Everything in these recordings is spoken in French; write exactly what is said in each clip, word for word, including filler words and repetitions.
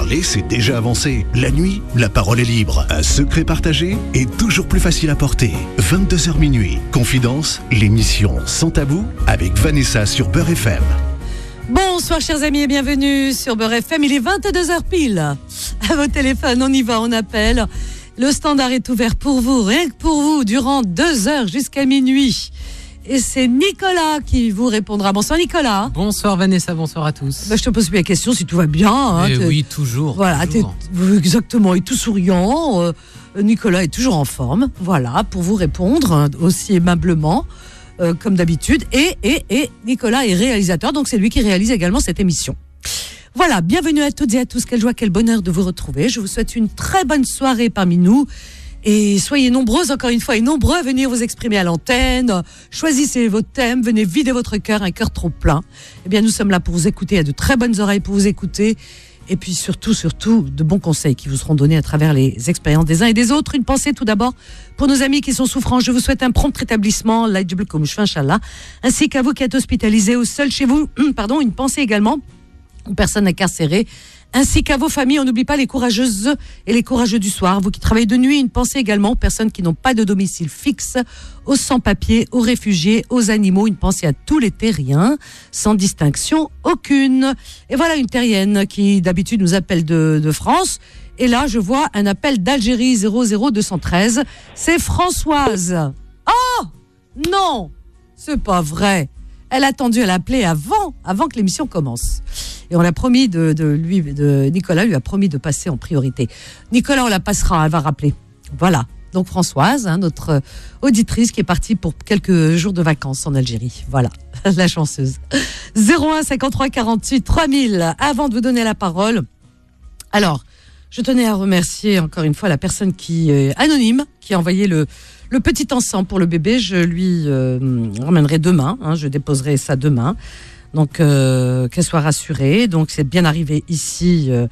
Parler, c'est déjà avancé. La nuit, la parole est libre. Un secret partagé est toujours plus facile à porter. vingt-deux heures minuit. Confidence, l'émission Sans Tabou avec Vanessa sur Beurre F M. Bonsoir chers amis et bienvenue sur Beurre F M. Il est vingt-deux heures pile. À vos téléphones, on y va, on appelle. Le standard est ouvert pour vous, rien que pour vous, durant deux heures jusqu'à minuit. Et c'est Nicolas qui vous répondra. Bonsoir Nicolas. Bonsoir Vanessa, bonsoir à tous. Bah, je te pose plus la question si tout va bien. Hein, eh oui, toujours. Voilà, toujours. T'es, exactement, il est tout souriant. Euh, Nicolas est toujours en forme. Voilà, pour vous répondre hein, aussi aimablement, euh, comme d'habitude. Et, et, et Nicolas est réalisateur, donc c'est lui qui réalise également cette émission. Voilà, bienvenue à toutes et à tous. Quelle joie, quel bonheur de vous retrouver. Je vous souhaite une très bonne soirée parmi nous. Et soyez nombreux, encore une fois, et nombreux à venir vous exprimer à l'antenne. Choisissez votre thème, venez vider votre cœur, un cœur trop plein. Eh bien, nous sommes là pour vous écouter, il y a de très bonnes oreilles pour vous écouter. Et puis surtout, surtout, de bons conseils qui vous seront donnés à travers les expériences des uns et des autres. Une pensée tout d'abord pour nos amis qui sont souffrants. Je vous souhaite un prompt rétablissement, Inch'Allah, ainsi qu'à vous qui êtes hospitalisés ou seuls chez vous. Pardon, une pensée également aux personnes incarcérées, ainsi qu'à vos familles. On n'oublie pas les courageuses et les courageux du soir. Vous qui travaillez de nuit, une pensée également aux personnes qui n'ont pas de domicile fixe, aux sans-papiers, aux réfugiés, aux animaux. Une pensée à tous les terriens, sans distinction aucune. Et voilà une terrienne qui d'habitude nous appelle de, de France. Et là, je vois un appel d'Algérie zéro zéro deux cent treize. C'est Françoise. Oh non, c'est pas vrai. Elle a attendu à l'appeler avant, avant que l'émission commence. Et on l'a promis de, de lui, de Nicolas lui a promis de passer en priorité. Nicolas, on la passera, elle va rappeler. Voilà. Donc Françoise, hein, notre auditrice qui est partie pour quelques jours de vacances en Algérie. Voilà, la chanceuse. zéro un cinquante-trois quarante-huit trois mille. Avant de vous donner la parole, alors, je tenais à remercier encore une fois la personne qui est anonyme, qui a envoyé le Le petit encens pour le bébé. Je lui euh, ramènerai demain, hein, je déposerai ça demain. Donc, euh, qu'elle soit rassurée. Donc, c'est bien arrivé ici, euh,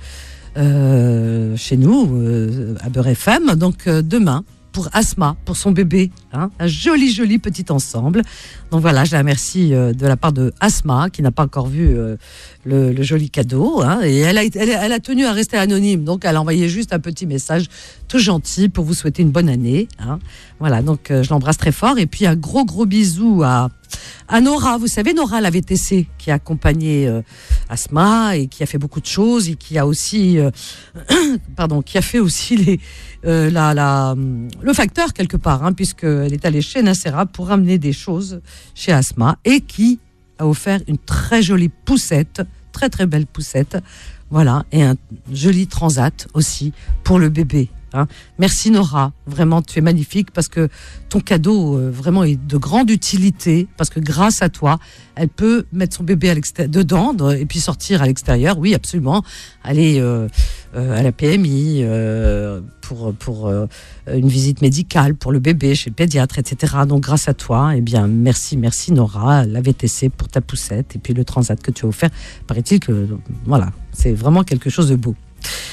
euh, chez nous, euh, à Beurre F M. Donc, euh, demain, pour Asma, pour son bébé, hein, un joli, joli petit ensemble. Donc, voilà, je la remercie euh, de la part de Asma, qui n'a pas encore vu euh, le, le joli cadeau. Hein, et elle a, elle, elle a tenu à rester anonyme. Donc, elle a envoyé juste un petit message tout gentil pour vous souhaiter une bonne année. Hein. Voilà, donc euh, je l'embrasse très fort. Et puis, un gros, gros bisou à... à Nora. Vous savez, Nora, la V T C, qui a accompagné euh, Asma et qui a fait beaucoup de choses et qui a aussi, euh, pardon, qui a fait aussi les, euh, la, la, le facteur quelque part, hein, puisqu'elle est allée chez Nacera pour ramener des choses chez Asma et qui a offert une très jolie poussette, très très belle poussette, voilà, et un joli transat aussi pour le bébé. Hein. Merci Nora, vraiment tu es magnifique parce que ton cadeau euh, vraiment est de grande utilité parce que grâce à toi, elle peut mettre son bébé à l'extérieur, dedans de, et puis sortir à l'extérieur, oui absolument, aller euh, euh, à la P M I euh, pour, pour euh, une visite médicale pour le bébé chez le pédiatre, et cetera. Donc grâce à toi, eh bien merci, merci Nora, la V T C pour ta poussette et puis le transat que tu as offert, paraît-il que voilà, c'est vraiment quelque chose de beau.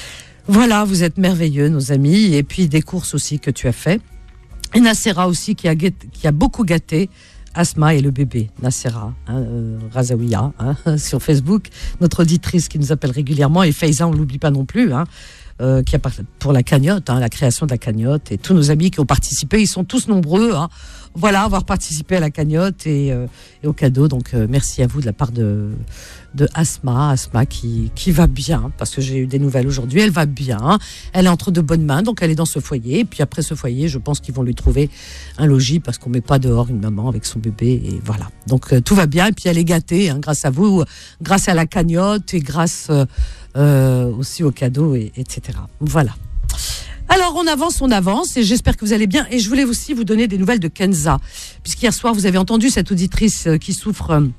Voilà, vous êtes merveilleux, nos amis. Et puis des courses aussi que tu as fait. Et Nacera aussi, qui a, guetté, qui a beaucoup gâté Asma et le bébé. Nacera, hein, euh, Razaouia, hein, sur Facebook. Notre auditrice qui nous appelle régulièrement. Et Faiza, on ne l'oublie pas non plus, hein, euh, qui a pour la cagnotte, hein, la création de la cagnotte. Et tous nos amis qui ont participé, ils sont tous nombreux. Hein, voilà, avoir participé à la cagnotte et, euh, et au cadeau. Donc, euh, merci à vous de la part de... de Asma, Asma qui, qui va bien, parce que j'ai eu des nouvelles aujourd'hui, elle va bien, elle est entre de bonnes mains, donc elle est dans ce foyer, et puis après ce foyer, je pense qu'ils vont lui trouver un logis, parce qu'on ne met pas dehors une maman avec son bébé, et voilà. Donc euh, tout va bien, et puis elle est gâtée, hein, grâce à vous, grâce à la cagnotte, et grâce euh, euh, aussi aux cadeaux, et, etc. Voilà. Alors, on avance, on avance, et j'espère que vous allez bien, et je voulais aussi vous donner des nouvelles de Kenza, puisqu'hier soir, vous avez entendu cette auditrice qui souffre... Euh,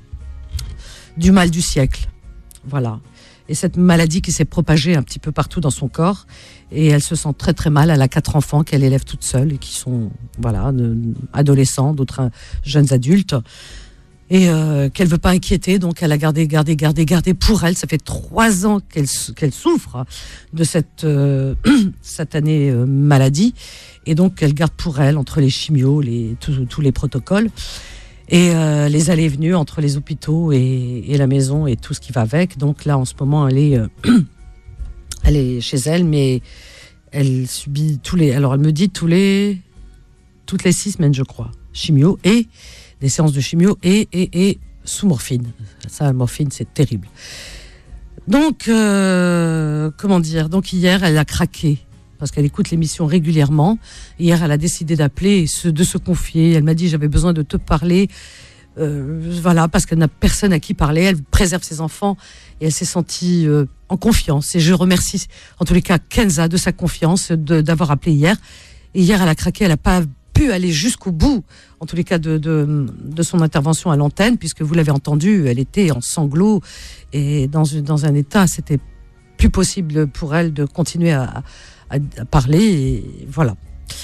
du mal du siècle, voilà. Et cette maladie qui s'est propagée un petit peu partout dans son corps, et elle se sent très très mal. Elle a quatre enfants qu'elle élève toute seule et qui sont, voilà, de, adolescents, d'autres jeunes adultes, et euh, qu'elle veut pas inquiéter. Donc elle a gardé, gardé, gardé, gardé pour elle. Ça fait trois ans qu'elle qu'elle souffre de cette euh, satanée euh, maladie, et donc elle garde pour elle entre les chimios, les tous les protocoles. Et euh, les allées et venues entre les hôpitaux et, et la maison et tout ce qui va avec. Donc là, en ce moment, elle est euh, Elle est chez elle, mais elle subit tous les... Alors, elle me dit tous les... toutes les six semaines, je crois, chimio et des séances de chimio et, et, et sous morphine. Ça, la morphine, c'est terrible. Donc, euh, comment dire ? Donc, hier, elle a craqué parce qu'elle écoute l'émission régulièrement. Hier, elle a décidé d'appeler et se, de se confier. Elle m'a dit, j'avais besoin de te parler. Euh, voilà, parce qu'elle n'a personne à qui parler. Elle préserve ses enfants et elle s'est sentie euh, en confiance. Et je remercie, en tous les cas, Kenza de sa confiance, de, d'avoir appelé hier. Et hier, elle a craqué. Elle n'a pas pu aller jusqu'au bout, en tous les cas, de, de, de son intervention à l'antenne, puisque vous l'avez entendu, elle était en sanglots et dans, dans un état, c'était plus possible pour elle de continuer à, à, à parler. Et voilà.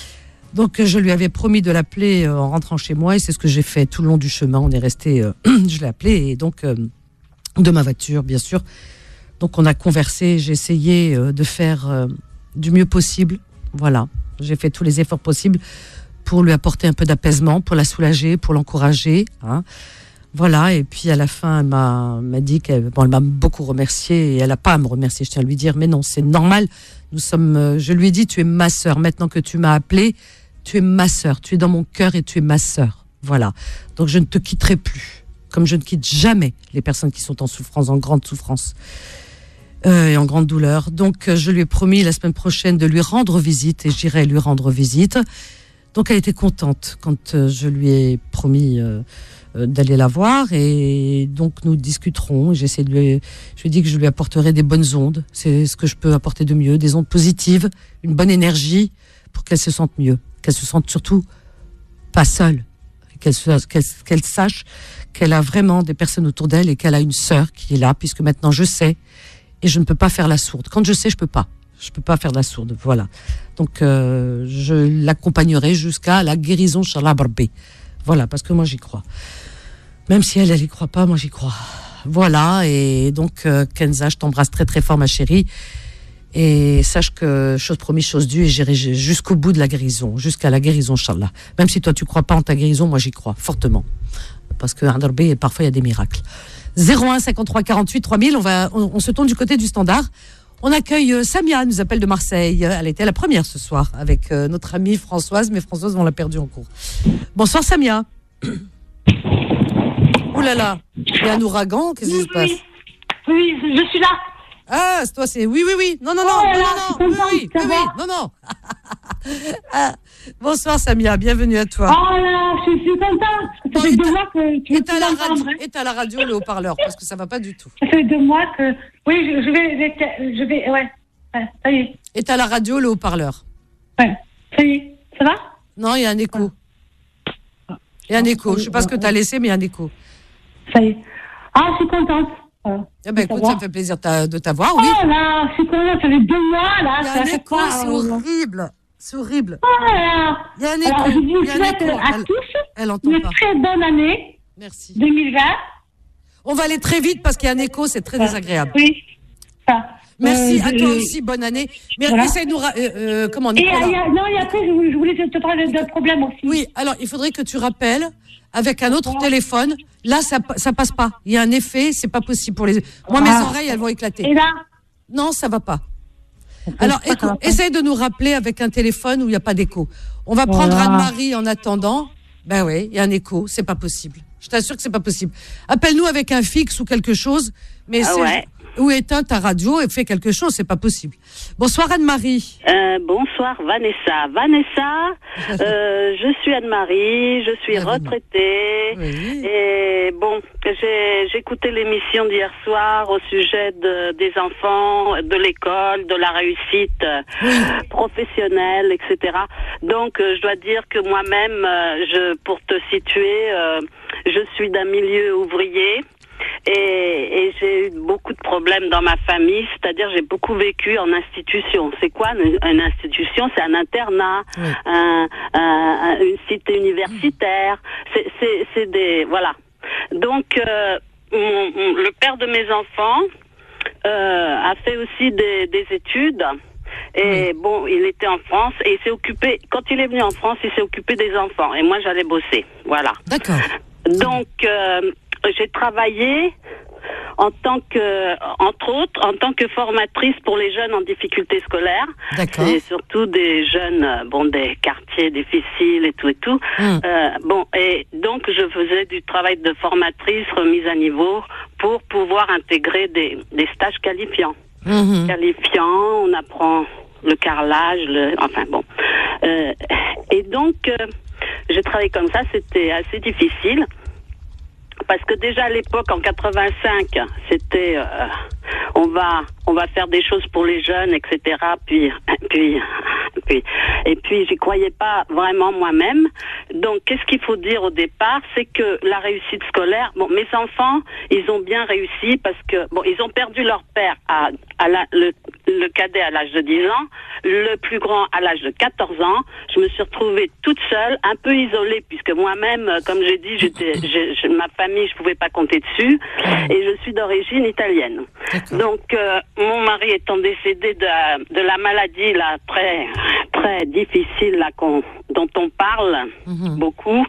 Donc, je lui avais promis de l'appeler en rentrant chez moi et c'est ce que j'ai fait tout le long du chemin. On est resté, euh, je l'ai appelé et donc euh, de ma voiture, bien sûr. Donc, on a conversé. J'ai essayé euh, de faire euh, du mieux possible. Voilà. J'ai fait tous les efforts possibles pour lui apporter un peu d'apaisement, pour la soulager, pour l'encourager. Hein. Voilà, et puis à la fin, elle m'a, m'a dit qu'elle bon, elle m'a beaucoup remercié, et elle n'a pas à me remercier, je tiens à lui dire, mais non, c'est normal, nous sommes, euh, je lui ai dit, tu es ma sœur, maintenant que tu m'as appelée, tu es ma sœur, tu es dans mon cœur et tu es ma sœur. Voilà, donc je ne te quitterai plus, comme je ne quitte jamais les personnes qui sont en souffrance, en grande souffrance. Euh, et en grande douleur. Donc, euh, je lui ai promis la semaine prochaine de lui rendre visite et j'irai lui rendre visite. Donc, elle était contente quand euh, je lui ai promis euh, euh, d'aller la voir et donc nous discuterons. J'essaie de lui, je lui ai dit que je lui apporterai des bonnes ondes. C'est ce que je peux apporter de mieux, des ondes positives, une bonne énergie pour qu'elle se sente mieux, qu'elle se sente surtout pas seule, qu'elle, qu'elle, qu'elle sache qu'elle a vraiment des personnes autour d'elle et qu'elle a une sœur qui est là, puisque maintenant je sais. Et je ne peux pas faire la sourde. Quand je sais, je peux pas. Je peux pas faire la sourde. Voilà. Donc, euh, je l'accompagnerai jusqu'à la guérison, Inch'Allah Barbi. Voilà, parce que moi, j'y crois. Même si elle, elle y croit pas, moi, j'y crois. Voilà. Et donc, euh, Kenza, je t'embrasse très, très fort, ma chérie. Et sache que, chose promise, chose due, et j'irai jusqu'au bout de la guérison, jusqu'à la guérison, Inch'Allah. Même si toi, tu crois pas en ta guérison, moi, j'y crois fortement. Parce que, Barbi, parfois, il y a des miracles. zéro un cinquante-trois quarante-huit trois mille, on, va, on, on se tourne du côté du standard. On accueille euh, Samia, nous appelle de Marseille. Elle était la première ce soir avec euh, notre amie Françoise, mais Françoise, on l'a perdue en cours. Bonsoir Samia. Ouh là là, il y a un ouragan, qu'est-ce qui se passe ? Oui, je suis là. Ah, c'est toi, c'est oui, oui, oui. Non, non, non, oh non, là, non, non, oui, oui, oui, oui, non, non. Ah, bonsoir Samia, bienvenue à toi. Oh là, je suis contente. Ça Bon, fait et deux t'as- mois que tu Et veux t'as la, radio, m'entendre. et t'as la radio, le haut-parleur, parce que ça va pas du tout. Ça fait deux mois que... Oui, je, je vais... Je vais... Ouais. Ouais, ça y est. Et t'as la radio, le haut-parleur. Ouais. Ça y est. Ça va ? Non, il y a un écho. Il y a un écho. Je sais pas ce que t'as laissé, mais il y a un écho. Ça y est. Ah, je suis contente. Voilà. Eh ben, écoute, ça me fait plaisir ta- de t'avoir, oui. Oh là, je suis contente. Ça fait deux mois, là. Il y a ça un fait écho, quoi, c'est euh, horrible. C'est horrible. Oh là. Il y a un Alors, écho. je vous Il y a un souhaite écho. à Elle, tous elle entend une pas. très bonne année Merci. deux mille vingt. On va aller très vite parce qu'il y a un écho, c'est très désagréable. Oui. Ça. Merci Euh, à toi je- aussi, bonne année. Mais Voilà. essaye de nous... ra- euh, euh, comment, Et, Nicolas euh, y a- non, et après, je voulais, je voulais te parler d'un problème aussi. Oui, alors il faudrait que tu rappelles avec un autre téléphone. Là, ça, ça passe pas. Il y a un effet, c'est pas possible pour les... Moi, mes Ah. oreilles, elles vont éclater. Et là, Non, ça va pas. Alors, ça, ça écoute, va pas. essaye de nous rappeler avec un téléphone où il n'y a pas d'écho. On va prendre Voilà. Anne-Marie en attendant. Ben oui, il y a un écho, c'est pas possible. Je t'assure que c'est pas possible. Appelle-nous avec un fixe ou quelque chose, mais Ah c'est... ouais. Ou éteins ta radio et fais quelque chose, c'est pas possible. Bonsoir Anne-Marie. Euh, bonsoir Vanessa. Vanessa, euh, je suis Anne-Marie, je suis Bienvenue. retraitée. Oui. Et bon, j'ai j'ai écouté l'émission d'hier soir au sujet de, des enfants, de l'école, de la réussite euh, professionnelle, et cetera. Donc, euh, je dois dire que moi-même, euh, je, pour te situer, euh, je suis d'un milieu ouvrier. Et, et j'ai eu beaucoup de problèmes dans ma famille, c'est-à-dire j'ai beaucoup vécu en institution. C'est quoi une, une institution ? C'est un internat, Oui. un, un, une cité universitaire. C'est, c'est, c'est des voilà. Donc euh, mon, mon- le père de mes enfants euh, a fait aussi des, des études. Et bon, il était en France et il s'est occupé. Quand il est venu en France, il s'est occupé des enfants. Et moi, j'allais bosser. Voilà. D'accord. Donc, euh, j'ai travaillé en tant que, entre autres, en tant que formatrice pour les jeunes en difficulté scolaire. D'accord. Et surtout des jeunes, euh, bon, des quartiers difficiles et tout et tout. Mmh. Euh, bon, et donc je faisais du travail de formatrice, remise à niveau, pour pouvoir intégrer des, des stages qualifiants. Mmh. Qualifiants, on apprend le carrelage, le, enfin bon. Euh, et donc, euh, j'ai travaillé comme ça, c'était assez difficile. Parce que déjà à l'époque, en quatre-vingt-cinq, c'était euh, on va on va faire des choses pour les jeunes, et cetera. Puis puis puis et puis j'y croyais pas vraiment moi-même. Donc qu'est-ce qu'il faut dire au départ, c'est que la réussite scolaire. Bon, mes enfants, ils ont bien réussi parce que bon, ils ont perdu leur père à à la, le le cadet à l'âge de dix ans, le plus grand à l'âge de quatorze ans. Je me suis retrouvée toute seule, un peu isolée, puisque moi-même, comme j'ai dit, j'étais, j'ai, j'ai, ma famille, je pouvais pas compter dessus, et je suis d'origine italienne. D'accord. Donc, euh, mon mari étant décédé de, de la maladie là très très difficile là qu'on, dont on parle mmh. beaucoup,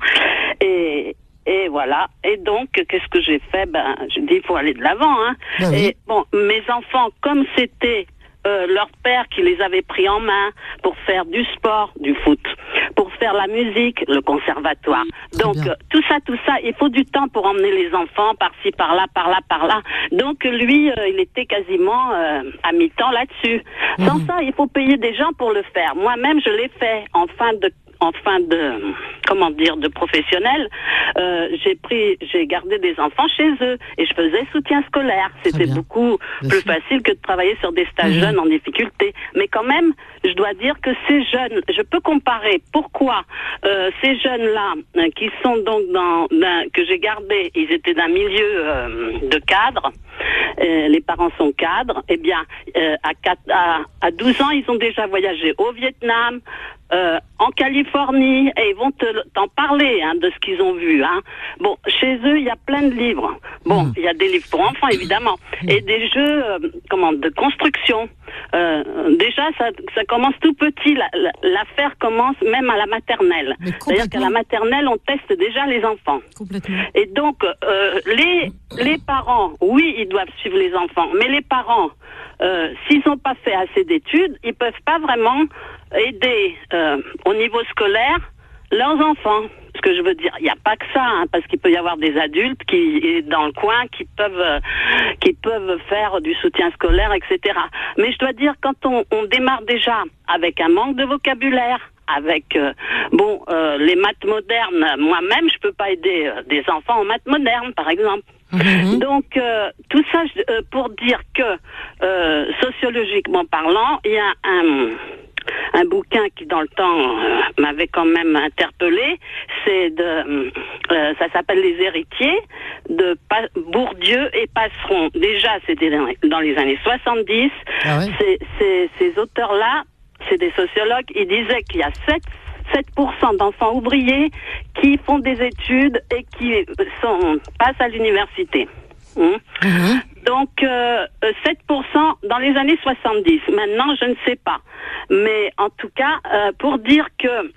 et Et voilà. Et donc, qu'est-ce que j'ai fait? Ben, je dis, il faut aller de l'avant, hein. Ben oui. Et bon, mes enfants, comme c'était euh, leur père qui les avait pris en main pour faire du sport, du foot, pour faire la musique, le conservatoire. Très donc, euh, tout ça, tout ça, il faut du temps pour emmener les enfants par-ci, par-là, par-là, par-là. Donc, lui, euh, il était quasiment euh, à mi-temps là-dessus. Mmh. Sans ça, il faut payer des gens pour le faire. Moi-même, je l'ai fait en fin de en fin de, comment dire, de professionnel, euh, j'ai pris, j'ai gardé des enfants chez eux et je faisais soutien scolaire. C'était beaucoup bien plus sûr. facile que de travailler sur des stages mmh. jeunes en difficulté. Mais quand même, je dois dire que ces jeunes, je peux comparer pourquoi euh, ces jeunes-là, euh, qui sont donc dans, dans que j'ai gardés, ils étaient d'un milieu euh, de cadre. Euh, les parents sont cadres. Eh bien, euh, à, quatre, à, à douze ans, ils ont déjà voyagé au Vietnam, euh, en Californie, et ils vont te, t'en parler hein, de ce qu'ils ont vu. Hein. Bon, chez eux, il y a plein de livres. Bon, il mmh. y a des livres pour enfants, évidemment, et des jeux, euh, comment, de construction. Euh, déjà, ça, ça commence tout petit. La, la, l'affaire commence même à la maternelle. C'est-à-dire qu'à la maternelle, on teste déjà les enfants. Et donc, euh, les les parents, oui, ils doivent suivre les enfants, mais les parents, euh, s'ils n'ont pas fait assez d'études, ils peuvent pas vraiment aider euh, au niveau scolaire leurs enfants. Ce que je veux dire, il n'y a pas que ça, hein, parce qu'il peut y avoir des adultes qui, dans le coin, qui peuvent, euh, qui peuvent faire du soutien scolaire, et cetera. Mais je dois dire, quand on, on démarre déjà avec un manque de vocabulaire, avec euh, bon euh, les maths modernes, moi-même, je peux pas aider euh, des enfants en maths modernes, par exemple. Mmh. Donc euh, tout ça euh, pour dire que euh, sociologiquement parlant, il y a un un bouquin qui dans le temps euh, m'avait quand même interpellé, c'est de euh, ça s'appelle Les Héritiers de pa- Bourdieu et Passeron. Déjà c'était dans, dans les années soixante-dix. Ah ouais. c'est, c'est, ces auteurs-là, c'est des sociologues, ils disaient qu'il y a sept pour cent d'enfants ouvriers qui font des études et qui sont, passent à l'université. Mmh. Mmh. Donc, euh, sept pour cent dans les années soixante-dix. Maintenant, je ne sais pas. Mais en tout cas, euh, pour dire que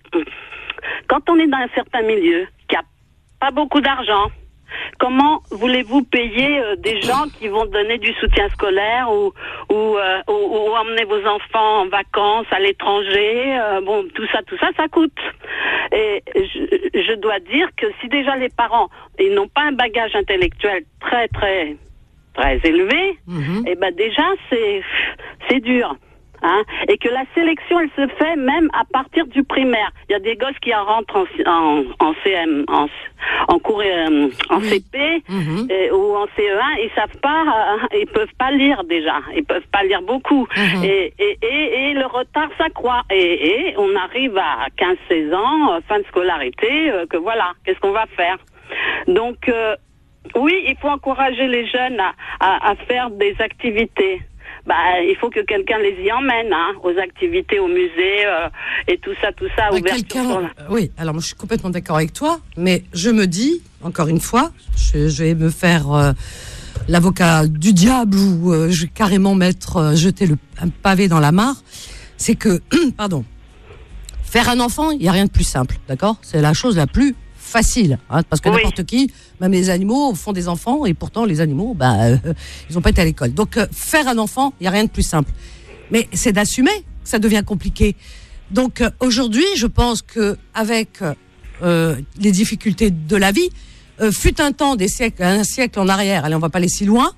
quand on est dans un certain milieu, qu'il n'y a pas beaucoup d'argent, comment voulez-vous payer euh, des gens qui vont donner du soutien scolaire ou ou, euh, ou ou emmener vos enfants en vacances à l'étranger? euh, Bon, tout ça, tout ça, ça coûte. Et je, je dois dire que si déjà les parents ils n'ont pas un bagage intellectuel très très très élevé, mmh. et ben déjà c'est c'est dur. Hein, et que la sélection, elle se fait même à partir du primaire. Il y a des gosses qui en rentrent en, en, en C M, en, en cours, euh, en oui. C P mmh. et, ou en C E un, ils savent pas, euh, ils peuvent pas lire déjà, ils peuvent pas lire beaucoup. Mmh. Et, et, et, et le retard s'accroît. Et, et on arrive à quinze seize ans, euh, fin de scolarité, euh, que voilà, qu'est-ce qu'on va faire? Donc, euh, oui, il faut encourager les jeunes à, à, à faire des activités. Bah, il faut que quelqu'un les y emmène, hein, aux activités, au musée, euh, et tout ça, tout ça. Bah, quelqu'un... sur la... Oui, alors moi je suis complètement d'accord avec toi, mais je me dis, encore une fois, je, je vais me faire euh, l'avocat du diable ou euh, je vais carrément mettre, euh, jeter le, un pavé dans la mare, c'est que, pardon, faire un enfant, il n'y a rien de plus simple, d'accord ? C'est la chose la plus facile, hein, parce que oui. n'importe qui, même les animaux, font des enfants, et pourtant les animaux, bah, euh, ils n'ont pas été à l'école. Donc euh, faire un enfant, il n'y a rien de plus simple. Mais c'est d'assumer que ça devient compliqué. Donc euh, aujourd'hui, je pense qu'avec euh, les difficultés de la vie, euh, fut un temps, des siècles, un siècle en arrière, allez, on ne va pas aller si loin,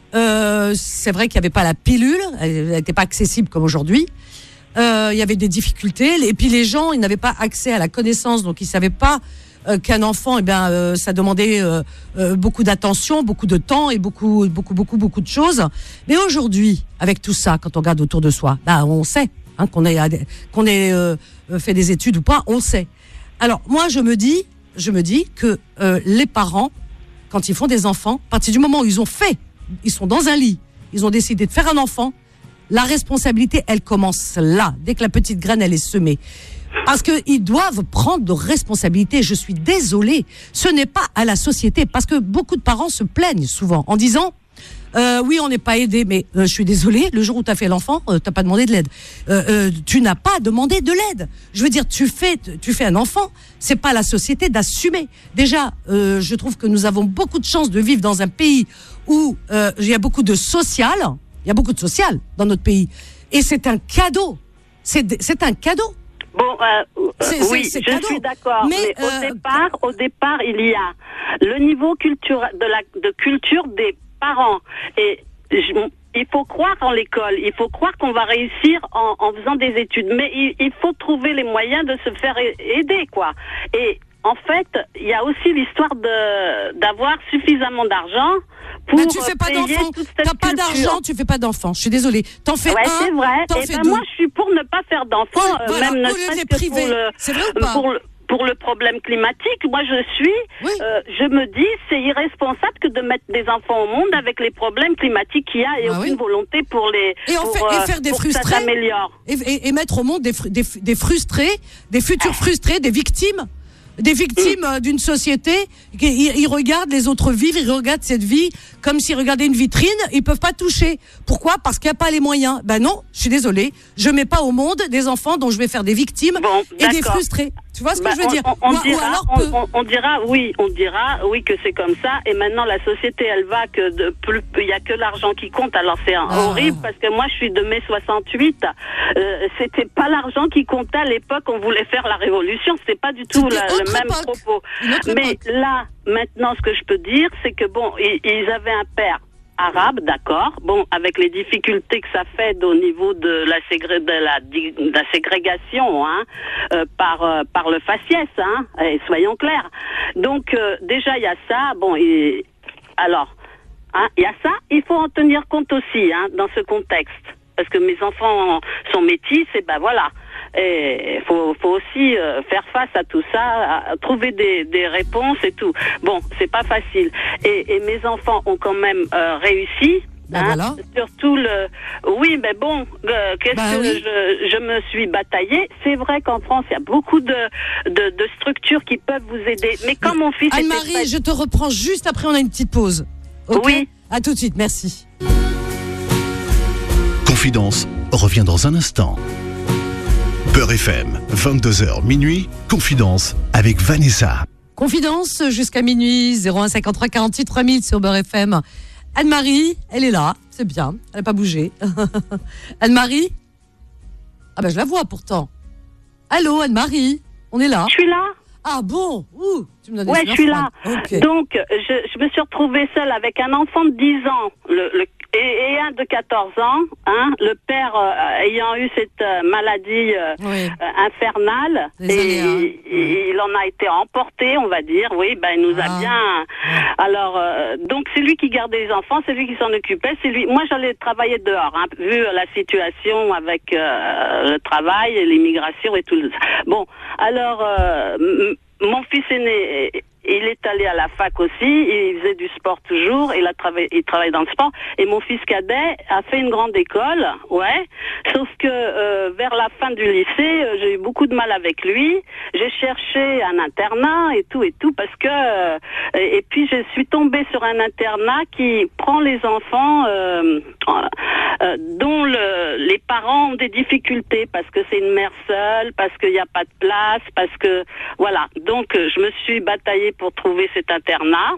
euh, c'est vrai qu'il n'y avait pas la pilule, elle n'était pas accessible comme aujourd'hui. Euh, il y avait des difficultés, et puis les gens, ils n'avaient pas accès à la connaissance, donc ils ne savaient pas euh, qu'un enfant, eh bien, euh, ça demandait euh, euh, beaucoup d'attention, beaucoup de temps et beaucoup, beaucoup, beaucoup, beaucoup de choses. Mais aujourd'hui, avec tout ça, quand on regarde autour de soi, bah, on sait hein, qu'on ait, qu'on ait euh, fait des études ou pas, on le sait. Alors moi, je me dis, je me dis que euh, les parents, quand ils font des enfants, à partir du moment où ils ont fait, ils sont dans un lit, ils ont décidé de faire un enfant. La responsabilité, elle commence là, dès que la petite graine, elle est semée. Parce qu'ils doivent prendre de responsabilités. Je suis désolée, ce n'est pas à la société. Parce que beaucoup de parents se plaignent souvent en disant euh, « Oui, on n'est pas aidé, mais euh, je suis désolée, le jour où tu as fait l'enfant, euh, tu n'as pas demandé de l'aide. Euh, euh, tu n'as pas demandé de l'aide. Je veux dire, tu fais, tu fais un enfant, c'est pas à la société d'assumer. Déjà, euh, je trouve que nous avons beaucoup de chance de vivre dans un pays où euh, il y a beaucoup de social. Il y a beaucoup de social dans notre pays. Et c'est un cadeau. C'est, c'est un cadeau. Bon, euh, c'est, oui, c'est, c'est je cadeau. suis d'accord. Mais, mais euh, au départ, au départ, il y a le niveau culture, de la de culture des parents. Et je, il faut croire en l'école. Il faut croire qu'on va réussir en, en faisant des études. Mais il, il faut trouver les moyens de se faire aider, quoi. Et en fait, il y a aussi l'histoire de d'avoir suffisamment d'argent. Ben tu fais pas d'enfants. T'as pas d'argent, tu fais pas d'enfants. Je suis désolée. T'en fais ouais, un. c'est vrai. T'en et fais ben deux. Moi, je suis pour ne pas faire d'enfants, oui, voilà, même ne serait-ce que pour le, c'est vrai ou pas pour le pour le problème climatique. Moi, je suis. Oui. Euh, je me dis, c'est irresponsable que de mettre des enfants au monde avec les problèmes climatiques qu'il y a et ah, aucune oui. volonté pour les. Et, pour, fait, et faire des pour frustrés. Que ça s'améliore. Et, et, et mettre au monde des, des, des frustrés, des futurs frustrés, des victimes. Des victimes mmh. d'une société, ils, ils regardent les autres vivre, ils regardent cette vie comme s'ils regardaient une vitrine, ils peuvent pas toucher. Pourquoi ? Parce qu'il n'y a pas les moyens. Ben non, je suis désolée, je mets pas au monde des enfants dont je vais faire des victimes bon, et des frustrés. Tu vois ce bah, que je veux on, dire ? on, on, ou, dira, ou alors on, peu... on, on dira oui, on dira oui que c'est comme ça. Et maintenant la société, elle va que de plus, il y a que l'argent qui compte. Alors c'est ah. horrible parce que moi je suis de mai soixante-huit. Euh, c'était pas l'argent qui comptait à l'époque. On voulait faire la révolution. C'était pas du tout la, le même époque. propos. Mais époque. Là, maintenant, ce que je peux dire, c'est que bon, ils, ils avaient un père arabe, d'accord. Bon, avec les difficultés que ça fait au niveau de la, ségré- de la, de la ségrégation, hein, euh, par euh, par le faciès, hein. Et soyons clairs. Donc euh, déjà il y a ça. Bon, et, alors, hein, il y a ça. Il faut en tenir compte aussi, hein, dans ce contexte, parce que mes enfants sont métis, et ben voilà. Et il faut, faut aussi euh, faire face à tout ça, à, à trouver des, des réponses et tout. Bon, c'est pas facile. Et, et mes enfants ont quand même euh, réussi. Ben hein, voilà. Surtout le. Oui, mais bon, euh, qu'est-ce ben que oui. je, je me suis bataillée. C'est vrai qu'en France, il y a beaucoup de, de, de structures qui peuvent vous aider. Mais quand mon fils. Anne-Marie, était... je te reprends juste après, on a une petite pause. Okay ? Oui. À tout de suite, merci. Confidence revient dans un instant. Beurre F M, vingt-deux heures minuit, Confidence avec Vanessa. Confidence jusqu'à minuit, zéro un cinquante-trois quarante-huit trois mille sur Beurre F M. Anne-Marie, elle est là, c'est bien, elle n'a pas bougé. Anne-Marie ? Ah ben je la vois pourtant. Allô Anne-Marie, on est là ? Je suis là. Ah bon ? Ouh, tu me donnes ouais, je suis là. Okay. Donc, je, je me suis retrouvée seule avec un enfant de dix ans, le, le Et, et un de quatorze ans, hein, le père euh, ayant eu cette euh, maladie euh, oui. euh, infernale, et, et, et il en a été emporté, on va dire, oui, ben il nous ah. a bien. Alors, euh, donc c'est lui qui gardait les enfants, c'est lui qui s'en occupait, c'est lui. Moi, j'allais travailler dehors, hein, vu la situation avec euh, le travail et l'immigration et tout. Bon, alors euh, m- mon fils aîné il est allé à la fac aussi, il faisait du sport toujours, il a travaillé, il travaille dans le sport. Et mon fils cadet a fait une grande école, ouais. Sauf que euh, vers la fin du lycée, euh, j'ai eu beaucoup de mal avec lui. J'ai cherché un internat et tout et tout parce que euh, et, et puis je suis tombée sur un internat qui prend les enfants euh, euh, dont le, les parents ont des difficultés parce que c'est une mère seule, parce qu'il n'y a pas de place, parce que voilà. Donc euh, je me suis bataillée pour trouver cet internat.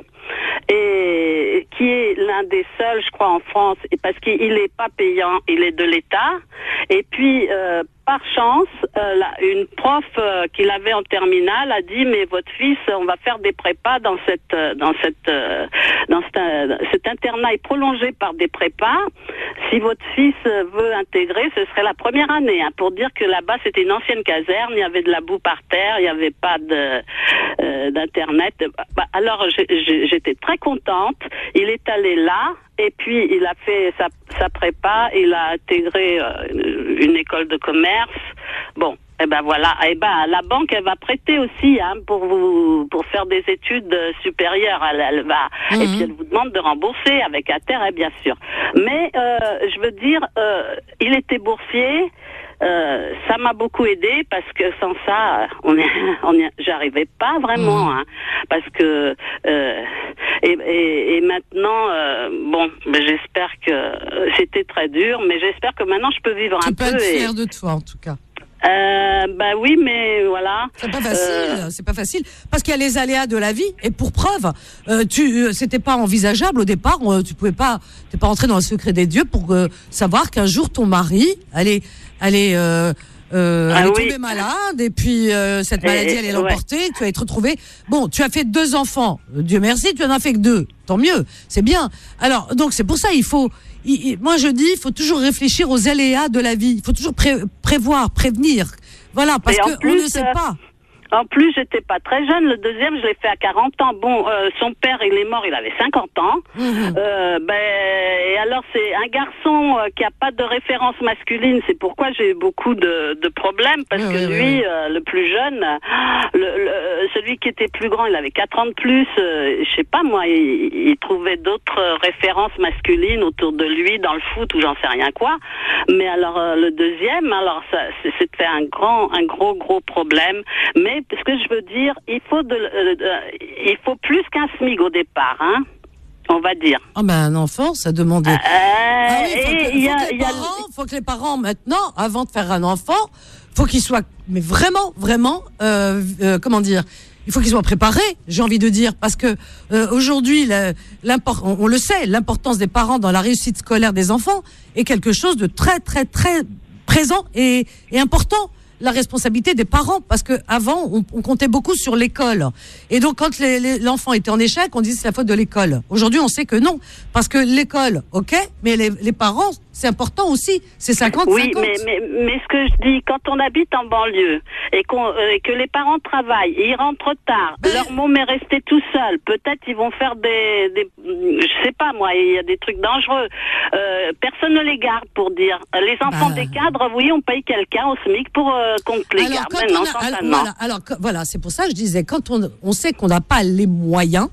Et qui est l'un des seuls, je crois, en France, et parce qu'il n'est pas payant, il est de l'État. Et puis, euh, par chance, euh, la, une prof euh, qu'il avait en terminale a dit, mais votre fils, on va faire des prépas dans cette, dans cette, euh, dans cet, euh, cet internat est prolongé par des prépas. Si votre fils veut intégrer, ce serait la première année, hein, pour dire que là-bas c'était une ancienne caserne, il y avait de la boue par terre, il n'y avait pas de euh, d'internet. Bah, alors j'ai, j'ai, j'étais très contente. Il est allé là. Et puis, il a fait sa, sa prépa, il a intégré euh, une école de commerce. Bon, et ben voilà. Et ben la banque, elle va prêter aussi hein, pour vous pour faire des études supérieures. Elle, elle va mmh. Et puis elle vous demande de rembourser avec intérêt, bien sûr. Mais euh, je veux dire, euh, il était boursier. Euh, ça m'a beaucoup aidé parce que sans ça, on est, on est, j'arrivais pas vraiment, hein, parce que euh, et, et, et maintenant, euh, bon, ben j'espère que c'était très dur, mais j'espère que maintenant je peux vivre tu un peux peu. Tu peux être fière et... de toi, en tout cas. Euh, bah oui, mais voilà. C'est pas facile, euh... c'est pas facile, parce qu'il y a les aléas de la vie. Et pour preuve, euh, tu, c'était pas envisageable au départ. Euh, tu pouvais pas, t'es pas rentré dans le secret des dieux pour euh, savoir qu'un jour ton mari allait, allait, euh, euh, ah, allait oui. tomber malade, et puis euh, cette maladie et, allait l'emporter. Ouais. Tu allais te retrouver. Bon, tu as fait deux enfants. Dieu merci, tu en as fait que deux. Tant mieux, c'est bien. Alors donc c'est pour ça il faut. Il, il, moi je dis, il faut toujours réfléchir aux aléas de la vie. Il faut toujours pré, prévoir, prévenir. Voilà, parce que on ne sait pas. En plus, j'étais pas très jeune. Le deuxième, je l'ai fait à quarante ans. Bon, euh, son père, il est mort, il avait cinquante ans. Mmh. Euh, ben, et alors, c'est un garçon euh, qui a pas de référence masculine. C'est pourquoi j'ai eu beaucoup de, de problèmes, parce mmh, que mmh, lui, mmh. Euh, le plus jeune, le, le, celui qui était plus grand, il avait quatre ans de plus. Euh, je sais pas, moi, il, il trouvait d'autres références masculines autour de lui, dans le foot ou j'en sais rien quoi. Mais alors, euh, le deuxième, alors, ça, c'était un grand, un gros, gros problème. Mais ce que je veux dire, il faut de, euh, de il faut plus qu'un SMIC au départ, hein, on va dire. Ah ben un enfant, ça demande. Euh, ah oui, faut que, y a, faut que les y a... parents, faut que les parents maintenant, avant de faire un enfant, faut qu'ils soient, mais vraiment, vraiment, euh, euh, comment dire, il faut qu'ils soient préparés. J'ai envie de dire, parce que euh, aujourd'hui, l'import, on, on le sait, l'importance des parents dans la réussite scolaire des enfants est quelque chose de très, très, très présent et, et important. La responsabilité des parents, parce que avant on, on comptait beaucoup sur l'école, et donc quand les, les, l'enfant était en échec, on disait c'est la faute de l'école. Aujourd'hui on sait que non, parce que l'école, ok, mais les, les parents c'est important aussi, c'est cinquante cinquante. Oui, mais, mais, mais ce que je dis, quand on habite en banlieue et, qu'on, euh, et que les parents travaillent et ils rentrent tard, ben... leur môme est resté tout seul, peut-être ils vont faire des, des je sais pas moi, il y a des trucs dangereux. Euh, personne ne les garde pour dire. Les enfants ben... des cadres, oui, on paye quelqu'un au SMIC pour euh, qu'on les alors, garde. Maintenant, a, alors, voilà, alors voilà, c'est pour ça que je disais, quand on, on sait qu'on n'a pas les moyens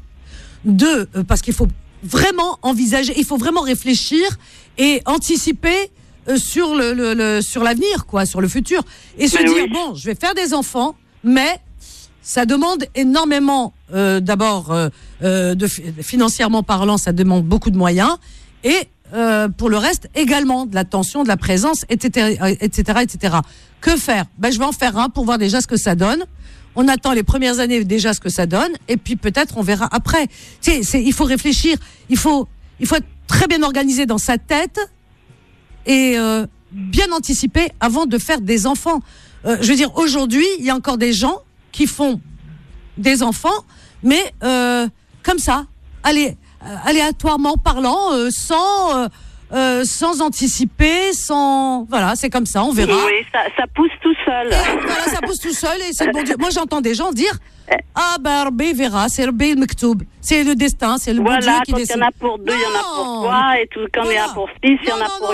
de, euh, parce qu'il faut vraiment envisager, il faut vraiment réfléchir et anticiper euh, sur le, le, le sur l'avenir, quoi, sur le futur, et se mais dire oui. bon, je vais faire des enfants, mais ça demande énormément, euh, d'abord euh, euh, de financièrement parlant, ça demande beaucoup de moyens, et euh, pour le reste également de l'attention, de la présence, et cetera, et cetera, et cetera. Que faire? Ben je vais en faire un pour voir déjà ce que ça donne. On attend les premières années déjà ce que ça donne, et puis peut-être on verra après. Tu sais, c'est, il faut réfléchir, il faut, il faut être très bien organisé dans sa tête et euh, bien anticiper avant de faire des enfants. Euh, je veux dire, aujourd'hui, il y a encore des gens qui font des enfants, mais euh, comme ça, allez, euh, aléatoirement parlant, euh, sans. Euh, Euh, sans anticiper, sans... Voilà, c'est comme ça, on verra. Oui, ça, ça pousse tout seul. Et, voilà, ça pousse tout seul et c'est le bon Dieu. Moi, j'entends des gens dire « Ah, ben, Rabbi verra, c'est Rabbi Mektoub. C'est le destin, c'est le voilà, bon Dieu qui décide. » décide. Voilà, quand il y en a pour deux, il y en a pour trois, et tout, quand il y en a pour six, il y en a pour huit.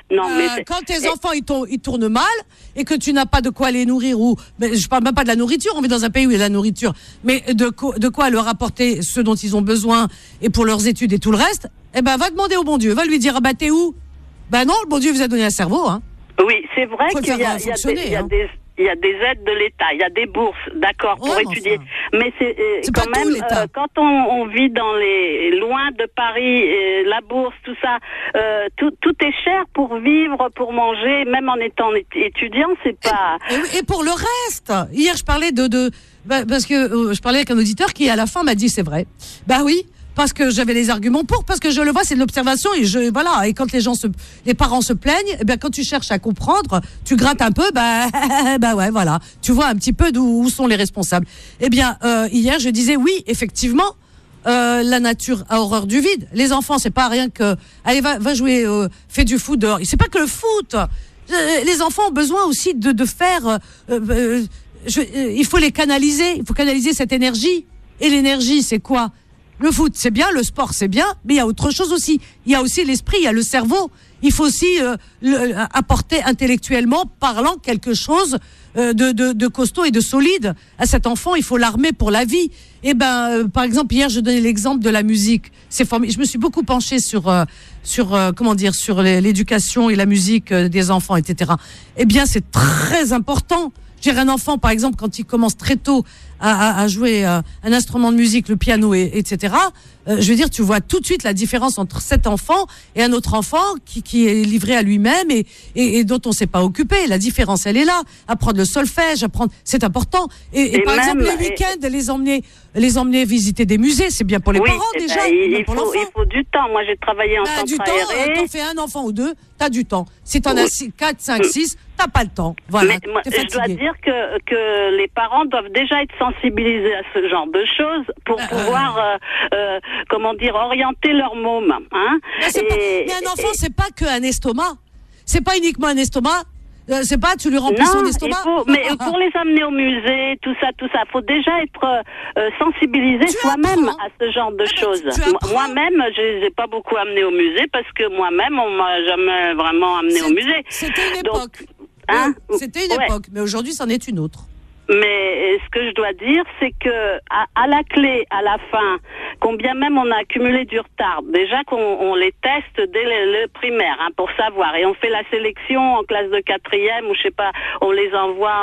non, euh, mais quand tes enfants ils, tournent, ils tournent mal et que tu n'as pas de quoi les nourrir ou, mais je parle même pas de la nourriture, on vit dans un pays où il y a de la nourriture, mais de, co- de quoi leur apporter ce dont ils ont besoin et pour leurs études et tout le reste, eh ben va demander au bon Dieu, va lui dire, ah bah t'es où? Ben non, le bon Dieu vous a donné un cerveau, hein. Oui, c'est vrai Faut le qu'il y a, faire il y a fonctionner, des, il y a hein. des il y a des aides de l'État, il y a des bourses, d'accord, pour Ouais, mais étudier. enfin, Mais c'est, euh, c'est quand pas tout, même, l'État. euh, quand on, on vit dans les loin de Paris, euh, la bourse, tout ça, euh, tout, tout est cher pour vivre, pour manger, même en étant é- étudiant, c'est pas. Et, et pour le reste, hier je parlais de, de bah, parce que euh, je parlais avec un auditeur qui à la fin m'a dit c'est vrai. Bah oui. Parce que j'avais les arguments pour, parce que je le vois, c'est de l'observation et je, voilà. Et quand les gens se, les parents se plaignent, eh bien, quand tu cherches à comprendre, tu grattes un peu, bah, bah ouais, voilà. Tu vois un petit peu d'où où sont les responsables. Eh bien, euh, hier, je disais oui, effectivement, euh, la nature a horreur du vide. Les enfants, c'est pas rien que, allez, va, va jouer, euh, fais du foot dehors. C'est pas que le foot. Euh, Les enfants ont besoin aussi de, de faire, euh, euh, je, euh, il faut les canaliser, il faut canaliser cette énergie. Et l'énergie, c'est quoi? Le foot, c'est bien, le sport, c'est bien, mais il y a autre chose aussi. Il y a aussi l'esprit, il y a le cerveau. Il faut aussi euh, le, apporter intellectuellement parlant quelque chose euh, de, de, de costaud et de solide à cet enfant. Il faut l'armer pour la vie. Et ben, euh, par exemple, hier, je donnais l'exemple de la musique. C'est formidable. Je me suis beaucoup penchée sur, euh, sur euh, comment dire, sur les, l'éducation et la musique euh, des enfants, et cetera. Eh bien, c'est très important. J'ai un enfant, par exemple, quand il commence très tôt à, à, à jouer euh, un instrument de musique, le piano, et, etc., euh, je veux dire, tu vois tout de suite la différence entre cet enfant et un autre enfant qui, qui est livré à lui-même et, et, et dont on ne s'est pas occupé. La différence, elle est là. Apprendre le solfège, apprendre, c'est important. Et, et, Et par même, exemple, les week-ends, les emmener, les emmener visiter des musées, c'est bien pour les oui, parents eh déjà, ben, et il, bien il, pour faut, l'enfant. il faut du temps. Moi, j'ai travaillé en Bah, du centre temps, aéré. euh, t'en fais un enfant ou deux, t'as du temps. Si t'en as Oui. quatre, cinq, six, t'as pas le temps. Voilà, Mais moi, t'es je dois fatigué. dire que, que les parents doivent déjà être sensibilisés à ce genre de choses pour Euh, pouvoir, euh, euh, comment dire, orienter leur môme. Hein. Mais, c'est Et- pas, mais un enfant, et- c'est pas que un estomac. C'est pas uniquement un estomac. Euh, c'est pas, tu lui remplis son non, estomac. il faut, mais pour les amener au musée, tout ça, tout ça, faut déjà être euh, sensibilisé Tu soi-même apprends. à ce genre de Ah ben, choses. tu Moi- apprends. Moi-même, je les ai pas beaucoup amenés au musée parce que moi-même, on m'a jamais vraiment amené au C'est- musée. C'était une Donc, époque. hein, Ouais, C'était une ouais. époque, mais aujourd'hui, c'en est une autre. Mais ce que je dois dire, c'est que à, à la clé, à la fin, combien même on a accumulé du retard. Déjà qu'on on les teste dès le, le primaire, hein, pour savoir. Et on fait la sélection en classe de quatrième ou je sais pas, on les envoie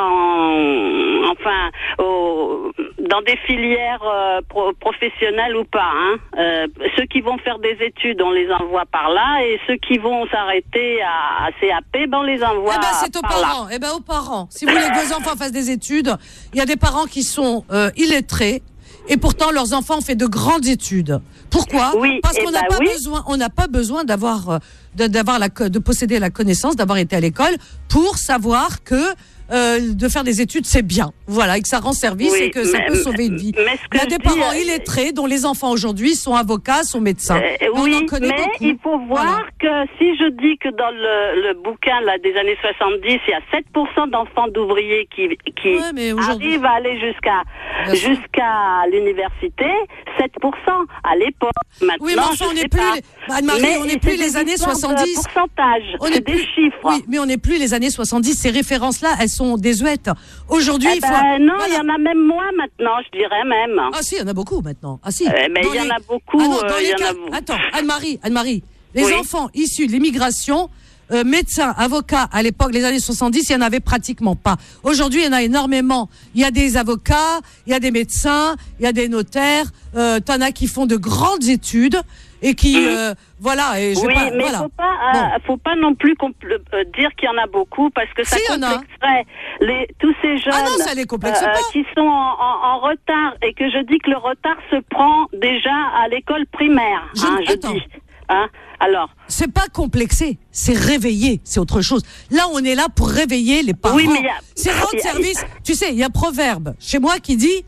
en, enfin, au, dans des filières euh, pro, professionnelles ou pas. Hein. Euh, ceux qui vont faire des études, on les envoie par là, et ceux qui vont s'arrêter à, à C A P, ben on les envoie Eh ben, c'est aux par là. parents. Eh ben, aux parents. Si vous voulez que vos enfants fassent des études, il y a des parents qui sont euh, illettrés et pourtant leurs enfants ont fait de grandes études. Pourquoi? Oui, Parce eh qu'on n'a ben pas oui. besoin, on n'a pas besoin d'avoir, euh, de, d'avoir la, co- de posséder la connaissance, d'avoir été à l'école pour savoir que euh, de faire des études c'est bien. Voilà, et que ça rend service Oui, et que ça mais- peut sauver une vie. mais ce que Il y a je des dis, parents euh, illettrés dont les enfants aujourd'hui sont avocats, sont médecins. Euh, Et on oui, en connaît mais beaucoup. il faut voir Voilà. que si je dis que dans le, le bouquin là, des années soixante-dix, il y a sept pour cent d'enfants d'ouvriers qui, qui Ouais, mais aujourd'hui- arrivent à aller jusqu'à Bien sûr. jusqu'à l'université, sept pour cent à l'époque. Maintenant, Oui, mais enfin, je on sais n'est plus pas. les- Bah, Anne-Marie, Mais on n'est c'est plus des les années histoires de soixante-dix. pourcentage, On c'est n'est des plus, chiffres. oui, mais on n'est plus les années soixante-dix. Ces références-là, elles sont désuètes. Aujourd'hui, Eh il faut. ben, non, il voilà. y en a même moins maintenant, je dirais même. Ah si, il y en a beaucoup maintenant. Ah si. Euh, mais Dans il y en les- a beaucoup, Ah non, euh, dans il les y en cas- a beaucoup. Attends, Anne-Marie, Anne-Marie, les Oui. enfants issus de l'immigration, euh, médecins, avocats, à l'époque, les années soixante-dix, il y en avait pratiquement pas. Aujourd'hui, il y en a énormément. Il y a des avocats, il y a des médecins, il y a des notaires. Euh, t'en as qui font de grandes études et qui, Mhm. euh, voilà. Et je vais Oui, pas, mais voilà. faut pas, euh, Bon. faut pas non plus compl- euh, dire qu'il y en a beaucoup parce que ça Si, il y en a. complexerait les tous ces jeunes Ah non, ça les complexe euh, pas. qui sont en, en- en retard et que je dis que le retard se prend déjà à l'école primaire. Je- hein, je attends. dis. Hein, alors. C'est pas complexé, c'est réveiller, c'est autre chose. Là, on est là pour réveiller les parents. Oui, mais il y a- C'est rendre il y a- service. Tu sais, il y a un proverbe chez moi qui dit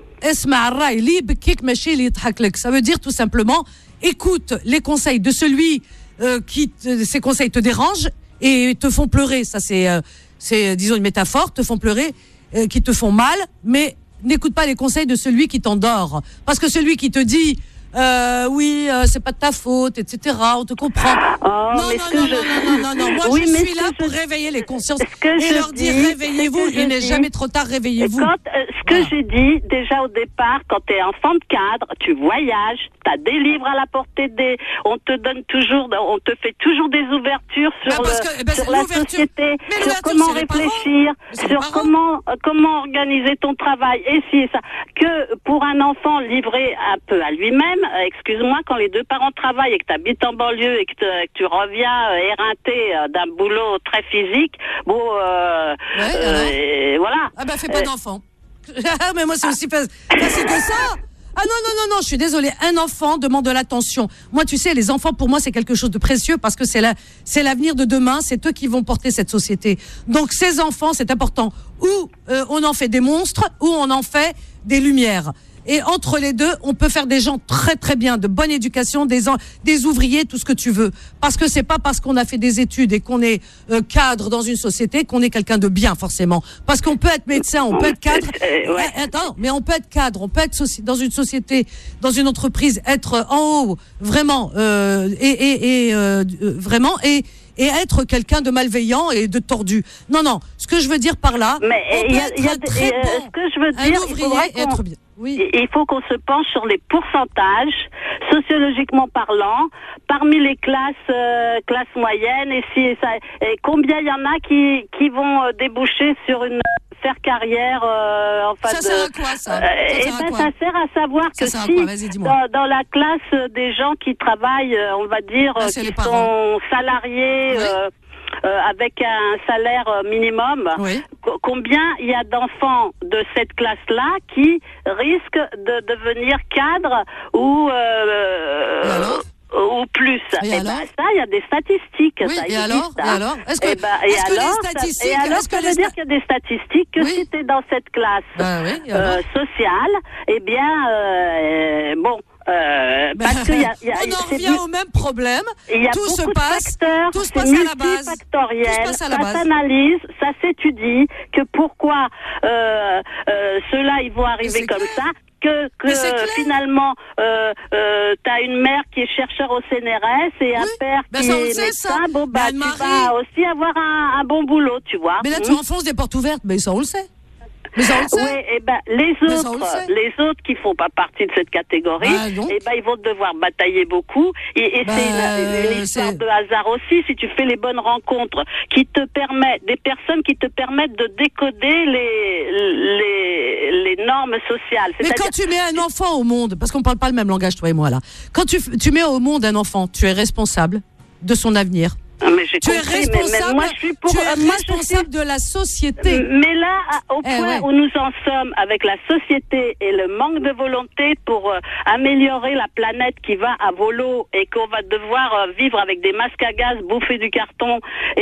Esma' ar-ray li bkik mashi li yidhak lek. Ça veut dire tout simplement écoute les conseils de celui euh, qui te- ces conseils te dérangent et te font pleurer. Ça c'est euh, c'est disons une métaphore, te font pleurer, euh, qui te font mal, mais n'écoute pas les conseils de celui qui t'endort. Parce que celui qui te dit euh, oui, euh, c'est pas de ta faute, et cetera. On te comprend. Oh, non, mais non, ce que non, je... non, non, non, non, Moi, Oui, je mais suis ce là que pour je- réveiller les consciences Ce que et je leur dire dis, réveillez-vous. ce que je Il n'est dis- jamais trop tard, réveillez-vous. Quand, euh, ce que Voilà. j'ai dit déjà au départ, quand tu es enfant de cadre, tu voyages, tu as des livres à la portée des... On te donne toujours, on te fait toujours des ouvertures sur, Bah, parce le, que, eh ben, sur c'est la l'ouverture. société, Mais sur l'ouverture, comment c'est les parents. réfléchir, Mais c'est les sur parents. comment, euh, comment organiser ton travail, et si et ça. Que pour un enfant livré un peu à lui-même, euh, excuse-moi, quand les deux parents travaillent et que tu habites en banlieue et que, te- que tu reviens euh, éreinté euh, d'un boulot très physique, bon, euh, Ouais, euh, alors et voilà. Ah bah fais pas Euh, d'enfant. Mais moi c'est aussi fa- facile que ça. Ah non, non, non, non, je suis désolée. Un enfant demande de l'attention. Moi, tu sais, les enfants, pour moi, c'est quelque chose de précieux parce que c'est la, c'est l'avenir de demain. C'est eux qui vont porter cette société. Donc, ces enfants, c'est important. Ou euh, on en fait des monstres, ou on en fait des lumières. Et entre les deux, on peut faire des gens très très bien, de bonne éducation, des en- des ouvriers, tout ce que tu veux. Parce que c'est pas parce qu'on a fait des études et qu'on est euh, cadre dans une société qu'on est quelqu'un de bien forcément. Parce qu'on peut être médecin, on peut être cadre. Euh, ouais. Eh, Attends, mais on peut être cadre, on peut être soci- dans une société, dans une entreprise, être en haut vraiment euh, et, et, et euh, euh, vraiment et et être quelqu'un de malveillant et de tordu. Non, non. Ce que je veux dire par là, Mais on il peut y a, être il y a un très euh, bon, ce que je veux un dire, il ouvrier faudrait et qu'on- être bien. Oui. Il faut qu'on se penche sur les pourcentages, sociologiquement parlant, parmi les classes euh, classes moyennes, et si et ça, et combien il y en a qui qui vont euh, déboucher sur une faire carrière euh, enfin Ça de, sert à quoi, ça euh, Ça eh sert à ben, quoi ça sert à savoir Ça que sert à si quoi Vas-y, dis-moi. dans, dans la classe des gens qui travaillent, euh, on va dire, Ah, euh, c'est qui les parents. sont salariés Oui. euh, euh, avec un salaire euh, minimum, Oui. co- combien il y a d'enfants de cette classe-là qui risquent de devenir cadres ou euh, Et alors ou plus. Et Eh ben, alors ça, il y a des statistiques. Oui, ça et existe, alors hein. Et alors Est-ce que, Eh ben, et est-ce que alors, les ça- statistiques, et alors, est-ce que ça les veut dire sta- qu'il y a des statistiques que Oui. si tu es dans cette classe Bah oui, et alors euh, sociale, eh bien, euh, bon, euh, Ben, parce qu'il y a, il y a- on en c'est revient mu- au même problème. il y a Tout se beaucoup de passe, facteurs, tout se c'est passe à la base. multifactoriel, Tout se passe à la ça base. s'analyse, ça s'étudie, que pourquoi euh, euh, ceux-là ils vont arriver c'est comme clair. ça. Que, que Mais c'est euh, clair. finalement, euh, euh, t'as une mère qui est chercheur au C N R S et un Oui, père ben qui ça, on le est sait, médecin. ça. Bon, bah, Mais tu Anne-Marie- vas aussi avoir un, un bon boulot, tu vois. Mais là, tu Hum. enfonces des portes ouvertes. Mais ça, on le sait. Mais ça, on le sait. Oui, et ben les Mais ça, on le autres, sait. les autres qui font pas partie de cette catégorie, Bah, donc. et ben ils vont devoir batailler beaucoup. Et, et Bah, c'est une, une histoire c'est- de hasard aussi. Si tu fais les bonnes rencontres, qui te permettent, des personnes qui te permettent de décoder les les, les normes sociales. Mais C'est-à-dire- quand tu mets un enfant au monde, parce qu'on parle pas le même langage, toi et moi, là. Quand tu, f- tu mets au monde un enfant, tu es responsable de son avenir. Ah, mais j'ai Tu es compris, mais- mais, responsable, moi je suis pour. tu es euh, moi, je suis- responsable de la société. Mais là, à- au Eh point ouais. où nous en sommes avec la société et le manque de volonté pour euh, améliorer la planète qui va à volo et qu'on va devoir euh, vivre avec des masques à gaz, bouffer du carton et,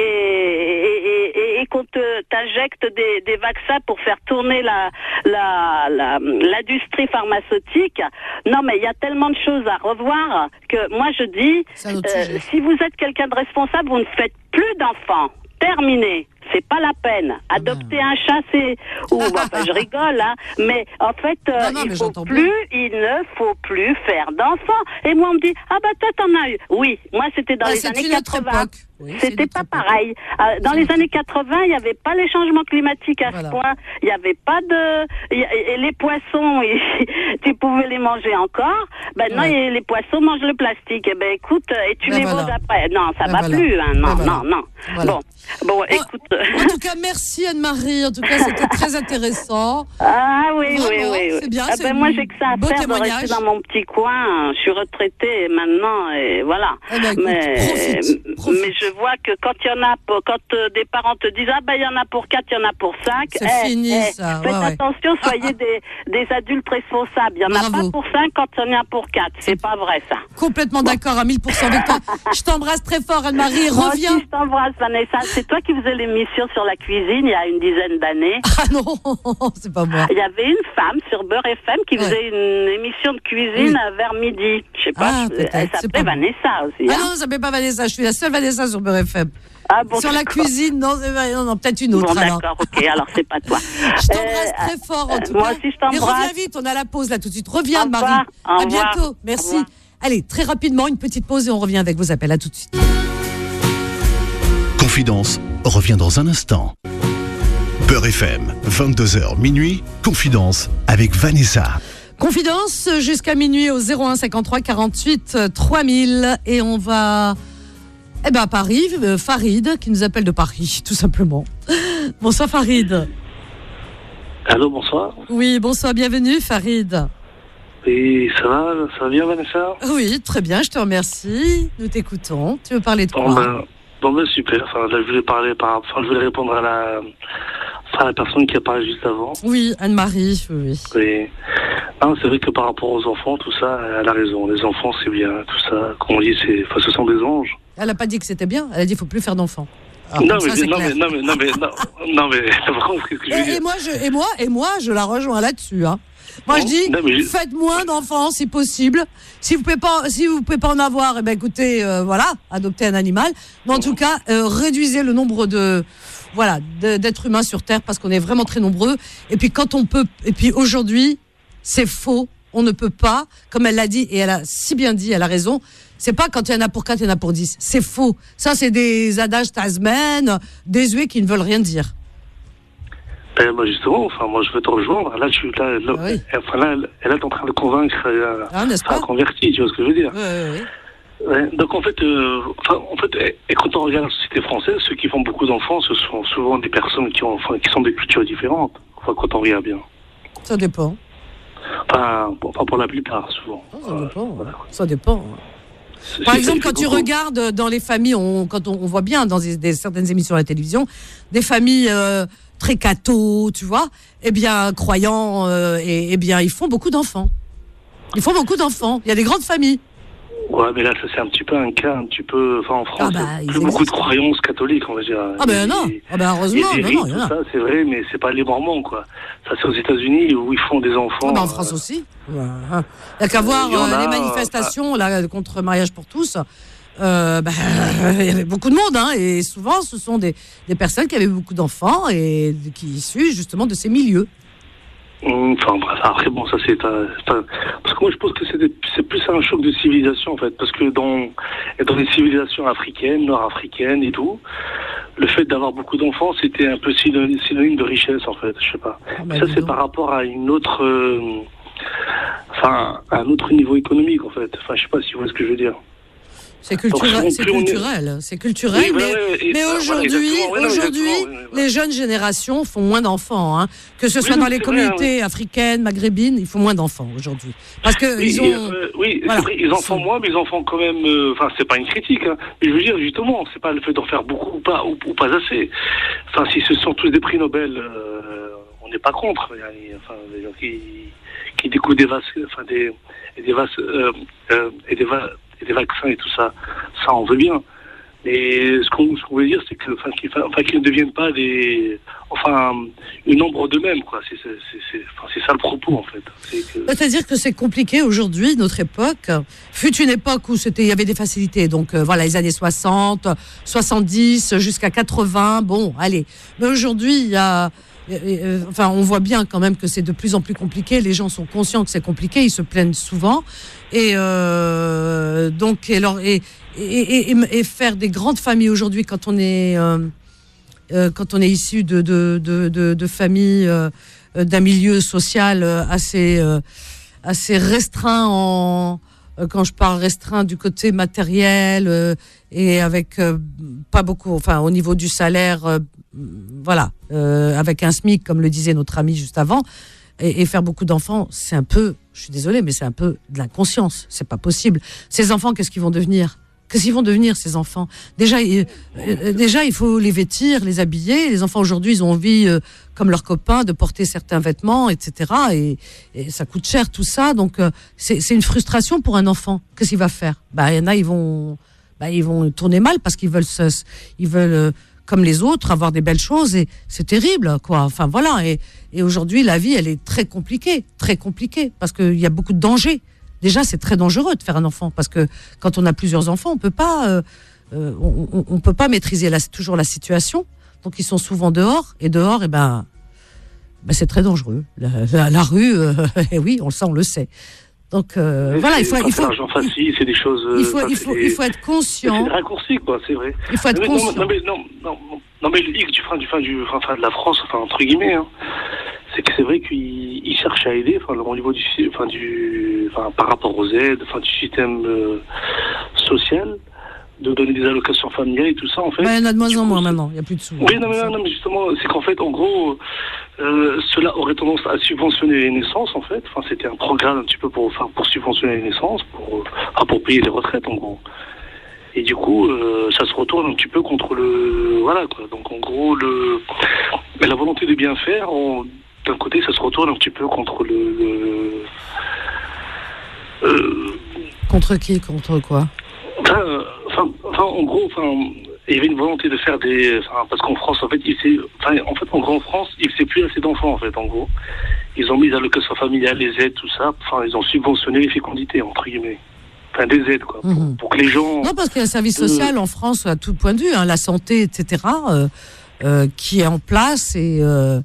et, et, et qu'on te t'injecte des, des vaccins pour faire tourner la la la- l'industrie pharmaceutique. Non, mais il y a tellement de choses à revoir que moi je dis, C'est un autre euh, sujet. si vous êtes quelqu'un de responsable, vous ne faites plus d'enfants. Terminé. C'est pas la peine. Adopter un chat, c'est... Ou, enfin, je rigole, hein. Mais, en fait, euh, Non, non, mais il faut j'entends plus, il ne faut plus faire d'enfants. Et moi, on me dit, ah bah, toi, t'en as eu. Oui, moi, c'était dans Ah, les c'est années une autre quatre-vingts. époque. Oui, c'est une C'était autre pas époque. pareil. Euh, dans C'est les une années quatre-vingts, il n'y avait pas les changements climatiques à Voilà. ce point. Il n'y avait pas de... il y a- Et les poissons, ils- tu pouvais les manger encore. Maintenant, Ouais. et les poissons mangent le plastique. Eh ben, écoute, et tu Ben les voilà. vends après. Non, ça Ben va voilà. plus. Hein. Non, Ben voilà. non, non. Voilà. Bon, bon, En- écoute... En tout cas, merci Anne-Marie. En tout cas, c'était très intéressant. Ah oui, Vraiment, oui, oui. oui. c'est bien, Ah c'est ben, moi, j'ai que ça à beau faire témoignage. de rester dans mon petit coin. Je suis retraitée maintenant et voilà. Eh ben, écoute, mais, profite, profite. mais je vois que quand il y en a, pour- quand euh, des parents te disent ah ben il y en a pour quatre, il y en a pour cinq. C'est eh, fini, eh, ça. Faites Ouais, ouais. attention, soyez des, des adultes responsables. Il y en a Bravo. pas pour cinq quand il y en a pour quatre. C'est pas vrai ça. Complètement d'accord à mille pour cent avec toi. Je t'embrasse très fort, Anne-Marie. Moi aussi, Reviens. je t'embrasse, Vanessa. C'est toi qui faisais l'émission sur la cuisine il y a une dizaine d'années. Ah non, c'est pas moi. Il y avait une femme sur Beurre F M qui Ouais. faisait une émission de cuisine Oui. euh, vers midi. Je sais pas, Ah, je- peut-être, elle c'est s'appelait pas moi. Vanessa aussi. Ah hein. non, ça s'appelle pas Vanessa. Je suis la seule Vanessa sur Beurre F M. Ah bon, sur la d'accord. cuisine, non, non, non, peut-être une autre. Bon, alors. d'accord, ok, alors c'est pas toi. Je t'embrasse Euh, très fort en euh, tout moi cas. aussi, je Et t'embrasse. reviens vite, on a la pause là tout de suite. Reviens, Au revoir, Marie. au À revoir, bientôt. au Merci. revoir. Allez, très rapidement, une petite pause et on revient avec vos appels. À tout de suite. Confidence revient dans un instant. Beurre F M, vingt-deux heures minuit, Confidence avec Vanessa. Confidence jusqu'à minuit au zéro un cinquante-trois quarante-huit trois mille et on va eh ben à Paris, euh, Farid qui nous appelle de Paris tout simplement. Bonsoir Farid. Allô, bonsoir. Oui, bonsoir, bienvenue Farid. Et ça va, ça va bien Vanessa? Oui, très bien, je te remercie. Nous t'écoutons. Tu veux parler de quoi? Bon ben, bon ben super. Enfin, là, je voulais parler par, enfin, je voulais répondre à la, enfin, à la personne qui a parlé juste avant. Oui, Anne-Marie, oui. Oui. Non, c'est vrai que par rapport aux enfants, tout ça, elle a raison. Les enfants, c'est bien, tout ça. Comme on dit, c'est, enfin, ce sont des anges. Elle n'a pas dit que c'était bien. Elle a dit qu'il ne faut plus faire d'enfants. Ah, non, ça, mais, c'est non, clair. mais, non, mais, non, mais, non, non, mais, vraiment, ce que je veux Et, dire. et moi, je, et moi, et moi, je la rejoins là-dessus. Hein. Moi, Non, je dis, non, mais je- faites moins d'enfants si possible. Si vous pouvez pas, si vous pouvez pas en avoir, eh ben écoutez, euh, voilà, adoptez un animal. Mais en tout cas, euh, réduisez le nombre de, voilà, de- d'êtres humains sur Terre parce qu'on est vraiment très nombreux. Et puis quand on peut, et puis aujourd'hui, c'est faux. On ne peut pas, comme elle l'a dit et elle a si bien dit, elle a raison. C'est pas quand il y en a pour quatre, il y en a pour dix. C'est faux. Ça, c'est des adages tasman, désuets qui ne veulent rien dire. Ben, moi, justement, enfin, moi, je veux te rejoindre. Là, tu, là, là, Ah oui. enfin, là, elle- elle est en train de convaincre, euh, Ah, n'est-ce enfin, pas? converti, tu vois ce que je veux dire? Ouais, ouais, ouais. Ouais, donc en fait, euh, enfin, en fait, et, et quand on regarde la société française, ceux qui font beaucoup d'enfants, ce sont souvent des personnes qui ont, enfin, qui sont des cultures différentes. Enfin, quand on regarde bien. Ça dépend. Enfin, pour, enfin, pour la plupart, souvent. Ça Euh, dépend. voilà. Ça dépend. C'est- Par c'est- exemple, c'est quand tu beaucoup. regardes dans les familles, on, quand on, on voit bien dans des, des- certaines émissions à la télévision, des familles euh, très catho, tu vois, eh bien, croyants, euh, et, eh bien, ils font beaucoup d'enfants. Ils font beaucoup d'enfants. Il y a des grandes familles. Ouais, mais là, ça, c'est un petit peu un cas, un petit peu. Enfin, en France, Ah bah, il y a ils plus beaucoup de existent. croyances catholiques, on va dire. Ah ben Et- non. Ah ben et heureusement, des non, rites, non, il y en tout a. ça, c'est vrai, mais c'est pas les Mormons, quoi. Ça, c'est aux États-Unis où ils font des enfants. Ah ben, en euh, France aussi. Ouais. Il n'y a qu'à voir il y en euh, a, les manifestations là, contre mariage pour tous. Euh, ben, il y avait beaucoup de monde, hein, et souvent, ce sont des, des personnes qui avaient beaucoup d'enfants et qui issus justement de ces milieux. Enfin bref, après bon, ça c'est un- enfin, parce que moi je pense que c'est des- c'est plus un choc de civilisation en fait, parce que dans dans les civilisations africaines, nord-africaines et tout, le fait d'avoir beaucoup d'enfants c'était un peu synonyme, synonyme de richesse en fait, je sais pas. Ah bah, ça dis c'est donc. par rapport à une autre, euh, enfin à un autre niveau économique en fait. Enfin je sais pas si vous voyez ce que je veux dire. C'est culturel, Donc, c'est plus on est- culturel, c'est culturel, Oui, mais, ouais, ouais, et- mais voilà, aujourd'hui, exactement, ouais, non, aujourd'hui, exactement, ouais, ouais. les jeunes générations font moins d'enfants, hein. Que ce soit Oui, dans les c'est vrai, communautés africaines, maghrébines, ils font moins d'enfants aujourd'hui, parce que Oui, ils et, ont. euh, oui, voilà. c'est vrai, ils en Ils font sont- moins, mais ils en font quand même. euh, Enfin, c'est pas une critique, hein, mais je veux dire justement, c'est pas le fait d'en faire beaucoup ou pas ou, ou pas assez. Enfin, si ce sont tous des prix Nobel, euh, on n'est pas contre. Il y a- Enfin, les gens qui qui découvrent des vaccins, enfin des et des vac- euh, euh, et des, va- et des vaccins et tout ça, ça on veut bien. Mais ce qu'on ce qu'on veut dire, c'est que, enfin, qu'ils enfin, qu'ils ne deviennent pas des, enfin, une ombre d'eux-mêmes, quoi. C'est c'est c'est c'est enfin, c'est ça le propos en fait. C'est que- C'est-à-dire que c'est compliqué aujourd'hui, notre époque. Fut une époque où c'était, il y avait des facilités. Donc euh, voilà, les années soixante, soixante-dix, jusqu'à quatre-vingts. Bon, allez. Mais aujourd'hui, il y a, euh, euh, enfin, on voit bien quand même que c'est de plus en plus compliqué. Les gens sont conscients que c'est compliqué. Ils se plaignent souvent. Et euh, donc, et, alors, et, et, et, et faire des grandes familles aujourd'hui, quand on est, euh, euh, quand on est issu de de de de, de familles euh, d'un milieu social euh, assez euh, assez restreint en euh, quand je parle restreint du côté matériel euh, et avec euh, pas beaucoup, enfin au niveau du salaire, euh, voilà, euh, avec un SMIC comme le disait notre ami juste avant, et, et faire beaucoup d'enfants, c'est un peu, je suis désolée, mais c'est un peu de l'inconscience, c'est pas possible. Ces enfants, qu'est-ce qu'ils vont devenir ? Qu'est-ce qu'ils vont devenir, ces enfants ? Déjà, il, euh, déjà, il faut les vêtir, les habiller. Les enfants, aujourd'hui, ils ont envie, euh, comme leurs copains, de porter certains vêtements, et cetera. Et, et ça coûte cher, tout ça. Donc, euh, c'est, c'est une frustration pour un enfant. Qu'est-ce qu'il va faire ? Bah, il y en a, ils vont, bah, ils vont tourner mal parce qu'ils veulent, se, ils veulent, euh, comme les autres, avoir des belles choses. Et c'est terrible, quoi. Enfin, voilà. Et, et aujourd'hui, la vie, elle est très compliquée. Très compliquée. Parce qu'il y a beaucoup de dangers. Déjà, c'est très dangereux de faire un enfant parce que quand on a plusieurs enfants, on peut pas, euh, euh, on ne peut pas maîtriser la, toujours la situation. Donc ils sont souvent dehors, et dehors, eh ben, ben c'est très dangereux. La, la, la rue, euh, eh oui, on le sait, on le sait. Donc euh, voilà, il faut, il faut, l'argent facile, c'est des choses. Il faut, enfin, il faut, des, il faut être conscient. C'est des raccourcis, quoi, c'est vrai. Il faut être mais conscient. Non, non, mais non, non, non, mais le hic du fin, du fin, du fin, de la France, enfin entre guillemets, hein, c'est que c'est vrai qu'ils cherchent à aider, enfin au niveau du, enfin du, enfin par rapport aux aides, enfin du système euh, social, de donner des allocations familiales et tout ça, en fait. Ben, il y en a de moins en moins maintenant, il n'y a plus de sous. Oui, non, mais, non, mais justement, c'est qu'en fait, en gros, euh, cela aurait tendance à subventionner les naissances, en fait. Enfin, c'était un programme un petit peu pour, enfin, pour subventionner les naissances, pour, enfin, pour payer les retraites, en gros. Et du coup, euh, ça se retourne un petit peu contre le... Voilà, quoi. Donc, en gros, le... Mais la volonté de bien faire, on... d'un côté, ça se retourne un petit peu contre le... le... Euh... Contre qui? Contre quoi? Enfin, enfin, enfin, en gros, enfin, il y avait une volonté de faire des, enfin, parce qu'en France, en fait, il s'est, enfin, en fait, en gros, en France, il s'est plus assez d'enfants, en fait, en gros. Ils ont mis les allocations familiales, les aides, tout ça. Enfin, ils ont subventionné les fécondités, entre guillemets. Enfin, des aides, quoi, pour, mmh. pour que les gens. Non, parce qu'il y a un service social euh... en France à tout point de vue, hein, la santé, et cetera, euh, euh, qui est en place et euh,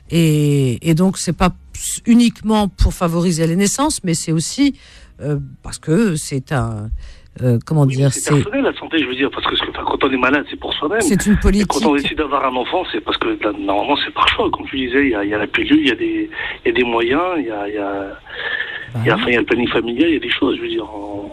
et, et donc c'est pas uniquement pour favoriser les naissances, mais c'est aussi euh, parce que c'est un Euh, comment oui, dire, c'est, c'est personnel la santé, je veux dire, parce que enfin, quand on est malade, c'est pour soi-même. C'est une politique. Et quand on décide d'avoir un enfant, c'est parce que là, normalement, c'est par choix. Comme tu disais, il y a, y a la pilule, il y a des, il y a des moyens, il y a, il y a, bah. il y a, enfin, il y a le planning familial, il y a des choses, je veux dire. En,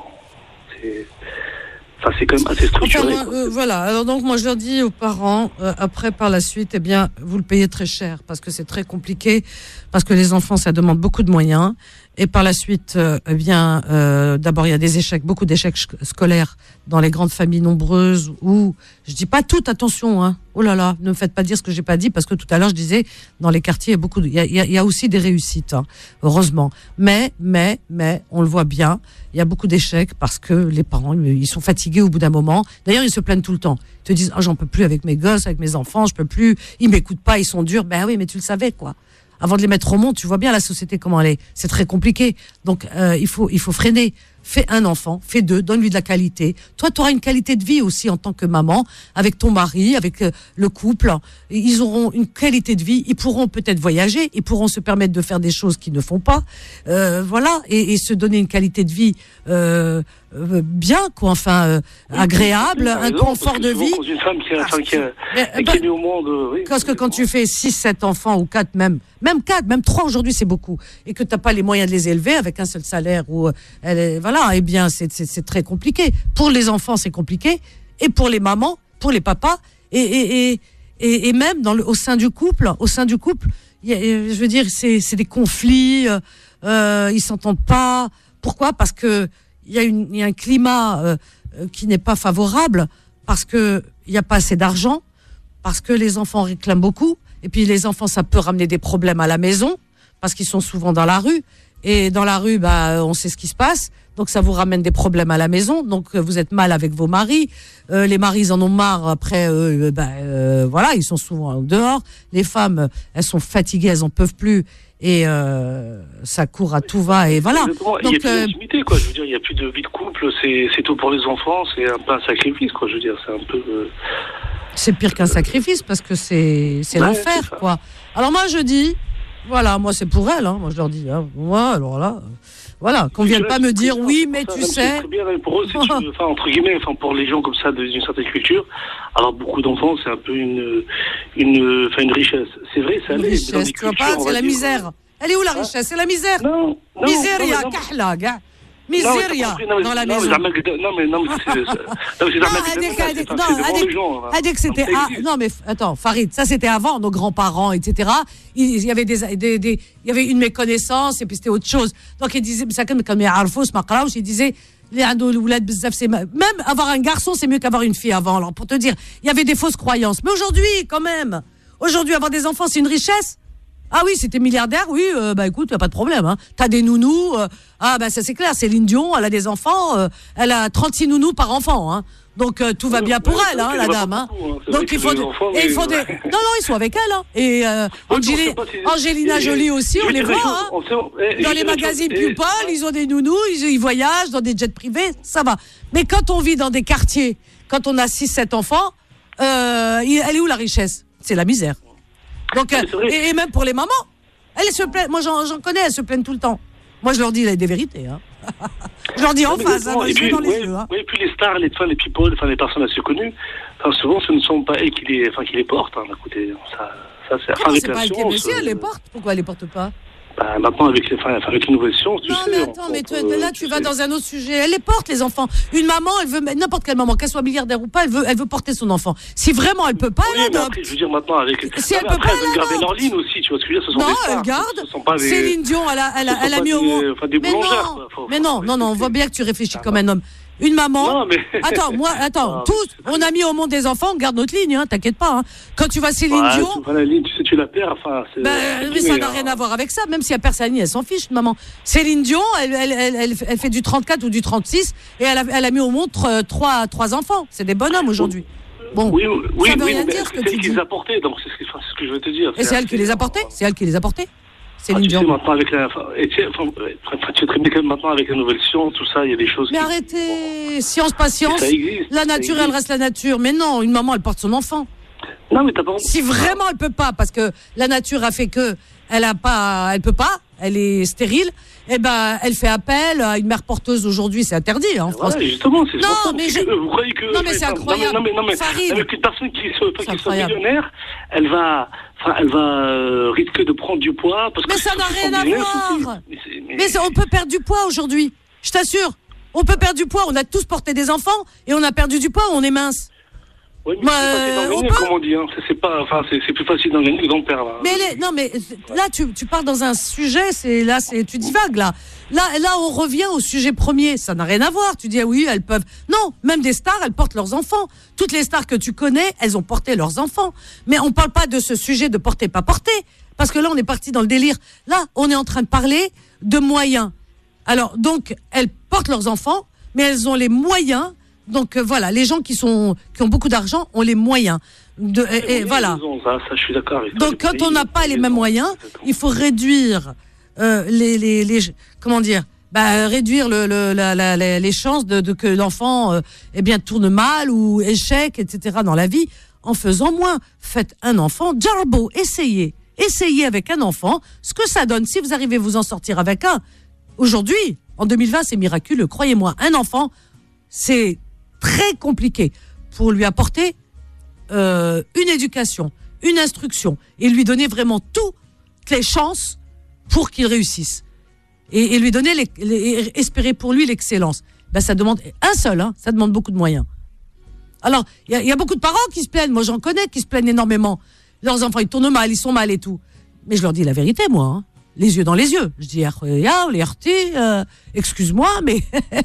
c'est, enfin, c'est quand même assez structuré. Enfin, euh, voilà. Alors donc, moi, je leur dis aux parents, euh, après, par la suite, eh bien, vous le payez très cher, parce que c'est très compliqué, parce que les enfants, ça demande beaucoup de moyens. Et par la suite, euh, eh bien, euh, d'abord il y a des échecs, beaucoup d'échecs scolaires dans les grandes familles nombreuses où je dis pas toutes, attention, hein. Oh là là, ne me faites pas dire ce que j'ai pas dit parce que tout à l'heure je disais dans les quartiers il y a beaucoup, de, il y a, il y a aussi des réussites, hein, heureusement. Mais, mais, mais, on le voit bien, il y a beaucoup d'échecs parce que les parents ils sont fatigués au bout d'un moment. D'ailleurs ils se plaignent tout le temps. Ils te disent ah oh, j'en peux plus avec mes gosses, avec mes enfants, je peux plus, ils m'écoutent pas, ils sont durs. Ben oui, mais tu le savais quoi. Avant de les mettre au monde, tu vois bien la société comment elle est. C'est très compliqué. Donc euh, il faut il faut freiner. Fais un enfant, fais deux, donne-lui de la qualité. Toi, tu auras une qualité de vie aussi en tant que maman, avec ton mari, avec euh, le couple. Ils auront une qualité de vie. Ils pourront peut-être voyager. Ils pourront se permettre de faire des choses qu'ils ne font pas. Euh, voilà, et, et se donner une qualité de vie euh, euh, bien, quoi. Enfin, euh, oui, agréable, un raison, confort de vie. Quand une femme qui, a, qui, a, mais, qui est née au monde, oui. Parce que quand tu fais six, sept enfants ou quatre même, même quatre, même trois aujourd'hui, c'est beaucoup, et que t'as pas les moyens de les élever avec un seul salaire ou elle est, voilà. Eh bien, c'est, c'est, c'est très compliqué. Pour les enfants, c'est compliqué. Et pour les mamans, pour les papas, et, et, et, et, et même dans le, au sein du couple, au sein du couple, y a, je veux dire, c'est, c'est des conflits, euh, ils s'entendent pas. Pourquoi ? Parce que il y a une, il y a un climat euh, qui n'est pas favorable, parce que il y a pas assez d'argent, parce que les enfants réclament beaucoup, et puis les enfants, ça peut ramener des problèmes à la maison, parce qu'ils sont souvent dans la rue. Et dans la rue, bah, on sait ce qui se passe. Donc, ça vous ramène des problèmes à la maison. Donc, vous êtes mal avec vos maris. Euh, les maris, ils en ont marre. Après, euh, bah, euh, voilà, ils sont souvent dehors. Les femmes, elles sont fatiguées, elles en peuvent plus. Et euh, ça court à tout va. Et voilà. Donc, il n'y a plus euh, d'intimité, quoi. Je veux dire, il n'y a plus de vie de couple. C'est, c'est tout pour les enfants. C'est un peu un sacrifice, quoi. Je veux dire, c'est un peu... Euh... C'est pire qu'un sacrifice parce que c'est, c'est ouais, l'enfer, c'est quoi. Alors, moi, je dis... Voilà, moi c'est pour elle, hein. Moi je leur dis, hein. Moi alors là, euh, voilà, qu'on vienne pas me dire oui, mais tu sais. C'est bien, pour eux, c'est une, enfin entre guillemets, enfin pour les gens comme ça d'une certaine culture, alors beaucoup d'enfants, c'est un peu une, une, enfin une richesse. C'est vrai, ça l'est. Richesse, tu vois pas, c'est la misère. Elle est où la richesse ? C'est la misère. Non, non. Miséria, kahla, gars. Miséria dans la maison. Non, mais non, mais c'est Adek, c'était non mais attends, Farid, ça c'était avant nos grands-parents, et cetera. Il y avait des, des, des, il y avait une méconnaissance et puis c'était autre chose. Donc il disait ça comme comme Arfous Maqraouch, il disait même avoir un garçon c'est mieux qu'avoir une fille avant. Alors pour te dire, il y avait des fausses croyances. Mais aujourd'hui, quand même, aujourd'hui avoir des enfants c'est une richesse. Ah oui, si t'es milliardaire, oui, euh, bah écoute, y a pas de problème. Hein. T'as des nounous, euh, ah bah ça c'est clair, Céline Dion, elle a des enfants, euh, elle a trente-six nounous par enfant, hein. Donc euh, tout va bien pour elle, hein, la dame. Hein. Beaucoup, hein. Donc il faut, des, enfants, et il faut des, non non, ils sont avec elle, hein. Et euh, Angéli... si... Angelina Jolie aussi, on les voit, hein. Dans les magazines People, ils ont des nounous, ils, ils voyagent dans des jets privés, ça va. Mais quand on vit dans des quartiers quand on a six sept enfants, euh, elle est où la richesse? C'est la misère. Donc, euh, et, et même pour les mamans, elles se plaignent. Moi, j'en, j'en connais, elles se plaignent tout le temps. Moi, je leur dis des vérités. Hein. Je leur dis en face, hein, dans les yeux, dans les ouais, yeux. Hein. Oui, et puis les stars, les, enfin, les people, enfin, les personnes assez connues, enfin, souvent, ce ne sont pas elles qui les, enfin, qui les portent. Hein. Écoutez, ça, ça, c'est, enfin, non, avec c'est pas elle qui est, mais si, elle les porte. Pourquoi elle les porte pas? Bah, maintenant, avec les, enfin, avec les nouvelles sciences, tu non, sais. Non, mais attends, mais tu, euh, là, tu, tu vas sais. dans un autre sujet. Elle les porte, les enfants. Une maman, elle veut, n'importe quelle maman, qu'elle soit milliardaire ou pas, elle veut, elle veut porter son enfant. Si vraiment elle peut pas, oui, elle adopte. Je veux dire, maintenant, avec. Si ah, elle peut après, pas, elle veut garder leur ligne aussi, tu vois ce que je veux dire, ce sont non, des stars, elle garde. Ce sont pas des... Céline Dion, elle a, elle a, elle a mis au monde. Enfin, des mais non, faut, mais non, non, non, on voit bien que tu réfléchis comme un homme. Une maman. Non, mais... Attends, moi, attends, non, tous, on a mis au monde des enfants, on garde notre ligne, hein, t'inquiète pas. Hein. Quand tu vois Céline ouais, Dion. Tu vois la ligne, tu sais, tu la perds, enfin. C'est, ben, c'est mais ça n'a rien à voir avec ça, même si elle perd sa ligne, elle s'en fiche, maman. Céline Dion, elle, elle, elle, elle, elle fait du trente-quatre ou du trente-six, et elle a, elle a mis au monde trois, trois enfants. C'est des bonhommes aujourd'hui. Bon, oui, oui, ça veut oui, rien mais dire ce que c'est tu elle dis. qui les a portés, donc c'est ce, que, c'est ce que je veux te dire. Et c'est, c'est elle qui les a portés C'est elle qui les a portés Céline Dion. Tu sais, maintenant, avec la, et tu sais, enfin, tu sais très bien que maintenant, avec la nouvelle science, tout ça, il y a des choses Mais qui... arrêtez, science, pas science, ça existe, la nature, elle reste la nature. Mais non, une maman, elle porte son enfant. Non, mais t'as pas... Si vraiment elle peut pas, parce que la nature a fait que elle a pas, elle peut pas, elle est stérile, eh ben, elle fait appel à une mère porteuse aujourd'hui, c'est interdit hein, en France. Ouais, justement, c'est non, ça. mais je... Vous croyez que... Non, mais c'est incroyable. Non, mais, non, mais, Farid. Avec une personne qui se, qui soit millionnaire, elle va, enfin, elle va euh, risquer de prendre du poids. Parce mais que ça n'a rien à voir. Mais, mais... mais on peut perdre du poids aujourd'hui, je t'assure. On peut perdre du poids, on a tous porté des enfants et on a perdu du poids, on est mince. Oui, mais bah, c'est facile d'en gagner, comme on dit. Hein. C'est, c'est, pas, enfin, c'est, c'est plus facile d'en gagner que d'en perdre. Hein. Mais les, non, mais là, tu, tu pars dans un sujet, c'est, là, c'est, tu divagues, là. Là, là, on revient au sujet premier. Ça n'a rien à voir. Tu dis, ah oui, elles peuvent. Non, même des stars, elles portent leurs enfants. Toutes les stars que tu connais, elles ont porté leurs enfants. Mais on parle pas de ce sujet de porter, pas porter. Parce que là, on est parti dans le délire. Là, on est en train de parler de moyens. Alors, donc, elles portent leurs enfants, mais elles ont les moyens. Donc euh, voilà, les gens qui sont qui ont beaucoup d'argent ont les moyens. De, et, et voilà. Raison, ça, ça, je suis d'accord avec Donc quand on n'a pas les mêmes moyens, il faut réduire euh, les, les les comment dire, bah réduire le, le la, la, la, les chances de, de que l'enfant euh, eh bien tourne mal ou échec, et cetera dans la vie en faisant moins. Faites un enfant, Jarbo, essayez, essayez avec un enfant ce que ça donne. Si vous arrivez à vous en sortir avec un, aujourd'hui, en deux mille vingt, c'est miraculeux. Croyez-moi, un enfant, c'est très compliqué pour lui apporter euh, une éducation, une instruction et lui donner vraiment toutes les chances pour qu'il réussisse et, et lui donner les, les, espérer pour lui l'excellence. Ben ça demande un seul, hein, ça demande beaucoup de moyens. Alors il y, y a beaucoup de parents qui se plaignent, moi j'en connais qui se plaignent énormément. Leurs enfants ils tournent mal, ils sont mal et tout. Mais je leur dis la vérité moi, hein. Les yeux dans les yeux. Je dis ya les R T, euh, excuse-moi mais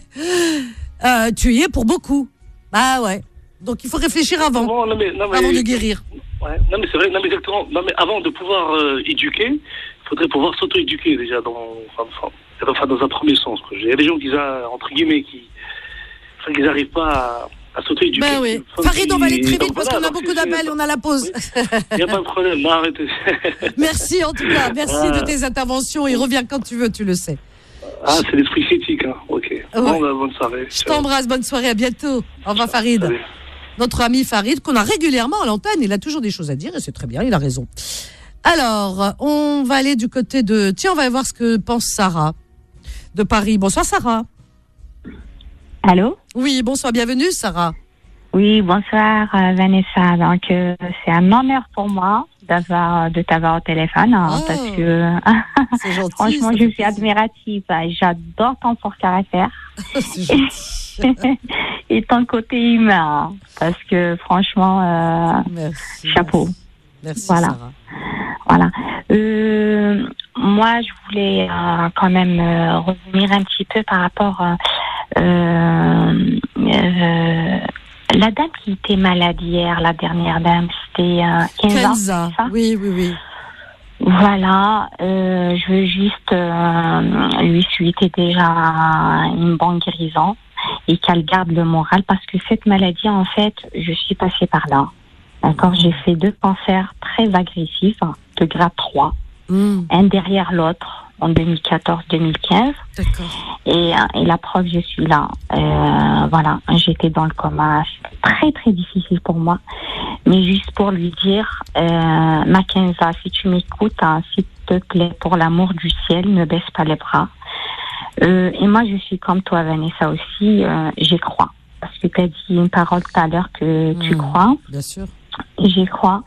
Euh, tu y es pour beaucoup. Ah ouais. Donc il faut réfléchir avant, non, non, mais, non, mais, avant de guérir. Ouais. Non mais c'est vrai, non mais exactement. Non mais avant de pouvoir euh, éduquer, il faudrait pouvoir s'auto-éduquer déjà dans, enfin, enfin, dans un premier sens. Quoi. Il y a des gens qui, entre guillemets, qui, enfin, qui n'arrivent pas à, à s'auto-éduquer. Ben oui. Enfin, Farid, on va aller très vite donc, parce voilà, qu'on a beaucoup d'appels, on a la pause. Il n'y a pas de problème, non, arrêtez. Merci en tout cas, merci ah. de tes interventions et reviens quand tu veux, tu le sais. Ah, c'est l'esprit critique, hein. Ok. Ouais. Bon, bah, bonne soirée. Je t'embrasse, bonne soirée, à bientôt. Au revoir Farid. Salut. Notre ami Farid, qu'on a régulièrement à l'antenne, il a toujours des choses à dire et c'est très bien, il a raison. Alors, on va aller du côté de... Tiens, on va voir ce que pense Sarah de Paris. Bonsoir Sarah. Allô ? Oui, bonsoir, bienvenue Sarah. Oui, bonsoir euh, Vanessa. Donc, euh, c'est un honneur pour moi d'avoir, de t'avoir au téléphone hein, oh, parce que c'est gentil, franchement, je suis admirative. J'adore ton fort caractère. C'est gentil. Et ton côté humain parce que franchement, euh, merci, chapeau. Merci voilà. Sarah. Voilà. Euh, moi, je voulais euh, quand même euh, revenir un petit peu par rapport euh, euh, euh, la dame qui était malade hier, la dernière dame, c'était euh, Kenza. Kenza, oui, oui, oui. Voilà, euh, je veux juste euh, lui souhaiter déjà une bonne guérison et qu'elle garde le moral parce que cette maladie, en fait, je suis passée par là. D'accord, j'ai fait deux cancers très agressifs, de grade trois, mmh. un derrière l'autre. en deux mille quatorze deux mille quinze. D'accord. Et, et la preuve, je suis là. Euh, voilà, j'étais dans le coma. C'était très, très difficile pour moi. Mais juste pour lui dire, euh, Makenza, si tu m'écoutes, hein, s'il te plaît, pour l'amour du ciel, ne baisse pas les bras. Euh, et moi, je suis comme toi, Vanessa, aussi. Euh, j'y crois. Parce que tu as dit une parole tout à l'heure que mmh, tu crois. Bien sûr. Et j'y crois.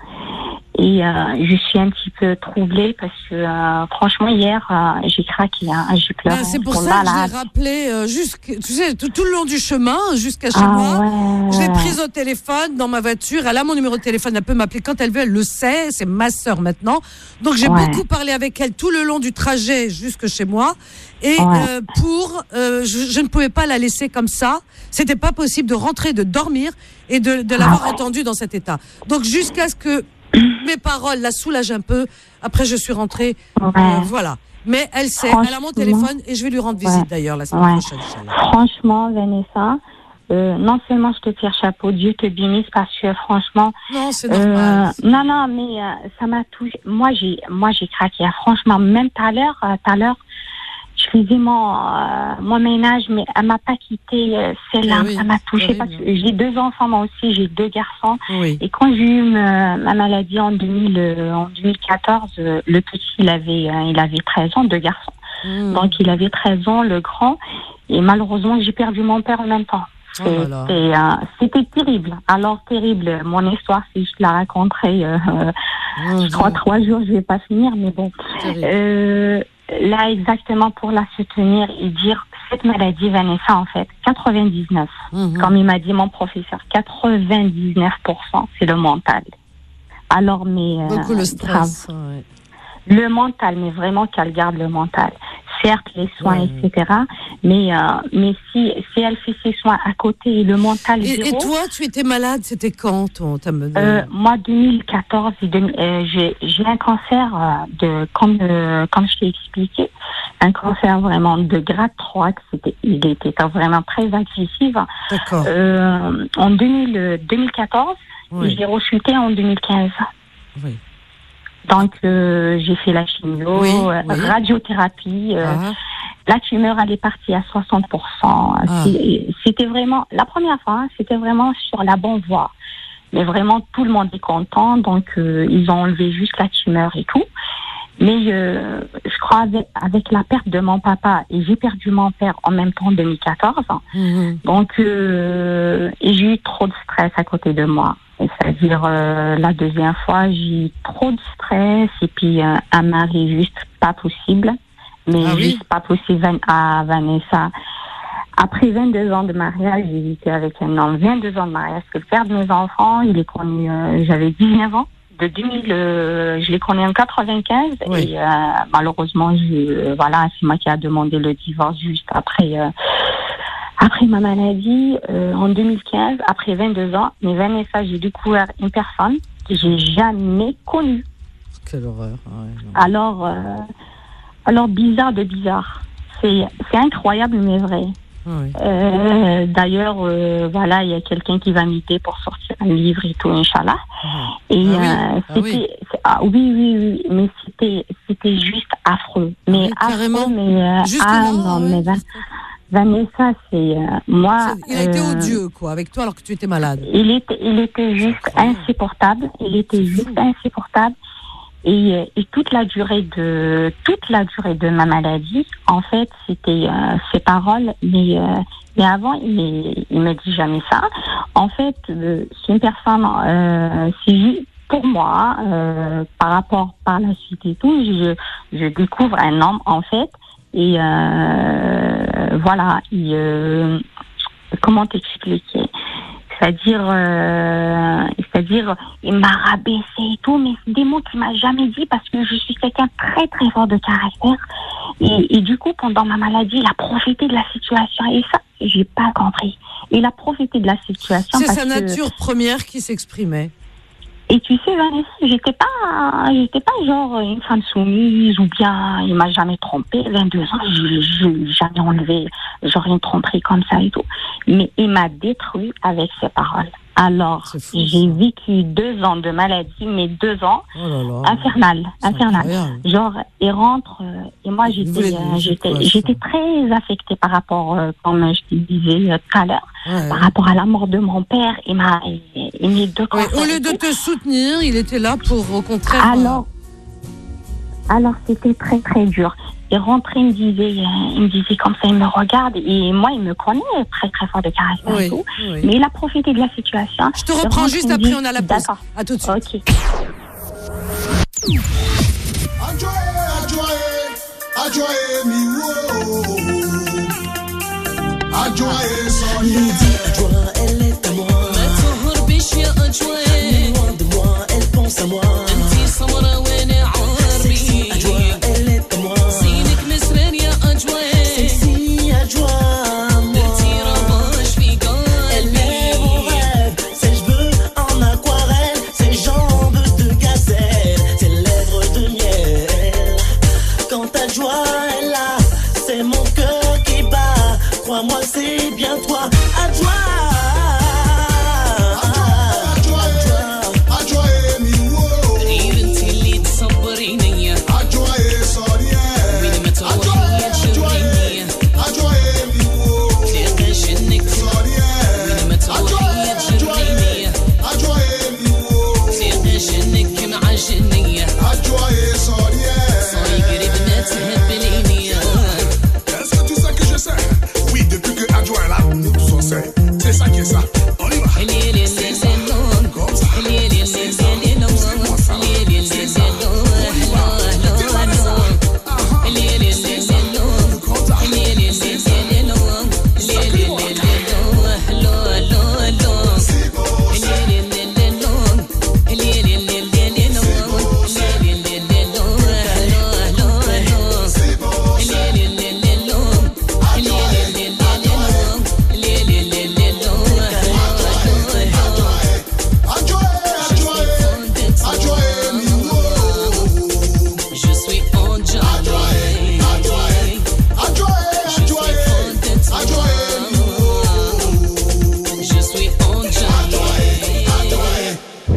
Et euh, je suis un petit peu troublée parce que euh, franchement hier euh, j'ai craqué, hein, j'ai pleuré. Ben, c'est pour ça que je l'ai rappelé euh, jusqu', tu sais, tout, tout le long du chemin jusqu'à chez ah, moi. Ouais. Je l'ai prise au téléphone dans ma voiture. Elle a mon numéro de téléphone, elle peut m'appeler quand elle veut, elle le sait. C'est ma sœur maintenant. Donc j'ai ouais. beaucoup parlé avec elle tout le long du trajet jusque chez moi. Et ouais. euh, pour, euh, je, je ne pouvais pas la laisser comme ça. C'était pas possible de rentrer, de dormir et de, de l'avoir ah, ouais. entendue dans cet état. Donc jusqu'à ce que mes paroles la soulagent un peu. Après, je suis rentrée. Ouais. Euh, voilà. Mais elle sait, elle a mon téléphone et je vais lui rendre visite ouais. d'ailleurs la semaine ouais. prochaine. Franchement, Vanessa, euh, non seulement je te tire chapeau, Dieu te bénisse parce que franchement. Non, c'est normal. Euh, non, non, mais euh, ça m'a touché. Moi, j'ai, moi, j'ai craqué. Franchement, même tout à l'heure, euh, tout à l'heure, je faisais mon, euh, mon ménage, mais elle m'a pas quitté euh, celle-là. Ah oui, ça m'a touchée parce que j'ai deux enfants, moi aussi, j'ai deux garçons. Oui. Et quand j'ai eu ma, ma maladie en, deux mille, euh, en deux mille quatorze, euh, le petit, il avait, euh, il avait treize ans, deux garçons. Mmh. Donc, il avait treize ans, le grand. Et malheureusement, j'ai perdu mon père en même temps. Oh là là. C'était, euh, c'était terrible. Alors, terrible. Mon histoire, si je la raconterai, euh, oh, je crois trois jours, je vais pas finir, mais bon. Euh, là, exactement pour la soutenir et dire cette maladie, Vanessa, en fait, quatre-vingt-dix-neuf, mmh. comme il m'a dit mon professeur, quatre-vingt-dix-neuf pour cent, c'est le mental. Alors, mais... Euh, Beaucoup le stress. Ouais. Le mental, mais vraiment qu'elle garde le mental. Certes, les soins, ouais. et cetera. Mais, euh, mais si, si elle fait ses soins à côté et le mental et, zéro... Et toi, tu étais malade, c'était quand ton, ta... euh, Moi, deux mille quatorze, euh, j'ai, j'ai un cancer, euh, de, comme, euh, comme je t'ai expliqué, un cancer vraiment de grade trois, c'était, il était vraiment très agressif. D'accord. Euh, en deux mille, deux mille quatorze, oui. j'ai rechuté en deux mille quinze. Oui. Donc, euh, j'ai fait la chimio, oui, euh, oui. radiothérapie. Euh, ah. La tumeur, elle est partie à soixante pour cent. Ah. C'était vraiment, la première fois, hein, c'était vraiment sur la bonne voie. Mais vraiment, tout le monde est content. Donc, euh, ils ont enlevé juste la tumeur et tout. Mais euh, je crois avec, avec la perte de mon papa, et j'ai perdu mon père en même temps en deux mille quatorze. Mm-hmm. Donc, euh, et j'ai eu trop de stress à côté de moi. C'est-à-dire, euh, la deuxième fois, j'ai eu trop de stress et puis euh, un mari juste pas possible. Mais ah, juste oui? pas possible à Vanessa. Après vingt-deux ans de mariage, j'ai vécu avec un homme. vingt-deux ans de mariage, c'est le père de mes enfants. Il est connu, euh, j'avais dix-neuf ans. De deux mille, euh, je l'ai connu en quatre-vingt-quinze. Oui. Et euh, malheureusement, je, euh, voilà, c'est moi qui a demandé le divorce juste après... Euh, Après ma maladie, euh, en deux mille quinze, après vingt-deux ans, mais Vanessa, j'ai découvert une personne que j'ai jamais connue. Quelle horreur. Ouais, alors, euh, alors bizarre de bizarre. C'est, c'est incroyable, mais vrai. Oui. Euh, d'ailleurs, euh, voilà, il y a quelqu'un qui va m'aider pour sortir un livre et tout, Inch'Allah. Ah. Et ah oui. euh, c'était, ah oui. C'est, ah, oui, oui, oui, mais c'était, c'était juste affreux. Mais oui, affreux, mais euh, juste ah là, non, ouais. mais ben, Vanessa, c'est euh, moi. C'est, il a été euh, odieux, quoi, avec toi alors que tu étais malade. Il était, il était juste insupportable. Il était juste insupportable. Et, et toute la durée de toute la durée de ma maladie, en fait, c'était euh, ses paroles. Mais euh, mais avant, il il me dit jamais ça. En fait, euh, c'est une personne. Euh, c'est juste pour moi, euh, par rapport par la suite et tout, je je découvre un homme en fait. Et euh, voilà, il, euh, comment t'expliquer? C'est-à-dire, euh, c'est-à-dire, il m'a rabaissé et tout, mais c'est des mots qu'il m'a jamais dit parce que je suis quelqu'un très très fort de caractère. Et, et du coup, pendant ma maladie, il a profité de la situation et ça, j'ai pas compris. Il a profité de la situation. C'est parce sa nature que... première qui s'exprimait. Et tu sais, Vanessa, j'étais pas, j'étais pas genre une femme soumise ou bien il m'a jamais trompée. vingt-deux ans, je n'ai jamais enlevé genre une tromperie comme ça et tout. Mais il m'a détruit avec ses paroles. Alors, fou, j'ai vécu deux ans de maladie, mais deux ans oh là là. infernal, infernal. Incroyable. Genre, il rentre euh, et moi j'étais, voulez- euh, j'étais, quoi, j'étais ça très affectée par rapport, euh, comme je te disais euh, tout à l'heure, Ouais. par rapport à la mort de mon père. Il m'a, il, il m'a deux Ouais, cancers au lieu et de tout. te soutenir, il était là pour, au contraire. Alors, alors c'était très très dur. Il rentrait, il me disait, euh, il me disait comme ça, il me regarde et moi il me connaît très très fort de caractère Oui, et tout. oui. Mais il a profité de la situation. Je te Il reprends rentre, juste il me après, dit, on a la pause. D'accord. À tout de suite. Ok. Lady Adjoa, elle est à moi. Loin de moi, elle pense à moi. Sexy Adjoa, elle est à moi. Sexy Adjoa, moi. Elle est mon rêve, ses cheveux en aquarelle, ses jambes de gazelle, ses lèvres de miel. Quand Adjoa est là, c'est mon cœur qui bat. Crois-moi, c'est bien toi, Adjoa. Est-ce que tu sais que je sais? Oui, depuis que Adjoa est là, nous tous on sait. C'est ça qui est ça. On y va. C'est ça. Comme ça. C'est ça. C'est moi ça. C'est ça. On y va. T'es Vanessa. Ah ah. C'est ça. Nous compte ça. C'est ça. Sacré-moi. C'est beau ça. C'est beau ça. Je suis enjoy. Je suis enjoy.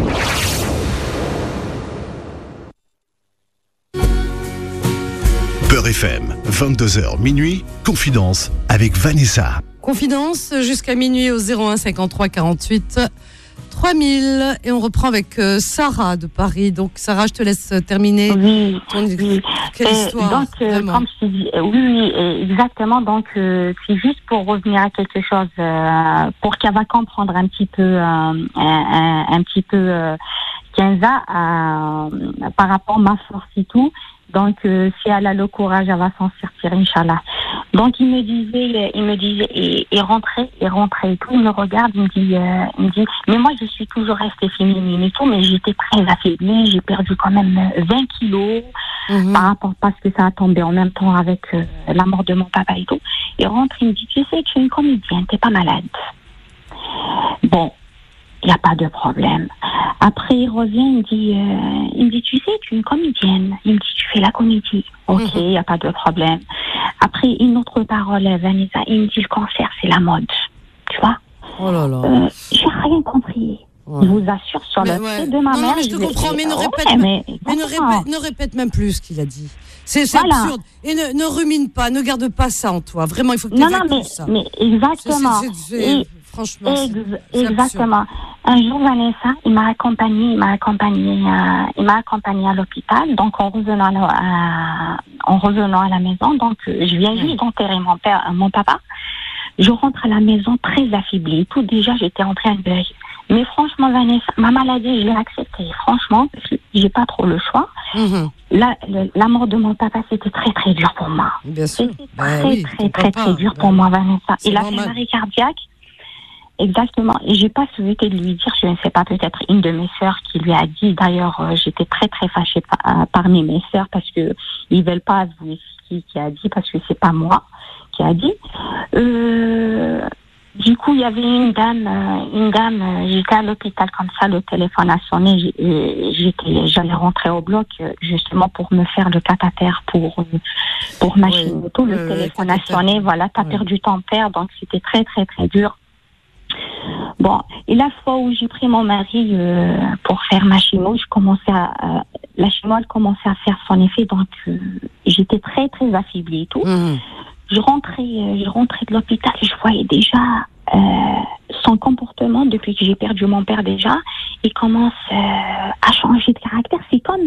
Beurre F M, vingt-deux heures minuit, Confidence avec Vanessa. Confidence jusqu'à minuit au zéro un cinquante-trois quarante-huit trois mille. Et on reprend avec euh, Sarah de Paris. Donc Sarah, je te laisse terminer. Oui, ton... oui. Quelle Euh, histoire, donc, euh, vraiment. comme je te dis, euh, oui, oui, euh, exactement. Donc, euh, c'est juste pour revenir à quelque chose, euh, pour qu'elle va comprendre un petit peu, euh, un, un, un petit peu, euh, Kenza, euh, par rapport à ma force et tout. Donc, euh, si elle a le courage, elle va s'en sortir, Inch'Allah. Donc, il me disait, il me disait, et, et rentrait, et rentrait et tout. Il me regarde, il me dit, euh, il me dit, mais moi, je suis toujours restée féminine et tout, mais j'étais très affaiblie. J'ai perdu quand même vingt kilos Mhm. par rapport, parce que ça a tombé en même temps avec euh, la mort de mon papa et tout. Il rentre, il me dit, tu sais, tu es une comédienne, t'es pas malade. Bon. Il n'y a pas de problème. Après, il revient, il me dit, euh, il me dit, tu sais, tu es une comédienne. Il me dit, tu fais la comédie. Ok, il Mhm. n'y a pas de problème. Après, une autre parole, Vanessa, il me dit, le cancer, c'est la mode. Tu vois? Oh là là. Euh, j'ai rien compris. Ouais. Je vous assure, sur Mais le ouais. fait de ma Non, non, mère. mais je te vais- comprends, mais ne Ouais, répète, mais, mais ne, exactement. répète, ne répète même plus ce qu'il a dit. C'est c'est Voilà. absurde. Et ne, ne rumine pas, ne garde pas ça en toi. Vraiment, il faut que tu Non, non, évacues mais, ça. mais C'est- exactement. c'est- c'est- c'est- Et- franchement, c'est- Ex- c'est exactement. Un jour, Vanessa, il m'a accompagné, il m'a accompagné, euh, il m'a accompagné à l'hôpital. Donc, en revenant à la, à- en revenant à la maison, donc euh, je viens juste d'enterrer mon père, euh, mon papa. Je rentre à la maison très affaiblie. Tout déjà, j'étais en plein deuil. Mais franchement, Vanessa, ma maladie, je l'ai acceptée. Franchement, parce que j'ai pas trop le choix. Mhm. La, le- la mort de mon papa, c'était très très dur pour moi. Bien sûr. C'était Bah très oui, très ton très papa, très dur bah pour oui. moi, Vanessa. C'est Il a fait normal. un arrêt cardiaque. Exactement. Et j'ai pas souhaité de lui dire, je ne sais pas, peut-être une de mes sœurs qui lui a dit. D'ailleurs, euh, j'étais très très fâchée par- euh, parmi mes sœurs parce que ils veulent pas avouer qui qui a dit, parce que c'est pas moi qui a dit. Euh, du coup, il y avait une dame, euh, une dame. euh, J'étais à l'hôpital comme ça, le téléphone a sonné. j'ai- euh, J'étais, j'allais rentrer au bloc euh, justement pour me faire le cathéter pour euh, pour machine Oui. et tout. Le Euh, téléphone a cathéter. sonné. Voilà, t'as Oui. perdu ton père, donc c'était très très très dur. Bon, et la fois où j'ai pris mon mari euh, pour faire ma chimio, je commençais à, à la chimio elle commençait à faire son effet, donc euh, j'étais très très affaiblie et tout. Mmh. Je rentrais, euh, je rentrais de l'hôpital et je voyais déjà euh, son comportement depuis que j'ai perdu mon père déjà. Il commence euh, à changer de caractère. C'est comme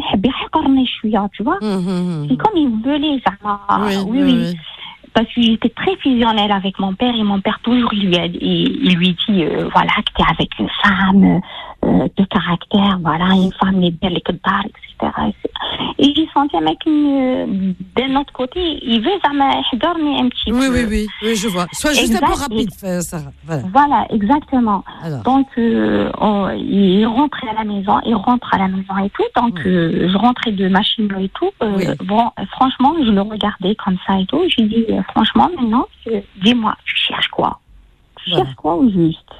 tu vois. Mmh. C'est comme il veulait, ça. Oui, oui, oui, oui. oui. Parce que j'étais très fusionnelle avec mon père et mon père toujours il lui a, il, il lui dit euh, voilà que t'es avec une femme euh, de caractère, voilà une femme les belles que d'art, et cetera. Et j'ai senti un mec une, d'un autre côté il veut ça m'a dormi un petit Oui, peu. oui, oui, oui, je vois. Sois juste Exact. un peu rapide, Sarah. Voilà. Voilà, exactement. Alors. Donc, euh, on, il rentrait à la maison, il rentre à la maison et tout. Donc, Oui. euh, je rentrais de ma chimio et tout. Euh, Oui. Bon, euh, franchement, je le regardais comme ça et tout. J'ai dit, euh, franchement, maintenant, euh, dis-moi, tu cherches quoi Tu Voilà. cherches quoi au juste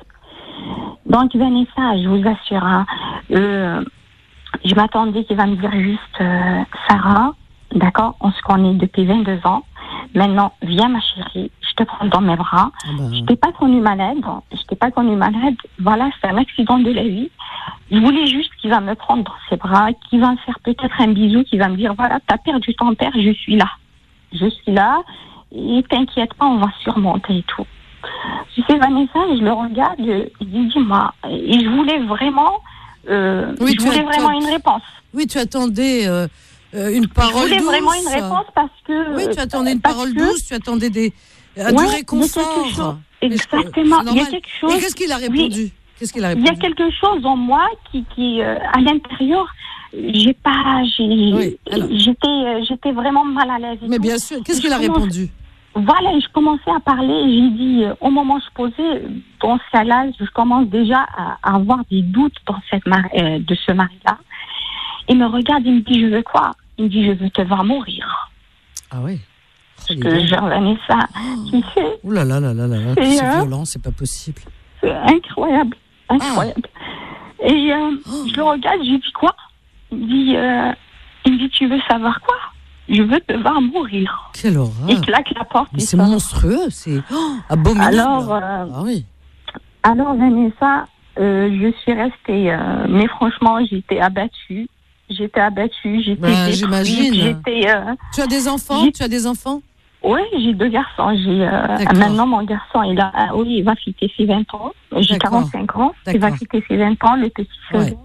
Donc, Vanessa, je vous assure, hein, euh, je m'attendais qu'il va me dire juste, euh, Sarah, d'accord, on se connaît depuis vingt-deux ans. Maintenant, viens ma chérie, je te prends dans mes bras. Ah ben. Je t'ai pas connue malade, je t'ai pas connue malade. Voilà, c'est un accident de la vie. Je voulais juste qu'il va me prendre dans ses bras, qu'il va me faire peut-être un bisou, qu'il va me dire voilà, t'as perdu ton père, je suis là. Je suis là, et t'inquiète pas, on va surmonter et tout. Tu sais, Vanessa, je le regarde, je dis dis-moi. Et je voulais vraiment, euh, Oui, je tu voulais as- vraiment tu as- une réponse. Oui, tu attendais euh, euh, une Je parole voulais douce. vraiment une réponse parce que. Oui, tu attendais une parce parole que- douce, tu attendais des, euh, Ouais, du il y a réconfort. quelque chose- Mais je- Exactement, c'est il y a normal. quelque chose- Et qu'est-ce qu'il a répondu Qu'est-ce qu'il a Il y a répondu quelque chose en moi qui, qui euh, à l'intérieur, j'ai pas, j'ai, Oui, alors. j'étais, euh, j'étais vraiment mal à l'aise. et Mais tout. bien sûr, qu'est-ce Je qu'il a commence- répondu Voilà, et je commençais à parler. Et j'ai dit, euh, au moment où je posais, dans ce cas-là, je commence déjà à, à avoir des doutes dans cette mari- euh, de ce mari-là. Il me regarde, il me dit, je veux quoi Il me dit, je veux te voir mourir. Ah oui. Oh, dis Que donc. je revenais ça. Tu sais, Ouh là là là là là là, Et, c'est euh, violent, c'est pas possible. c'est incroyable, incroyable. Ah. Et euh, je le regarde, je lui dis quoi Il me dit, euh, il me dit, tu veux savoir quoi Je veux te voir mourir. Quelle horreur. Il claque la porte. Mais et c'est ça. monstrueux, c'est oh, abominable. Alors, euh, ah oui. alors Vanessa, euh, je suis restée, euh, mais franchement, j'étais abattue. J'étais abattue, j'étais Ben, détruite, j'imagine. j'étais... Euh, Tu as des enfants j'ai- Tu as des enfants Oui, j'ai deux garçons. J'ai, euh, D'accord. maintenant, mon garçon, il a, ah oui, il va fêter ses vingt ans. J'ai D'accord. quarante-cinq ans. Il va D'accord. fêter ses vingt ans, le petit Ouais. second.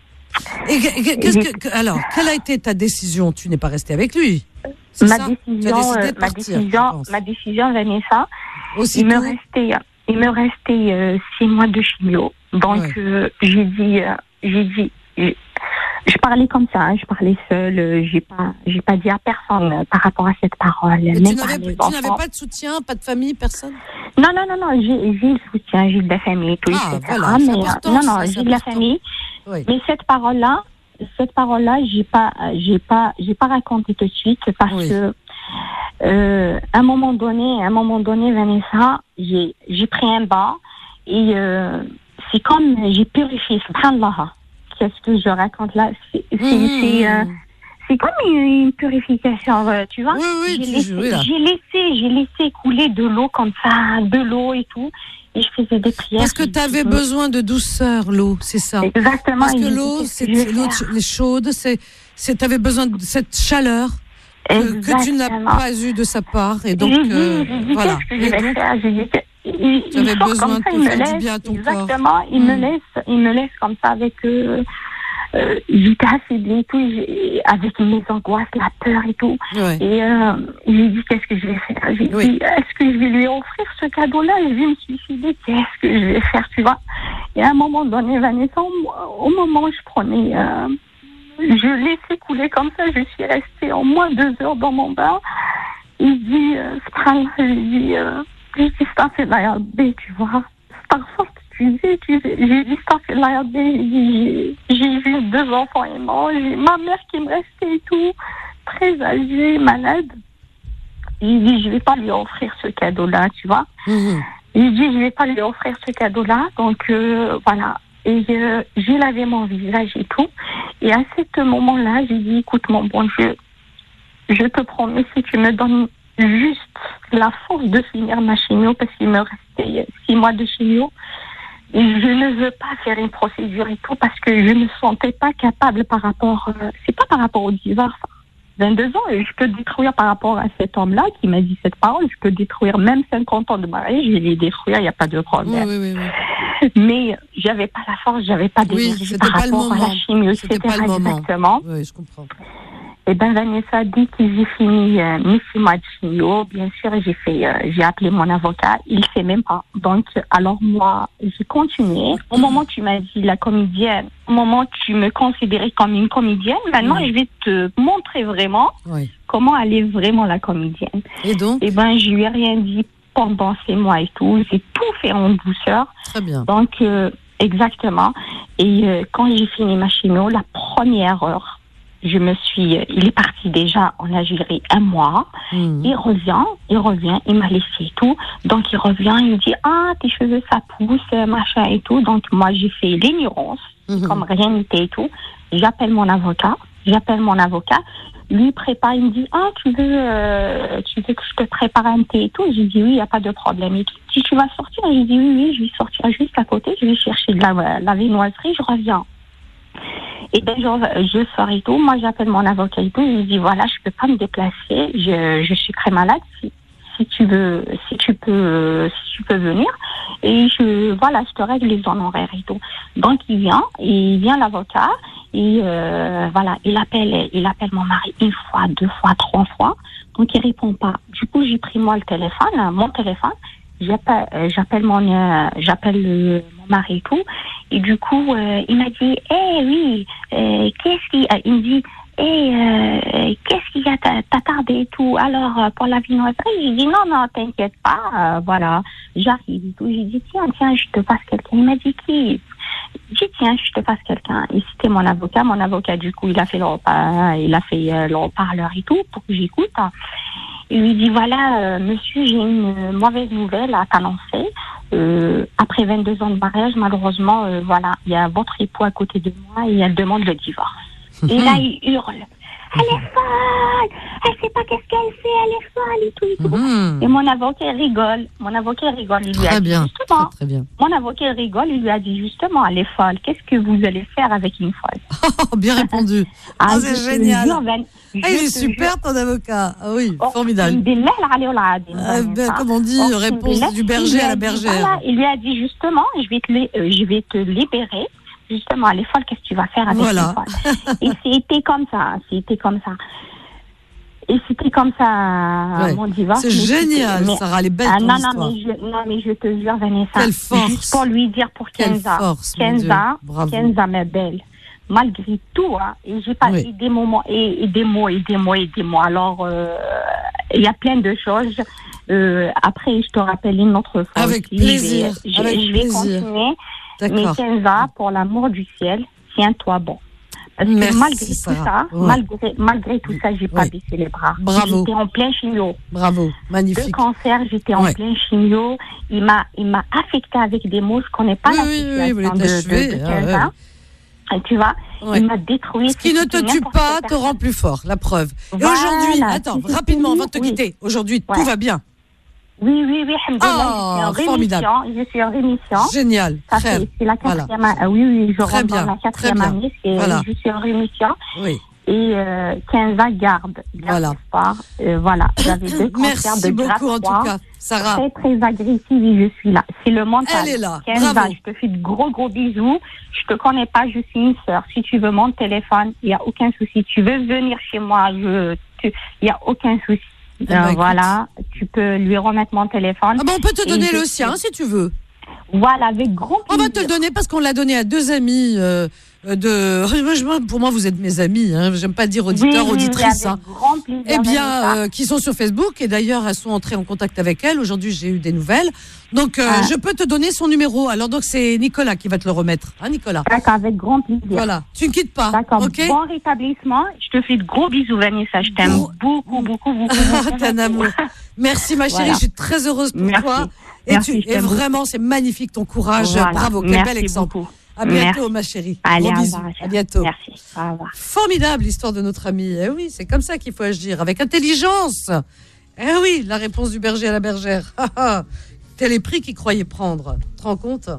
Et que- que- qu'est-ce que, que- alors, quelle a été ta décision Tu n'es pas restée avec lui. C'est Ma ça Tu as décision, décidé euh, de ma partir, je décision, pense. ma décision, Vanessa, il Aussitôt. me restait, il me restait euh, six mois de chimio. Donc, Ouais. euh, j'ai dit, euh, j'ai dit, je, je parlais comme ça, hein, je parlais seule, euh, j'ai pas, j'ai pas dit à personne euh, par rapport à cette parole. Mais même tu pas à n'avais, mes tu n'avais enfants. pas de soutien, pas de famille, personne Non, non, non, non, j'ai, j'ai le soutien, j'ai de la famille, tout, Ah, et cetera. voilà, c'est mais, euh, important, non, ça, non, c'est j'ai de la important. famille. Oui. Mais cette parole-là, cette parole-là, j'ai pas, j'ai pas, j'ai pas raconté tout de suite parce Oui. que, euh, à un moment donné, à un moment donné, Vanessa, j'ai, j'ai pris un bain et euh, c'est comme j'ai purifié. Subhanallah. Qu'est-ce que je raconte là C'est, c'est, Mmh. c'est, euh, c'est comme une, une purification, euh, tu vois. Oui, oui, j'ai, tu- laissé, oui, là. j'ai laissé, j'ai laissé couler de l'eau comme ça, de l'eau et tout, et je faisais des prières. Parce que tu avais Je- besoin de douceur, l'eau, c'est ça. Exactement. Parce et que j'ai dit, l'eau, qu'est-ce c'est que je vais l'eau faire ch- chaude, c'est, c'est, t'avais besoin de cette chaleur que, que tu n'as Exactement. pas eu de sa part, et donc j'ai dit, euh, j'ai dit, voilà. qu'est-ce que je Et vais donc, faire J'ai dit, que- il, Tu avais il sort besoin comme de ça, te il me faire du laisse, bien à ton corps. exactement, il me Mm. laisse, il me laisse comme ça avec, euh, euh, j'étais affaiblie et tout, j'ai- avec mes angoisses, la peur et tout. ouais. Et euh, j'ai dit, qu'est-ce que je vais faire J'ai Oui. dit, est-ce que je vais lui offrir ce cadeau-là Je vais me suicider, qu'est-ce que je vais faire, tu vois Et à un moment donné, Vanessa, au, au moment où je prenais, euh, je laissais couler comme ça, je suis restée au moins deux heures dans mon bain. Il dit, euh, subhanallah, j'ai dit, euh, j'ai dit, ça fait la yabé, tu vois. Parfois, tu dis, tu dis, j'ai dit, ça fait la yabé, j'ai dit, j'ai j'ai vu deux enfants aimants, j'ai ma mère qui me restait et tout, très âgée, malade. Il dit, je vais pas lui offrir ce cadeau-là, tu vois. Mhm. Il dit, je vais pas lui offrir ce cadeau-là, donc euh, voilà. Et euh, j'ai lavé mon visage et tout. Et à ce moment-là, j'ai dit, écoute mon bon Dieu, je te promets, si tu me donnes juste la force de finir ma chimio, parce qu'il me restait six mois de chimio, je ne veux pas faire une procédure et tout parce que je ne me sentais pas capable par rapport, euh, c'est pas par rapport au divorce. vingt-deux ans, et je peux détruire par rapport à cet homme-là qui m'a dit cette parole, je peux détruire même cinquante ans de mariage, je vais les détruire, il n'y a pas de problème. Oui, oui, oui. Mais j'avais pas la force, j'avais pas d'énergie Oui, par c'était pas le rapport à moment. la chimio, C'était et cetera. pas le moment. Exactement. Oui, je comprends. Et ben Vanessa dit que j'ai fini euh, mes six mois de chimio. Bien sûr, j'ai fait, euh, j'ai appelé mon avocat. Il sait même pas. Donc, alors moi, j'ai continué. Au moment où tu m'as dit la comédienne, au moment où tu me considérais comme une comédienne, maintenant Oui. je vais te montrer vraiment Oui. comment elle est vraiment la comédienne. Et donc? Et ben je lui ai rien dit pendant ces mois et tout. J'ai tout fait en douceur. Très bien. Donc euh, exactement. Et euh, quand j'ai fini ma chimio, la première heure. Je me suis, il est parti déjà en Algérie un mois. Mmh. Il revient, il revient, il m'a laissé et tout. Donc il revient, il me dit ah tes cheveux ça pousse, machin et tout. Donc moi j'ai fait l'ignorance, Mmh. comme rien n'était et tout. J'appelle mon avocat, j'appelle mon avocat. Lui prépare, il me dit ah tu veux, euh, tu veux que je te prépare un thé et tout. J'ai dit oui, il y a pas de problème. Et tout. Si tu vas sortir, j'ai dit oui oui, je vais sortir juste à côté, je vais chercher de la, la viennoiserie, je reviens. Et ben je, je sors et tout, moi j'appelle mon avocat et tout, je lui dis voilà, je peux pas me déplacer, je, je suis très malade, si, si tu veux, si tu peux, si tu peux venir, et je, voilà, je te règle les honoraires et tout. Donc il vient, et il vient l'avocat, et euh, voilà, il appelle, il appelle mon mari une fois, deux fois, trois fois, donc il répond pas. Du coup j'ai pris moi le téléphone, mon téléphone, j'appelle, euh, j'appelle mon, euh, j'appelle le, mon mari et tout. Et du coup, euh, il m'a dit, eh oui, euh, qu'est-ce qui, euh, il me dit, eh, euh, qu'est-ce qui a t'a tardé et tout. Alors, euh, pour la viennoiserie, j'ai dit, non, non, t'inquiète pas, euh, voilà, j'arrive et tout. J'ai dit, tiens, tiens, je te passe quelqu'un. Il m'a dit, qui? J'ai dit, tiens, je te passe quelqu'un. Et c'était mon avocat. Mon avocat, du coup, il a fait le repas, il a fait euh, le haut-parleur et tout pour que j'écoute. Il lui dit, voilà, euh, monsieur, j'ai une mauvaise nouvelle à t'annoncer. Euh, après vingt-deux ans de mariage, malheureusement, euh, voilà, il y a votre époux à côté de moi et elle demande le divorce. Et là, il hurle. Elle est folle! Elle sait pas qu'est-ce qu'elle fait, elle est folle et tout et tout. Mmh. Et mon avocat rigole. Mon avocat rigole. Il lui Très a dit bien. justement. Très, très bien. Mon avocat rigole. Il lui a dit justement, elle est folle. Qu'est-ce que vous allez faire avec une folle? Oh, bien répondu. Ah, Ah, je c'est te génial. jure, Van- je Ah, il est te super jure. ton avocat. Ah oui, Oh, formidable. بالله العلي والعظيم، Ah, ben, Vanessa. comme on dit, Oh, réponse بالله, du berger il lui à a la dit, bergère. voilà, il lui a dit justement, je vais te, li- euh, je vais te libérer. Justement, elle est folle, qu'est-ce que tu vas faire avec Voilà. une folle? Et c'était comme ça, c'était comme ça. Et c'était comme ça, Ouais. mon divorce. C'est mais génial, c'était- mais- Sarah, elle est belle Ah, ton non, histoire. non, mais je, non, mais je te jure, Vanessa. Quelle force. Juste pour lui dire pour Quelle Kenza. force, mon Dieu. Kenza, Bravo. Kenza, ma belle. Malgré tout, hein, et j'ai passé Oui. des moments, et, et des mots, et des mots, et des mots. Alors, euh, il y a plein de choses. Euh, après, je te rappelle une autre fois. Avec aussi. plaisir, Je vais, je- avec je vais plaisir. continuer. Mais D'accord. Kenza, pour l'amour du ciel, tiens-toi bon. Parce que Merci, malgré tout Sarah. ça, Ouais. malgré, malgré tout ça, j'ai pas Ouais. baissé les bras. Bravo. J'étais en plein chimio. Bravo, Le magnifique. cancer, j'étais en Ouais. plein chimio. Il m'a, il m'a affecté avec des mots. Je connais pas Oui, la oui, oui, situation vous l'êtes de, achevé, de, de ah, Kenza. Et tu vois, Ouais. il m'a détruit. Ce qui ne te C'était tue n'importe pas quelle te rend plus fort, la preuve. Et Voilà, aujourd'hui, attends, si, si, rapidement, si, avant de te oui. quitter, aujourd'hui, Ouais. tout va bien. Oui, oui, oui, alhamdoulilah, Oh, je suis en formidable. rémission. Je suis en rémission. Génial, Ça frère. fait- C'est la Voilà. quatrième année. Ah oui, oui, je Très rentre bien, dans la très quatrième bien. année. Et Voilà. je suis en rémission. Oui. Et euh, Kenza garde. garde Voilà. espoir. Euh, voilà. J'avais deux cancers Merci de grade beaucoup, en trois. tout cas, Sarah. Très, très agressive et je suis là. C'est le mental. Elle est là. Kenza, Bravo. je te fais de gros, gros bisous. Je te connais pas, je suis une sœur. Si tu veux mon téléphone, il n'y a aucun souci. Tu veux venir chez moi, je, il n'y a aucun souci. Eh ben, Euh, écoute. voilà. Tu peux lui remettre mon téléphone. Ah ben, on peut te Et donner je le suis- sien, si tu veux. Voilà, avec grand On plaisir. va te le donner parce qu'on l'a donné à deux amis euh, de. Pour moi, vous êtes mes amis. Hein. J'aime pas dire auditeurs, Oui, oui, oui, auditrices. avec hein. grand plaisir, Eh bien, Vanessa. euh, qui sont sur Facebook et d'ailleurs, elles sont entrées en contact avec elle. Aujourd'hui, j'ai eu des nouvelles. Donc, euh, Ah. je peux te donner son numéro. Alors, donc, c'est Nicolas qui va te le remettre. Hein, Nicolas? D'accord, avec grand plaisir. Voilà. Tu ne quittes pas. D'accord. Ok? Bon rétablissement. Je te fais de gros bisous, Vanessa. Je t'aime Gros- beaucoup, beaucoup, beaucoup. beaucoup, T'es un beaucoup. amour. Merci, ma chérie. Voilà. Je suis très heureuse pour Merci. toi. Et, Merci, tu, je et t'aime vraiment, c'est magnifique ton courage. Voilà. Bravo. Quel Merci bel exemple. beaucoup. À bientôt, Merci. ma chérie. Allez, Gros au bisous. revoir. À bientôt. Merci. Au revoir. Formidable l'histoire de notre ami. Eh oui, c'est comme ça qu'il faut agir, avec intelligence. Eh oui, la réponse du berger à la bergère. Tel est prix qu'il croyait prendre. Tu te rends compte?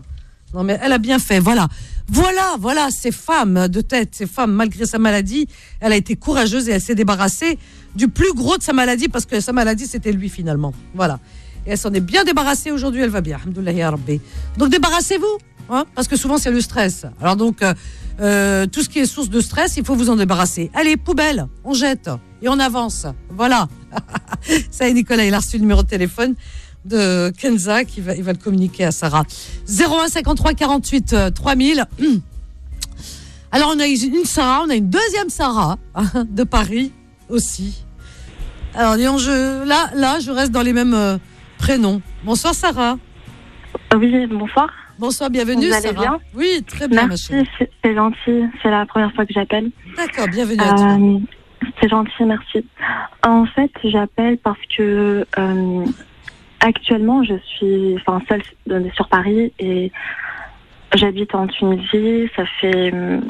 Non, mais elle a bien fait. Voilà. Voilà, voilà, ces femmes de tête, ces femmes, malgré sa maladie, elle a été courageuse et elle s'est débarrassée du plus gros de sa maladie parce que sa maladie, c'était lui finalement. Voilà. Et elle s'en est bien débarrassée aujourd'hui, elle va bien. Alhamdoulilah ya Rabbi. Donc débarrassez-vous, hein, parce que souvent c'est le stress. Alors donc, euh, euh, tout ce qui est source de stress, il faut vous en débarrasser. Allez, poubelle, on jette et on avance. Voilà. Ça y est, Nicolas, il a reçu le numéro de téléphone de Kenza qui va, il va le communiquer à Sarah. zéro un cinquante-trois quarante-huit trois mille. Alors on a une Sarah, on a une deuxième Sarah de Paris aussi. Alors disons, je, là, là, je reste dans les mêmes euh, prénoms. Bonsoir Sarah. Oui, bonsoir. Bonsoir, bienvenue Vous allez Sarah. bien? Oui, très bien. Merci, c'est, c'est gentil. C'est la première fois que j'appelle. D'accord, bienvenue à toi. Euh, c'est gentil, merci. En fait, j'appelle parce que euh, actuellement, je suis enfin, seule sur Paris et j'habite en Tunisie. Ça fait euh,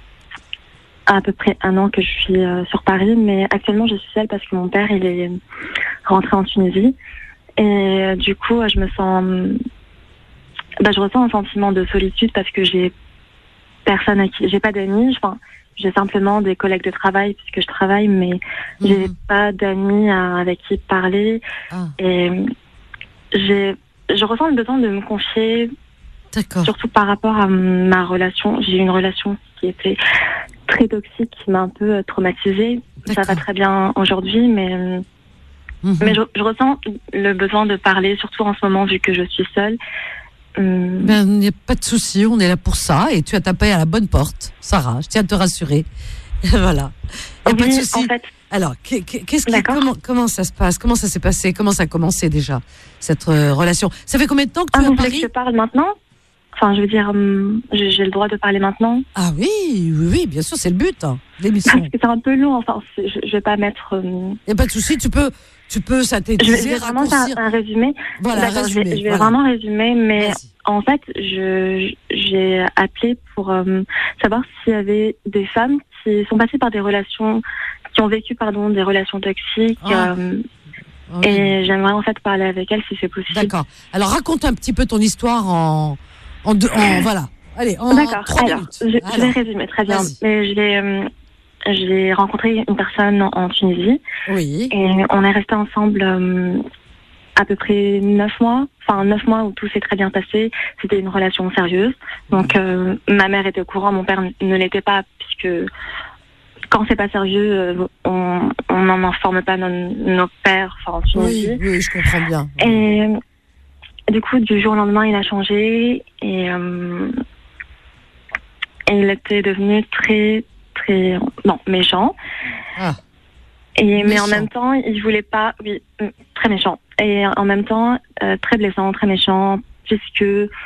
à peu près un an que je suis euh, sur Paris, mais actuellement, je suis seule parce que mon père il est rentré en Tunisie. Et euh, du coup, je me sens... Bah, je ressens un sentiment de solitude parce que j'ai personne à qui... J'ai pas d'amis, enfin, j'ai simplement des collègues de travail puisque je travaille, mais mmh. j'ai pas d'amis à, avec qui parler. Ah. Et j'ai, je ressens le besoin de me confier, D'accord. surtout par rapport à ma relation. J'ai eu une relation qui était très toxique, qui m'a un peu traumatisée. D'accord. Ça va très bien aujourd'hui, mais... Mmh. Mais je, je ressens le besoin de parler, surtout en ce moment, vu que je suis seule. Hum... Ben, il n'y a pas de souci, on est là pour ça. Et tu as tapé à la bonne porte, Sarah. Je tiens à te rassurer. Voilà. Il n'y a oui, pas de souci. En fait... Alors, qu'est-ce qui, comment, comment ça se passe? Comment ça s'est passé? Comment ça a commencé déjà, cette euh, relation? Ça fait combien de temps que tu ah, es à Paris? Paris? Je parle maintenant. Enfin, je veux dire, hum, j'ai, j'ai le droit de parler maintenant. Ah oui, oui, oui, bien sûr, c'est le but hein, de l'émission. Parce que c'est un peu long, enfin, je ne vais pas mettre... Il hum... n'y a pas de souci, tu peux, tu peux synthétiser, Je vais, je vais vraiment faire un, un résumé. Voilà, D'accord, résumé, je vais, je vais voilà. vraiment résumer, mais Vas-y. En fait, je, j'ai appelé pour euh, savoir s'il y avait des femmes qui sont passées par des relations, qui ont vécu, pardon, des relations toxiques. Ah. Euh, oui. Et j'aimerais en fait parler avec elles si c'est possible. D'accord. Alors raconte un petit peu ton histoire en, en, deux, en voilà. Allez, en D'accord. trois Alors, minutes. je, Alors, je vais résumer très bien. Vas-y. Mais je vais, euh, j'ai rencontré une personne en, en Tunisie. Oui. Et on est resté ensemble. Euh, à peu près neuf mois, enfin neuf mois où tout s'est très bien passé. C'était une relation sérieuse. Donc euh, ma mère était au courant, mon père ne l'était pas, puisque quand c'est pas sérieux, euh, on on n'en informe pas nos, nos pères, enfin en Tunisie. Oui, oui, je comprends bien. Et du coup, du jour au lendemain, il a changé et, euh, et il était devenu très, très, non, méchant. Ah. Et, mais méchant. en même temps, il voulait pas, oui, très méchant. Et en même temps, euh, très blessant, très méchant, puisque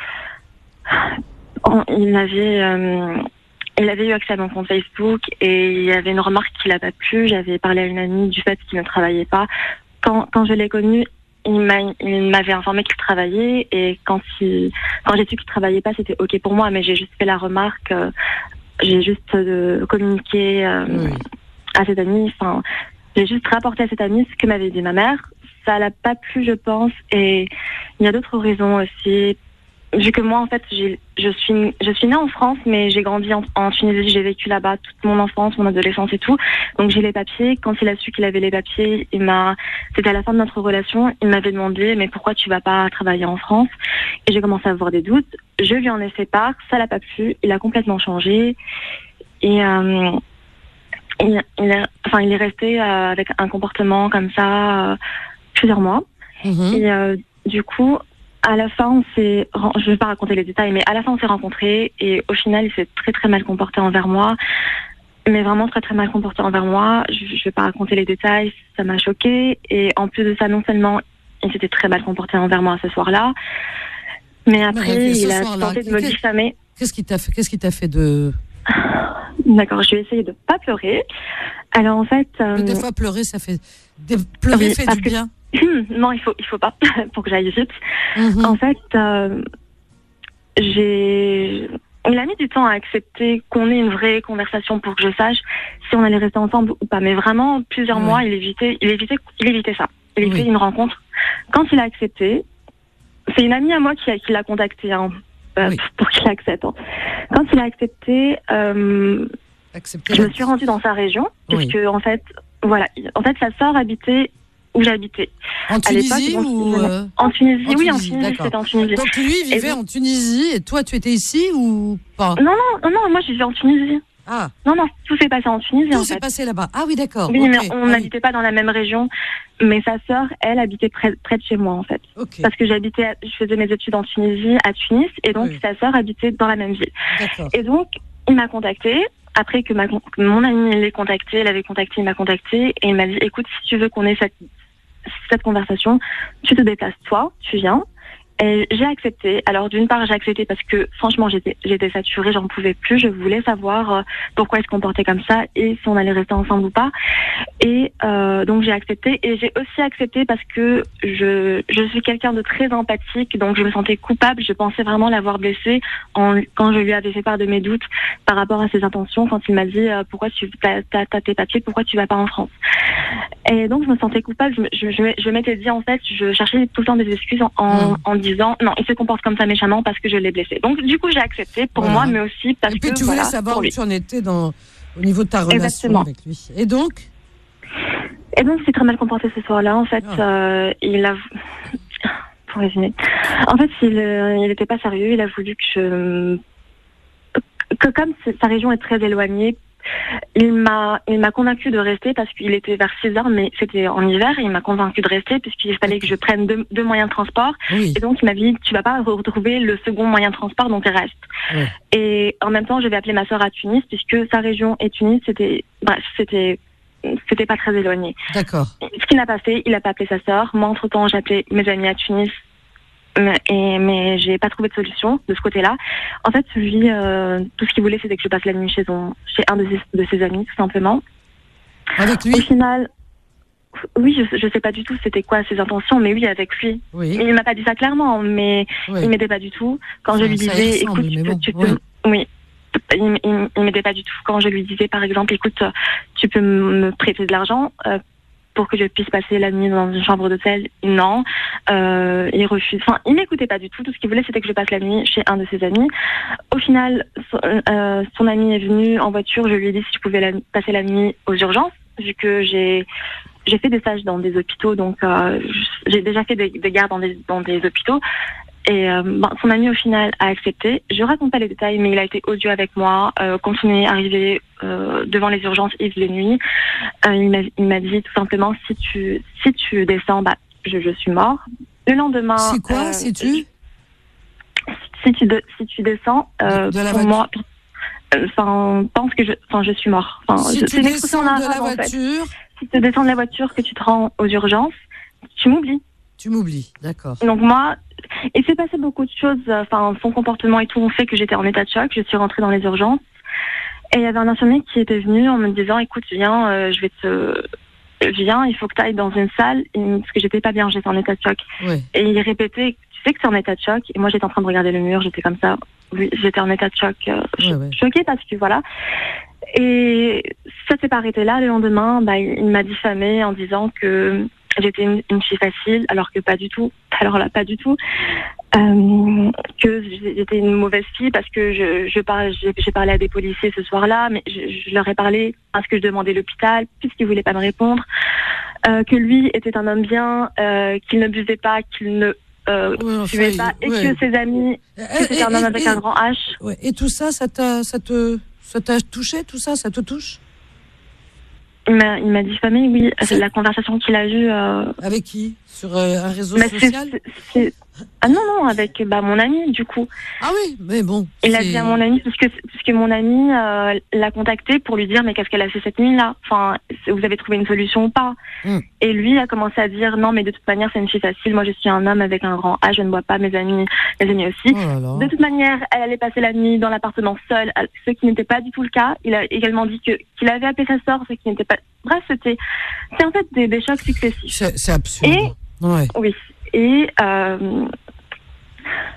on, il avait, euh, il avait eu accès à mon compte Facebook et il y avait une remarque qui l'a pas plu. J'avais parlé à une amie du fait qu'il ne travaillait pas. Quand, quand je l'ai connu, il, m'a, il m'avait informé qu'il travaillait et quand, il, quand j'ai su qu'il travaillait pas, c'était ok pour moi, mais j'ai juste fait la remarque, euh, j'ai juste euh, communiqué euh, oui. à cette amie, enfin, j'ai juste rapporté à cette amie ce que m'avait dit ma mère. Ça l'a pas plu, je pense, et il y a d'autres raisons aussi. Vu que moi, en fait, j'ai, je suis, je suis née en France, mais j'ai grandi en, en Tunisie, j'ai vécu là-bas toute mon enfance, mon adolescence et tout. Donc j'ai les papiers. Quand il a su qu'il avait les papiers, il m'a, c'était à la fin de notre relation, il m'avait demandé, mais pourquoi tu vas pas travailler en France? Et j'ai commencé à avoir des doutes. Je lui en ai fait part, ça l'a pas plu, il a complètement changé. Et, euh, il, il est, enfin, il est resté euh, avec un comportement comme ça, euh, plusieurs mois. Mmh. Et euh, du coup, à la fin, on s'est, je vais pas raconter les détails, mais à la fin, on s'est rencontrés et au final, il s'est très très mal comporté envers moi, mais vraiment très très mal comporté envers moi. Je, je vais pas raconter les détails, ça m'a choquée. Et en plus de ça, non seulement il s'était très mal comporté envers moi ce soir-là, mais après, mais il a tenté de me diffamer. Qu'est-ce qui t'a fait, qu'est-ce qui t'a fait de... D'accord, je vais essayer de pas pleurer. Alors en fait, euh... des fois pleurer, ça fait des... pleurer oui, fait du bien. Que... non, il faut, il faut pas pour que j'aille vite. Mm-hmm. En fait, euh... j'ai, il a mis du temps à accepter qu'on ait une vraie conversation pour que je sache si on allait rester ensemble ou pas. Mais vraiment, plusieurs oui. mois, il évitait, il évitait, il évitait ça. Il évitait oui. une rencontre. Quand il a accepté, c'est une amie à moi qui, a, qui l'a contacté. Hein. euh, Oui. pour qu'il accepte. hein. Quand il a accepté, euh, Accepter je la- me suis rendue dans sa région, Oui. puisque en fait, voilà, en fait, sa sœur habitait où j'habitais. En À Tunisie l'époque, ou donc, euh, En Tunisie, en oui, en Tunisie, Tunisie, d'accord. c'était en Tunisie. Donc lui il Et vivait donc- en Tunisie et toi tu étais ici ou pas? Non, non, non, non, moi je vivais en Tunisie. Ah, Non, non, tout s'est passé en Tunisie, tout en s'est fait. passé là-bas. Ah oui, d'accord. Oui, ok. mais on Ah oui. n'habitait pas dans la même région. Mais sa sœur, elle, habitait près, près de chez moi, en fait. Ok, Parce que j'habitais, à- je faisais mes études en Tunisie, à Tunis, et donc Oui. sa sœur habitait dans la même ville. d'accord. Et donc, il m'a contacté. Après que, ma, que mon ami l'ait contacté, il avait contacté, il m'a contacté, et il m'a dit, écoute, si tu veux qu'on ait cette, cette conversation, tu te déplaces toi, tu viens. Et j'ai accepté. Alors d'une part, j'ai accepté parce que franchement, j'étais j'étais saturée, j'en pouvais plus. Je voulais savoir euh, pourquoi il se comportait comme ça et si on allait rester ensemble ou pas. Et euh, donc j'ai accepté. Et j'ai aussi accepté parce que je je suis quelqu'un de très empathique, donc je me sentais coupable. Je pensais vraiment l'avoir blessé en, quand je lui avais fait part de mes doutes par rapport à ses intentions. Quand il m'a dit euh, pourquoi tu t'as, t'as, t'as tes papiers, pourquoi tu vas pas en France. Et donc je me sentais coupable. Je, me- je, je, je m'étais dit en fait, je cherchais tout le temps des excuses en, en, Mm. en disant non, il se comporte comme ça méchamment parce que je l'ai blessé. Donc du coup j'ai accepté pour Voilà. moi, mais aussi parce Et puis que tu voulais voilà, savoir pour où lui. tu en étais dans, au niveau de ta relation Exactement. avec lui. Et donc Et donc c'est très mal comporté ce soir-là. En fait, Ah. euh, il a pour résumer. En fait, il euh, il n'était pas sérieux. Il a voulu que je que comme c'est- sa région est très éloignée. Il m'a, il m'a convaincu de rester parce qu'il était vers six heures, mais c'était en hiver. Il m'a convaincu de rester puisqu'il fallait que je prenne deux, deux moyens de transport. Oui. Et donc, il m'a dit, tu vas pas retrouver le second moyen de transport, donc reste. Ouais. Et en même temps, je vais appeler ma sœur à Tunis puisque sa région et Tunis, c'était, bref, c'était, c'était pas très éloigné. D'accord. Ce qu'il n'a pas fait, il a pas appelé sa sœur. Moi, entre-temps, j'ai appelé mes amis à Tunis. Mais, et, mais j'ai pas trouvé de solution de ce côté-là. En fait, lui, euh, tout ce qu'il voulait, c'était que je passe la nuit chez, son, chez un de ses, de ses amis, tout simplement. Avec Au lui final, oui, je, je sais pas du tout c'était quoi ses intentions, mais oui, avec lui. Oui. Il m'a pas dit ça clairement, mais Oui. il m'aidait pas du tout. Quand Ça- je lui ça y disais, ressemble, écoute, mais tu, bon, tu peux, ouais. oui, il, il, il m'aidait pas du tout. Quand je lui disais, par exemple, écoute, tu peux me prêter de l'argent euh, pour que je puisse passer la nuit dans une chambre d'hôtel, non, euh, il refuse. Enfin, il m'écoutait pas du tout. Tout ce qu'il voulait, c'était que je passe la nuit chez un de ses amis. Au final, son, euh, son ami est venu en voiture. Je lui ai dit si je pouvais la, passer la nuit aux urgences, vu que j'ai j'ai fait des stages dans des hôpitaux, donc euh, j'ai déjà fait des, des gardes dans des, dans des hôpitaux. Et euh, ben, son ami au final a accepté. Je raconte pas les détails, mais il a été odieux avec moi. Euh, quand on est arrivé euh, devant les urgences, il faisait nuit. Euh, il m'a il m'a dit tout simplement si tu si tu descends, bah je, je suis mort. Le lendemain. C'est quoi, euh, sais-tu Si tu de, si tu descends, euh, De la pour voiture. moi, euh, enfin pense que je enfin je suis mort. Enfin, Si je- tu c'est une expression en descends de la arabe, en fait. voiture, Si tu descends de la voiture, que tu te rends aux urgences, tu m'oublies. tu m'oublies. D'accord. Donc moi, il s'est passé beaucoup de choses, euh, enfin son comportement et tout ont fait que j'étais en état de choc, je suis rentrée dans les urgences et il y avait un infirmier qui était venu en me disant écoute viens, euh, je vais te... Viens, il faut que tu ailles dans une salle, et- parce que j'étais pas bien, j'étais en état de choc. Oui. Et il répétait, tu sais que tu es en état de choc, et moi j'étais en train de regarder le mur, j'étais comme ça, oui, j'étais en état de choc, euh, Ouais, cho- ouais. choquée parce que voilà. Et ça s'est pas arrêté là, le lendemain, bah, il il m'a diffamée en disant que j'étais une, une fille facile, alors que pas du tout, alors là pas du tout. Euh, que j'étais une mauvaise fille parce que je, je parle, j'ai, j'ai parlé à des policiers ce soir-là, mais je, je leur ai parlé parce que je demandais l'hôpital, puisqu'ils voulaient pas me répondre. Euh, que lui était un homme bien, euh, qu'il ne buvait pas, qu'il ne euh, Ouais, enfin, fumait pas, et ouais. que ses amis, que Et- c'était un et- homme avec et- un grand H. Ouais. Et tout ça, ça t'a, ça te, ça t'a touché, tout ça, ça te touche? Il m'a, il m'a diffamé, oui. C'est- La conversation qu'il a eue. Euh, Avec qui? Sur euh, un réseau bah, c'est- social? c'est- c'est- Ah non, non, avec bah, mon ami, du coup. Ah oui, mais bon. Il a c'est- dit à mon ami, puisque, puisque mon ami euh, l'a contacté pour lui dire, mais qu'est-ce qu'elle a fait cette nuit-là? Enfin, vous avez trouvé une solution ou pas? Mm. Et lui a commencé à dire, non, mais de toute manière, c'est une fille facile. Moi, je suis un homme avec un grand A, je ne bois pas, mes amis, mes amis aussi. Oh là là. De toute manière, elle allait passer la nuit dans l'appartement seule, ce qui n'était pas du tout le cas. Il a également dit que qu'il avait appelé sa sœur, ce qui n'était pas. Bref, c'était, c'est en fait des, des chocs successifs. C'est, c'est absurde. Et Ouais. oui, et euh,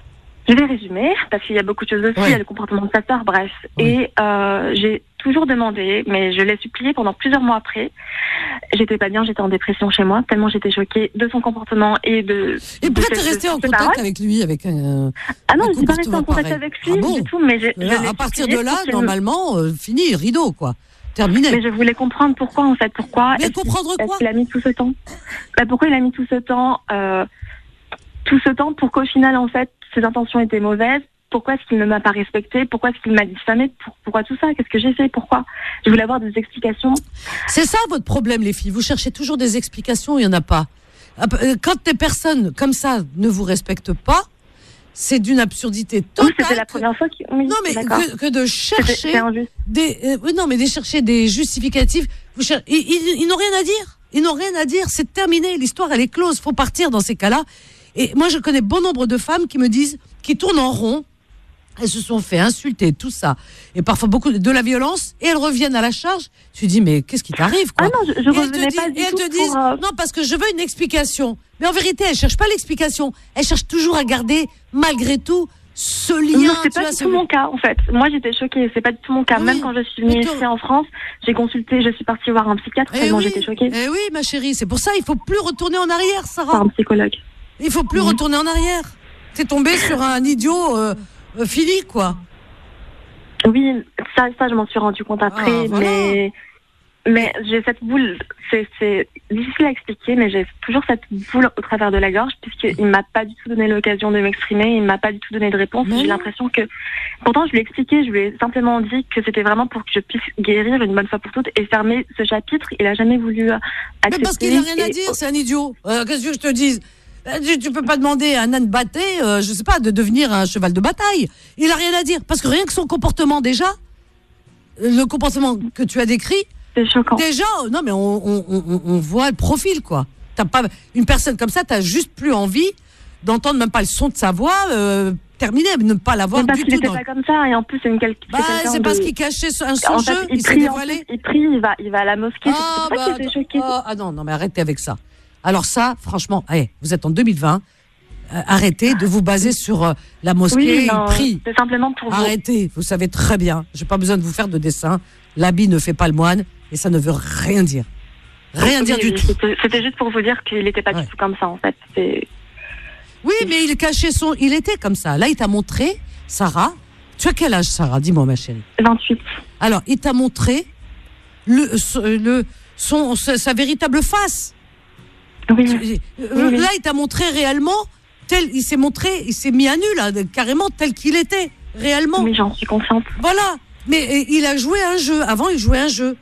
Je vais résumer, parce qu'il y a beaucoup de choses aussi, Ouais. il y a le comportement de sa sœur, bref. Oui. Et euh, j'ai toujours demandé, mais je l'ai supplié pendant plusieurs mois après. J'étais pas bien, j'étais en dépression chez moi, tellement j'étais choquée de son comportement et de... Et de pourquoi cette- t'es resté de en ses contact paroles. avec lui, avec un... Ah non, un je suis pas restée en comportement contact pareil. avec lui Ah bon du tout, mais je, je Là, l'ai à partir supplié de là, pour qu'il me- normalement, euh, fini, rideau, quoi. Terminé. Mais je voulais comprendre pourquoi, en fait, pourquoi... Mais est-ce qu'il- comprendre est-ce quoi qu'il a mis tout ce temps bah, Pourquoi il a mis tout ce temps euh, Tout ce temps pour qu'au final, en fait, ses intentions étaient mauvaises. Pourquoi est-ce qu'il ne m'a pas respectée? Pourquoi est-ce qu'il m'a diffamée? Pour- Pourquoi tout ça? Qu'est-ce que j'ai fait? Pourquoi? Je voulais avoir des explications. C'est ça votre problème, les filles. Vous cherchez toujours des explications, il n'y en a pas. Quand des personnes comme ça ne vous respectent pas, c'est d'une absurdité totale. Oui, c'était la première fois qu'il... Oui, non, mais d'accord. que, que de chercher C'était- c'est injuste. des, euh, oui, non, mais de chercher des justificatifs. Vous cher- ils, ils- ils n'ont rien à dire. Ils n'ont rien à dire. C'est terminé. L'histoire, elle est close. Faut partir dans ces cas-là. Et moi, je connais bon nombre de femmes qui me disent, qui tournent en rond. Elles se sont fait insulter, tout ça. Et parfois beaucoup de, de la violence. Et elles reviennent à la charge. Tu dis, mais qu'est-ce qui t'arrive, quoi? Ah non, je, je Et elles te revenais disent- pas et du elles tout te pour, disent, euh, non, parce que je veux une explication. Mais en vérité, elles cherchent pas l'explication. Elles cherchent toujours à garder, malgré tout, ce lien. Non, c'est tu pas vois, du ce- tout mon cas, en fait. Moi, j'étais choquée. C'est pas du tout mon cas. Oui, Même quand je suis venue mais toi- ici en France, j'ai consulté, je suis partie voir un psychiatre Eh tellement oui, j'étais choquée. eh oui, ma chérie, c'est pour ça il faut plus retourner en arrière, Par Sarah. un psychologue. Il faut plus Mhm. retourner en arrière. T'es tombé sur un idiot euh, euh, fini, quoi. Oui, ça, ça, je m'en suis rendu compte après, Ah, voilà. mais, mais j'ai cette boule, c'est, c'est difficile à expliquer, mais j'ai toujours cette boule au travers de la gorge, puisqu'il m'a pas du tout donné l'occasion de m'exprimer, il m'a pas du tout donné de réponse. Mais J'ai non. l'impression que, pourtant, je lui ai expliqué, je lui ai simplement dit que c'était vraiment pour que je puisse guérir une bonne fois pour toutes et fermer ce chapitre. Il a jamais voulu euh, accepter. Mais parce qu'il n'a rien à et- dire, c'est un idiot. Euh, Qu'est-ce que je te dise? Euh, tu, tu peux pas demander à un âne batté, euh, je sais pas, de devenir un cheval de bataille. Il a rien à dire. Parce que rien que son comportement, déjà, euh, le comportement que tu as décrit, C'est choquant. déjà, euh, non, mais on, on, on, on voit le profil, quoi. T'as pas, une personne comme ça, t'as juste plus envie d'entendre même pas le son de sa voix, euh, terminé, ne pas l'avoir Mais parce du qu'il tout était dans... pas comme ça, et en plus, c'est une quel- Bah, quelqu'un c'est de- parce qu'il cachait son, son En jeu, fait, il, s'est prie, en dévoilé. plus, il prie, il va, il va à la mosquée. Ah, c'est pour ça bah, qu'il était choqué. ah, ah non, non, mais arrêtez avec ça. Alors ça, franchement, allez, vous êtes en deux mille vingt, euh, arrêtez de vous baser sur euh, la mosquée, Oui, il non, prie. c'est simplement pour vous. Arrêtez, vous savez très bien, j'ai pas besoin de vous faire de dessin, l'habit ne fait pas le moine, et ça ne veut rien dire. Rien Oui, dire du oui, tout. c'était- C'était juste pour vous dire qu'il n'était pas Ouais. du tout comme ça, en fait. C'est- Oui, mais il cachait son... Il était comme ça. Là, il t'a montré, Sarah, tu as quel âge, Sarah? Dis-moi, ma chérie. vingt-huit. Alors, il t'a montré le, ce- le, son, sa sa véritable face. Oui. Euh, Oui, oui. Là, il t'a montré réellement, tel, il s'est montré, il s'est mis à nu, là, de- carrément tel qu'il était, réellement. Oui, j'en suis consciente. Voilà. Mais euh, il a joué un jeu. Avant, il jouait un jeu.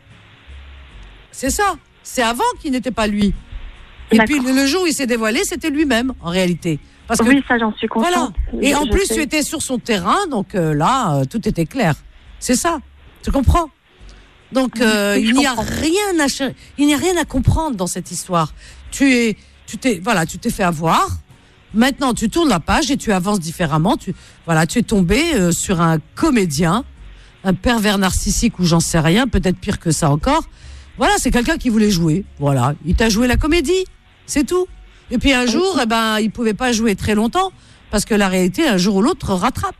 C'est ça. C'est avant qu'il n'était pas lui. Et D'accord. puis, le jour où il s'est dévoilé, c'était lui-même, en réalité. Parce que, Oui, ça, j'en suis voilà. consciente. Et Je- en je plus, sais. tu étais sur son terrain, donc euh, là, euh, tout était clair. C'est ça. Tu comprends? Donc, euh, Oui, je il n'y a comprends. rien à cher- il n'y a rien à comprendre dans cette histoire. Tu es, tu t'es, voilà, tu t'es fait avoir. Maintenant, tu tournes la page et tu avances différemment. Tu, voilà, tu es tombé euh, sur un comédien, un pervers narcissique ou j'en sais rien, peut-être pire que ça encore. Voilà, c'est quelqu'un qui voulait jouer. Voilà, il t'a joué la comédie, c'est tout. Et puis un jour, eh ben, il pouvait pas jouer très longtemps parce que la réalité, un jour ou l'autre, rattrape.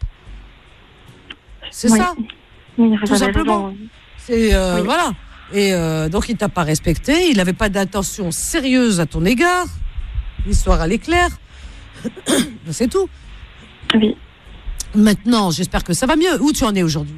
C'est Oui. ça. Oui, vous tout avez simplement. raison. C'est euh, Oui. voilà. Et euh, donc il t'a pas respecté, il n'avait pas d'intention sérieuse à ton égard. L'histoire elle est claire. C'est tout. Oui. Maintenant, j'espère que ça va mieux. Où tu en es aujourd'hui?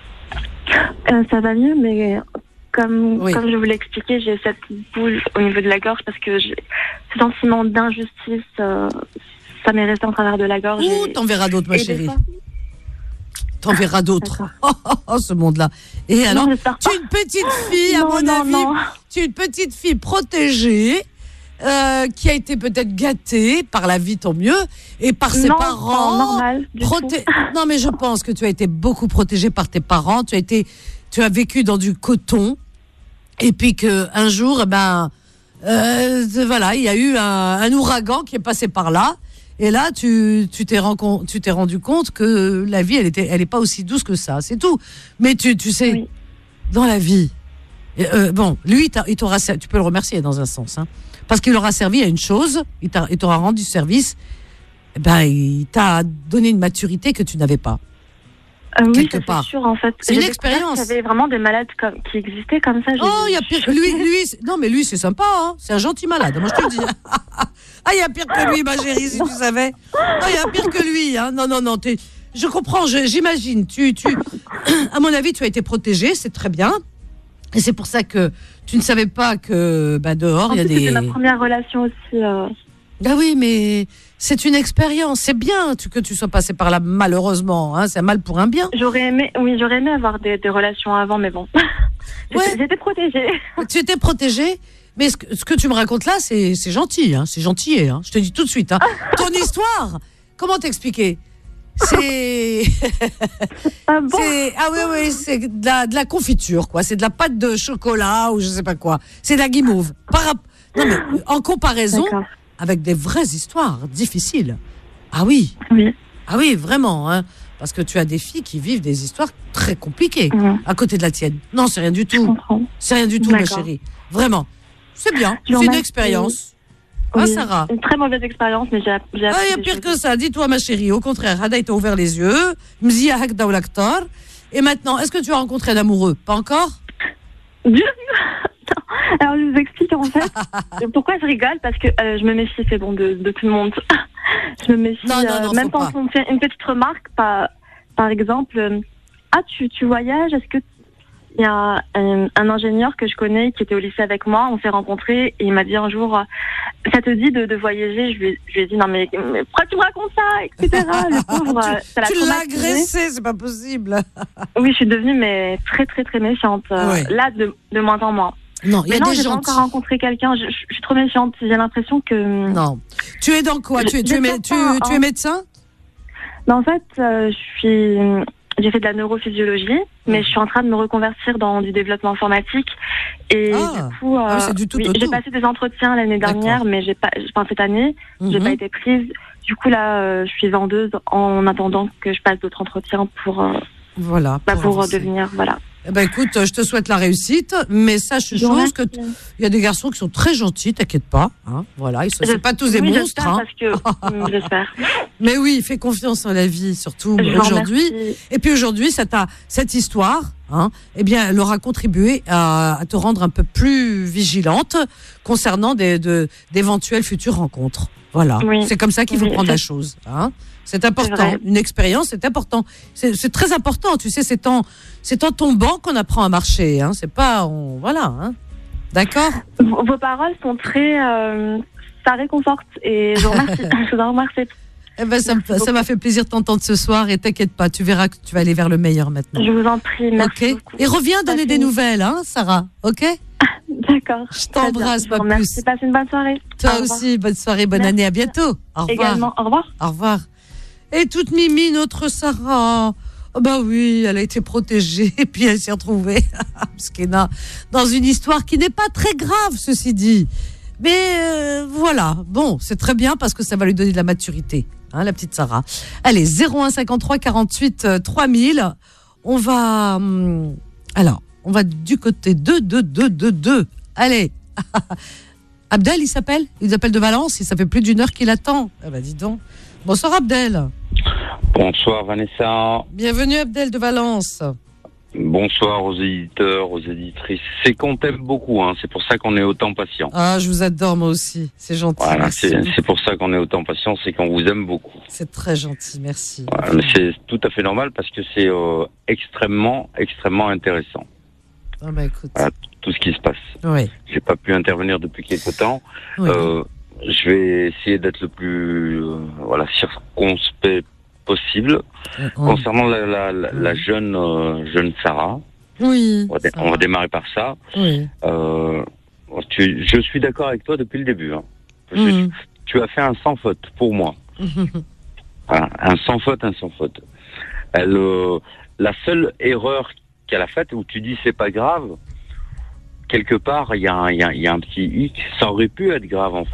Euh, ça va mieux, mais comme, Oui. comme je vous l'ai expliqué, j'ai cette boule au niveau de la gorge parce que j'ai ce sentiment d'injustice, euh, ça m'est resté en travers de la gorge. Ouh, et- t'en verras d'autres, ma et des chérie. fois- T'en verras d'autres. Oh, oh, oh, ce monde-là. Et Non, alors, j'espère tu pas. es une petite fille, à Non, mon non, avis. non. Tu es une petite fille protégée. euh, qui a été peut-être gâtée par la vie, tant mieux, et par ses Non, parents. pas normal du Proté- tout. Non, mais je pense que tu as été beaucoup protégée par tes parents. Tu as été, tu as vécu dans du coton, et puis que un jour, eh ben, euh, voilà, il y a eu un, un ouragan qui est passé par là, et là, tu, tu t'es rencon- tu t'es rendu compte que la vie, elle était, elle est pas aussi douce que ça. C'est tout. Mais tu, tu sais, Oui. dans la vie, euh, bon, lui, il t'a- il t'aura, ser- tu peux le remercier dans un sens, hein, parce qu'il aura servi à une chose, il t'a- il t'aura rendu service eh ben, il t'a donné une maturité que tu n'avais pas. Euh, oui, quelque ça, c'est part. sûr, en fait. C'est une J'ai découvert expérience. qu'il y avait vraiment des malades comme, qui existaient comme ça. Oh, il y a pire que lui. lui c'est- non, mais lui, c'est sympa. Hein. C'est un gentil malade. Moi, je te le dis. Ah, il y a pire que lui, ma chérie, si tu savais. Ah, il y a pire que lui. Hein. Non, non, non. T'es... Je comprends. Je, j'imagine. Tu, tu... À mon avis, tu as été protégée. C'est très bien. Et c'est pour ça que tu ne savais pas que bah, dehors, En il y a plus, des. c'était ma première relation aussi. euh, Ah oui, mais c'est une expérience. C'est bien tu- que tu sois passé par là, malheureusement. Hein. C'est un mal pour un bien. J'aurais aimé, oui, j'aurais aimé avoir des, des relations avant, mais bon. Ouais. J'étais- J'étais protégée. Tu étais protégée, mais ce que, ce que tu me racontes là, c'est, c'est gentil, hein, c'est gentil, hein, je te dis tout de suite. Hein. Ton histoire, comment t'expliquer? C'est... Ah bon? c'est... Ah oui, oui, c'est de la, de la confiture, quoi. C'est de la pâte de chocolat ou je sais pas quoi. C'est de la guimauve. Par... rap- Non, mais en comparaison D'accord. avec des vraies histoires difficiles. Ah oui. Oui. Ah oui, vraiment, hein. Parce que tu as des filles qui vivent des histoires très compliquées Mhm. à côté de la tienne. Non, c'est rien du Je tout. comprends. C'est rien du tout, ma D'accord. chérie. Vraiment. C'est bien. Je vous C'est une remercie. expérience. Ah, Oui, Sarah. Une très mauvaise expérience, mais j'ai app- j'ai Ah, appris il y a des pire choses. que ça. Dis-toi, ma chérie. Au contraire, Hada, il t'a ouvert les yeux. Mzia Hakda ou Laktar. Et maintenant, est-ce que tu as rencontré un amoureux? Pas encore? Dieu Non. Alors, je vous explique en fait pourquoi je rigole, parce que euh, je me méfie, c'est bon, de, de tout le monde. Je me méfie, Non, non, euh, non, même faut quand pas. on me fait une petite remarque, par, par exemple, euh, ah, tu, tu voyages, est-ce que. Il y a un, un ingénieur que je connais qui était au lycée avec moi, on s'est rencontrés et il m'a dit un jour, euh, ça te dit de, de voyager? Je lui, ai- je lui ai dit, non mais, mais pourquoi tu me racontes ça, et cetera. Le pauvre, euh, ça l'a Tu l'as traumatisé. agressé, c'est pas possible. Oui, je suis devenue mais très très très méchante. euh, Ouais. Là, de, de moins en moins. Non, il y Mais a non, des j'ai pas gentils. encore rencontré quelqu'un. Je, je- je suis trop méchante. J'ai l'impression que. Non. Tu es dans quoi? Tu es, tu es, mé- tu, J'espère pas, tu es hein. médecin? Mais en fait, euh, je suis. J'ai fait de la neurophysiologie, mais je suis en train de me reconvertir dans du développement informatique. Et Ah. du coup, euh, Ah oui, c'est du tout oui, au j'ai tout. passé des entretiens l'année dernière, D'accord. mais j'ai pas, enfin cette année, j'ai Mhm. pas été prise. Du coup, là, euh, je suis vendeuse en attendant que je passe d'autres entretiens pour, euh, Voilà. bah, pour avancer. devenir, voilà. Eh ben, écoute, je te souhaite la réussite, mais sache une Je vous chose, que remercie. t- il y a des garçons qui sont très gentils, t'inquiète pas. Hein, voilà, ils sont c'est pas tous des Oui, monstres. j'espère, Hein. parce que, hum, j'espère. Mais oui, fais confiance en la vie, surtout Je vous aujourd'hui. remercie. Et puis aujourd'hui, ça t'a, cette histoire, hein, eh bien, elle aura contribué à, à te rendre un peu plus vigilante concernant des, de, d'éventuelles futures rencontres. Voilà, Oui. c'est comme ça qu'il faut Oui, prendre c'est- la chose. Hein. C'est important. vrai. Une expérience, c'est important. C'est, c'est très important. Tu sais, c'est en, c'est en tombant qu'on apprend à marcher. Hein. C'est pas, on, voilà. Hein. D'accord. Vos vos paroles sont très. euh, ça réconforte et je vous remercie. je vous en remercie. Eh ben, ça, me- Merci ça m'a fait plaisir de t'entendre ce soir et t'inquiète pas, tu verras que tu vas aller vers le meilleur maintenant. Je vous en prie, merci Ok. beaucoup. Et reviens donner des Passez- nouvelles, hein, Sarah. Ok. D'accord. Je Très bien. t'embrasse, Je pas vous plus. remercie. Passez une bonne soirée. Toi Au revoir. aussi, bonne soirée, bonne Merci. année, à bientôt. Au revoir. Également, au revoir. Au revoir. Et toute Mimi, notre Sarah. Oh bah oui, elle a été protégée et puis elle s'est retrouvée Mskena, dans une histoire qui n'est pas très grave, ceci dit. Mais euh, voilà, bon, c'est très bien parce que ça va lui donner de la maturité, hein, la petite Sarah. Allez, zéro un cinquante-trois quarante-huit euh, trois mille. On va... hum, alors, on va du côté de, de, de, de, de. Allez. Abdel, il s'appelle Il s'appelle de Valence, et ça fait plus d'une heure qu'il attend. Ah bah dis donc. Bonsoir Abdel. Bonsoir Vanessa, Bienvenue Abdel de Valence. bonsoir aux éditeurs, aux éditrices. C'est qu'on t'aime beaucoup, hein. C'est pour ça qu'on est autant patient. Ah, je vous adore moi aussi, c'est gentil. Voilà, merci. c'est c'est pour ça qu'on est autant patient, c'est qu'on vous aime beaucoup. C'est très gentil, merci. Voilà, mais c'est tout à fait normal parce que c'est euh, extrêmement, extrêmement intéressant. Ah bah écoute. Voilà, tout ce qui se passe. Oui. J'ai pas pu intervenir depuis quelque temps. Oui. Euh, je vais essayer d'être le plus euh, voilà circonspect possible Euh, concernant la, la, la, la jeune euh, jeune Sarah. Oui. On va, dé- on va démarrer par ça. Oui. Euh, tu, je suis d'accord avec toi depuis le début. Hein. Je- Mhm. Tu as fait un sans faute pour moi. Voilà, un sans faute, un sans faute. Elle, euh, la seule erreur qu'elle a faite, où tu dis c'est pas grave, quelque part il y, a un- il y, a- il y a un petit hic, ça aurait pu être grave en fait.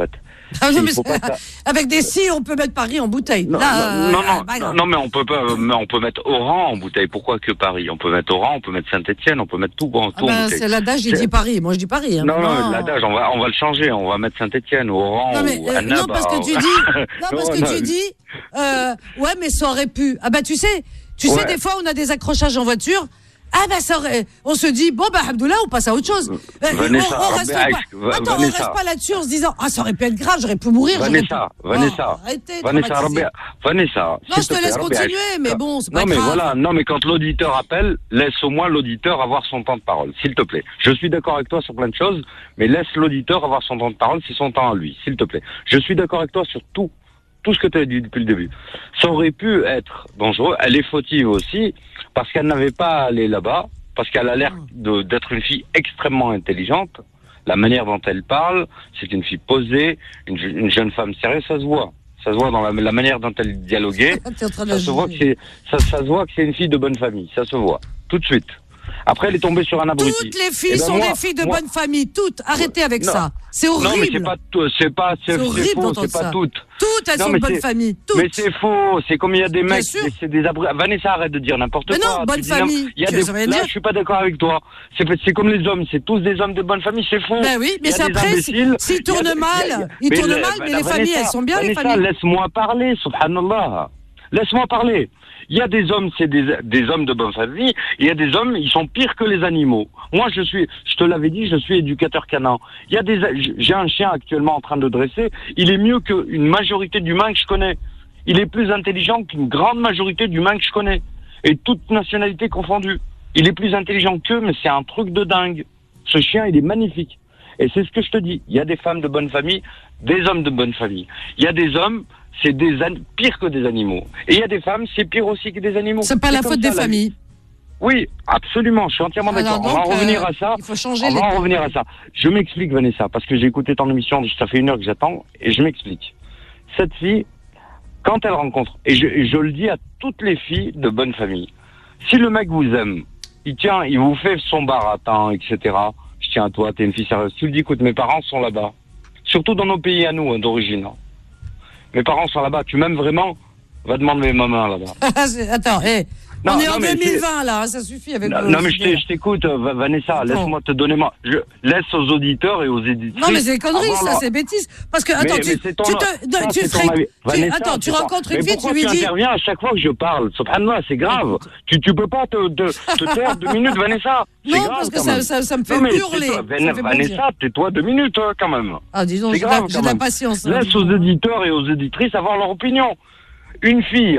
Ah non, mais Il faut pas c'est- ça- avec des si, on peut mettre Paris en bouteille. Non, Là, non, euh, non, bah non, non, mais on peut pas, mais on peut mettre Oran en bouteille. Pourquoi que Paris? On peut mettre Oran, on peut mettre Saint-Étienne, on peut mettre tout, en- Ah tout en ben, bouteille. c'est l'adage, il C'est- dit Paris. Moi, je dis Paris. Hein, Non, non, maintenant. l'adage, on va, on va le changer. On va mettre Saint-Étienne, Oran, Non, mais, ou euh, Annaba. non, parce que tu dis, non, parce que Non, tu non. dis, euh, ouais, mais ça aurait pu. Ah bah, tu sais, tu sais, Ouais. des fois, on a des accrochages en voiture. Ah bah, ça aurait, on se dit, bon, bah, Abdullah, on passe à autre chose. Euh, Vanessa, on, on reste Vanessa, pas, attends, on Vanessa. reste pas là-dessus en se disant, ah, ça aurait pu être grave, j'aurais pu mourir. j'aurais Vanessa, pu- Vanessa, Oh, arrêtez de Vanessa, traumatiser. Rabia- Vanessa. Non, s'il je te plaît, laisse Rabia, continuer, mais quand- bon, c'est Non, pas mais grave. voilà, non, mais quand l'auditeur appelle, laisse au moins l'auditeur avoir son temps de parole, s'il te plaît. Je suis d'accord avec toi sur plein de choses, mais laisse l'auditeur avoir son temps de parole, c'est son temps à lui, s'il te plaît. Je suis d'accord avec toi sur tout, tout ce que tu as dit depuis le début. Ça aurait pu être dangereux, elle est fautive aussi, parce qu'elle n'avait pas à aller là-bas, parce qu'elle a l'air de- d'être une fille extrêmement intelligente. La manière dont elle parle, c'est une fille posée, une, je- une jeune femme sérieuse, ça se voit. Ça se voit dans la, la manière dont elle dialoguait. T'es en train de Ça la se voit que juger. c'est, ça, ça se voit que c'est une fille de bonne famille. Ça se voit. Tout de suite. Après, elle est tombée sur un abruti. Toutes les filles Eh ben sont moi- des filles de moi- bonne famille, toutes. Arrêtez avec Non. ça. C'est Non, mais c'est horrible. pas, tout- c'est pas, c'est, C'est c'est horrible faux, d'entendre c'est pas ça. toutes. Toutes, elles Non, sont mais de bonne c'est- famille. Toutes. Mais c'est faux. C'est comme il y a des Bien mecs, sûr. c'est, c'est des abrutis. Vanessa, arrête de dire n'importe Mais quoi. non, Tu bonne dis n'im- famille. Il y a Tu des, veux rien là, dire je suis pas d'accord avec toi. C'est, c'est comme les hommes. C'est tous des hommes de bonne famille. C'est faux. Ben oui, mais Il y a c'est des après, si- imbéciles. s'ils Il y a tournent des- il y a- mal, ils tournent le- mal, mais la les familles, Vanessa, elles sont bien, les Vanessa, familles. laisse-moi parler, subhanallah. Laisse-moi parler. Il y a des hommes, c'est des, des hommes de bonne famille. Il y a des hommes, ils sont pires que les animaux. Moi, je suis, je te l'avais dit, je suis éducateur canin. Il y a des, j'ai un chien actuellement en train de dresser. Il est mieux qu'une majorité d'humains que je connais. Il est plus intelligent qu'une grande majorité d'humains que je connais. Et toutes nationalités confondues. Il est plus intelligent qu'eux, mais c'est un truc de dingue. Ce chien, il est magnifique. Et c'est ce que je te dis. Il y a des femmes de bonne famille, des hommes de bonne famille. Il y a des hommes, c'est des an- pire que des animaux. Et il y a des femmes, c'est pire aussi que des animaux. C'est pas la comme faute ça, des la vie. familles. Oui, absolument, je suis entièrement Alors d'accord. On va en donc, revenir euh, à ça. il faut changer On les va en deux. revenir à ça. Je m'explique, Vanessa, parce que j'ai écouté ton émission, ça fait une heure que j'attends, et je m'explique. Cette fille, quand elle rencontre, et je, et je le dis à toutes les filles de bonne famille, si le mec vous aime, il tient, il vous fait son baratin, et cetera. Je tiens à toi, t'es une fille sérieuse. Tu lui dis, écoute, mes parents sont là-bas. Surtout dans nos pays à nous, hein, d'origine. hein. Mes parents sont là-bas. Tu m'aimes vraiment? Va demander ma main là-bas. C'est- Attends, hé. Non, On est non, en mais deux mille vingt, là, hein, ça suffit avec Non, vos non, mais je idées. t'ai- je t'écoute, euh, Va- Vanessa. Laisse-moi te donner ma. Je laisse aux auditeurs et aux éditrices. Non, mais c'est des conneries, avoir ça, leur- c'est bêtises. Parce que, attends, Mais- tu, mais c'est ton- tu te, ça, non, tu c'est ton ferais- avis. tu- Vanessa, attends, tu c'est ton- rencontres une mais fille, tu pourquoi lui dis. tu interviens à chaque fois que je parle. Subhanallah, c'est grave. Tu, tu peux pas te, te, te taire deux minutes, Vanessa. C'est Non, grave, parce que quand ça, même. ça, ça me fait Non, mais hurler. tais-toi, Ça Van- me fait Vanessa, bondir. tais-toi deux minutes, hein, quand même. Ah, disons, C'est j'ai de grave, la- j'ai quand de la même. patience. hein, Laisse disons. aux éditeurs et aux éditrices avoir leur opinion. Une fille,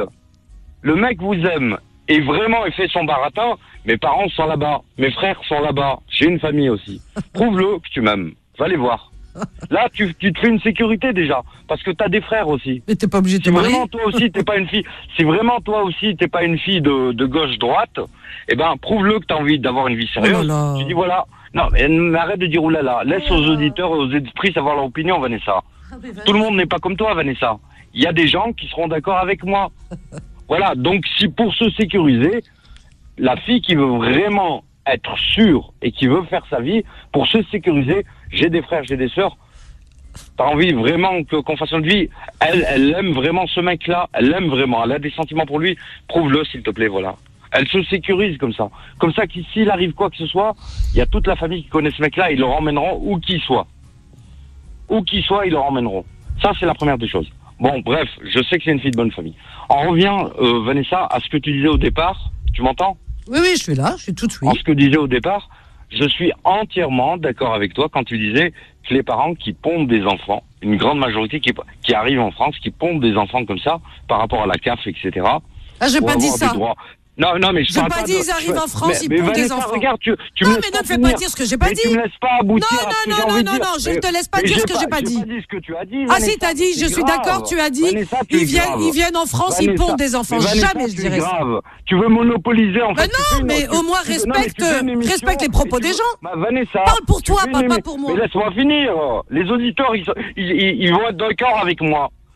le mec vous aime et vraiment il fait son baratin, mes parents sont là-bas, mes frères sont là-bas, j'ai une famille aussi. Prouve-le que tu m'aimes, va les voir. Là, tu, tu te fais une sécurité déjà, parce que t'as des frères aussi. Mais t'es pas obligé de Si te marier. vraiment toi aussi t'es pas une fille, si vraiment toi aussi t'es pas une fille de, de gauche-droite, eh ben prouve-le que t'as envie d'avoir une vie sérieuse. Oh là là. Tu dis voilà. Non, mais mais arrête de dire oulala. Laisse aux auditeurs et aux éditrices avoir leur opinion, Vanessa. Tout le monde n'est pas comme toi, Vanessa. Il y a des gens qui seront d'accord avec moi. Voilà, donc si pour se sécuriser, la fille qui veut vraiment être sûre et qui veut faire sa vie, pour se sécuriser, j'ai des frères, j'ai des sœurs, t'as envie vraiment que, qu'on fasse notre vie, elle, elle aime vraiment ce mec-là, elle l'aime vraiment, elle a des sentiments pour lui, prouve-le s'il te plaît, voilà. Elle se sécurise comme ça. Comme ça, qu'il- s'il arrive quoi que ce soit, il y a toute la famille qui connaît ce mec-là, ils le emmèneront où qu'il soit. Où qu'il soit, ils le emmèneront. Ça, c'est la première des choses. Bon, bref, je sais que c'est une fille de bonne famille. On revient, euh, Vanessa, à ce que tu disais au départ. Tu m'entends? Oui, oui, je suis là, je suis toute oui. En ce que tu disais au départ, je suis entièrement d'accord avec toi quand tu disais que les parents qui pondent des enfants, une grande majorité qui, qui arrive en France, qui pondent des enfants comme ça, par rapport à la C A F, et cetera. Ah, j'ai pour pas dit avoir ça. des droits. Non, non, mais je J'ai parle pas dit de- ils arrivent en France, mais- ils mais pondent des Vanessa, enfants. regarde, tu, tu Non, me laisses mais ne pas me fais finir. pas dire ce que j'ai pas Mais dit. tu me laisses pas aboutir Non, à ce que non, j'ai non, envie non, de dire. non, je Mais- te laisse pas mais dire j'ai ce que j'ai pas dit. J'ai pas dit ce que tu as dit. Ah Vanessa, si, t'as dit, je c'est suis grave. d'accord, tu as dit, Vanessa, tu es ils viennent, grave. ils viennent en France, ils Vanessa, pondent des enfants. mais Vanessa, Jamais je tu es dirais ça. grave. Tu veux monopoliser en Mais fait. tu fais non, une- mais tu- au moins tu- non, mais tu respecte, fais une émission respecte les propos et tu des veux- gens. Bah, Vanessa, Parle pour tu toi, fais une parle pas émi- pour moi. Mais laisse-moi finir. Les auditeurs, ils, sont- ils, ils- ils vont être d'accord avec moi.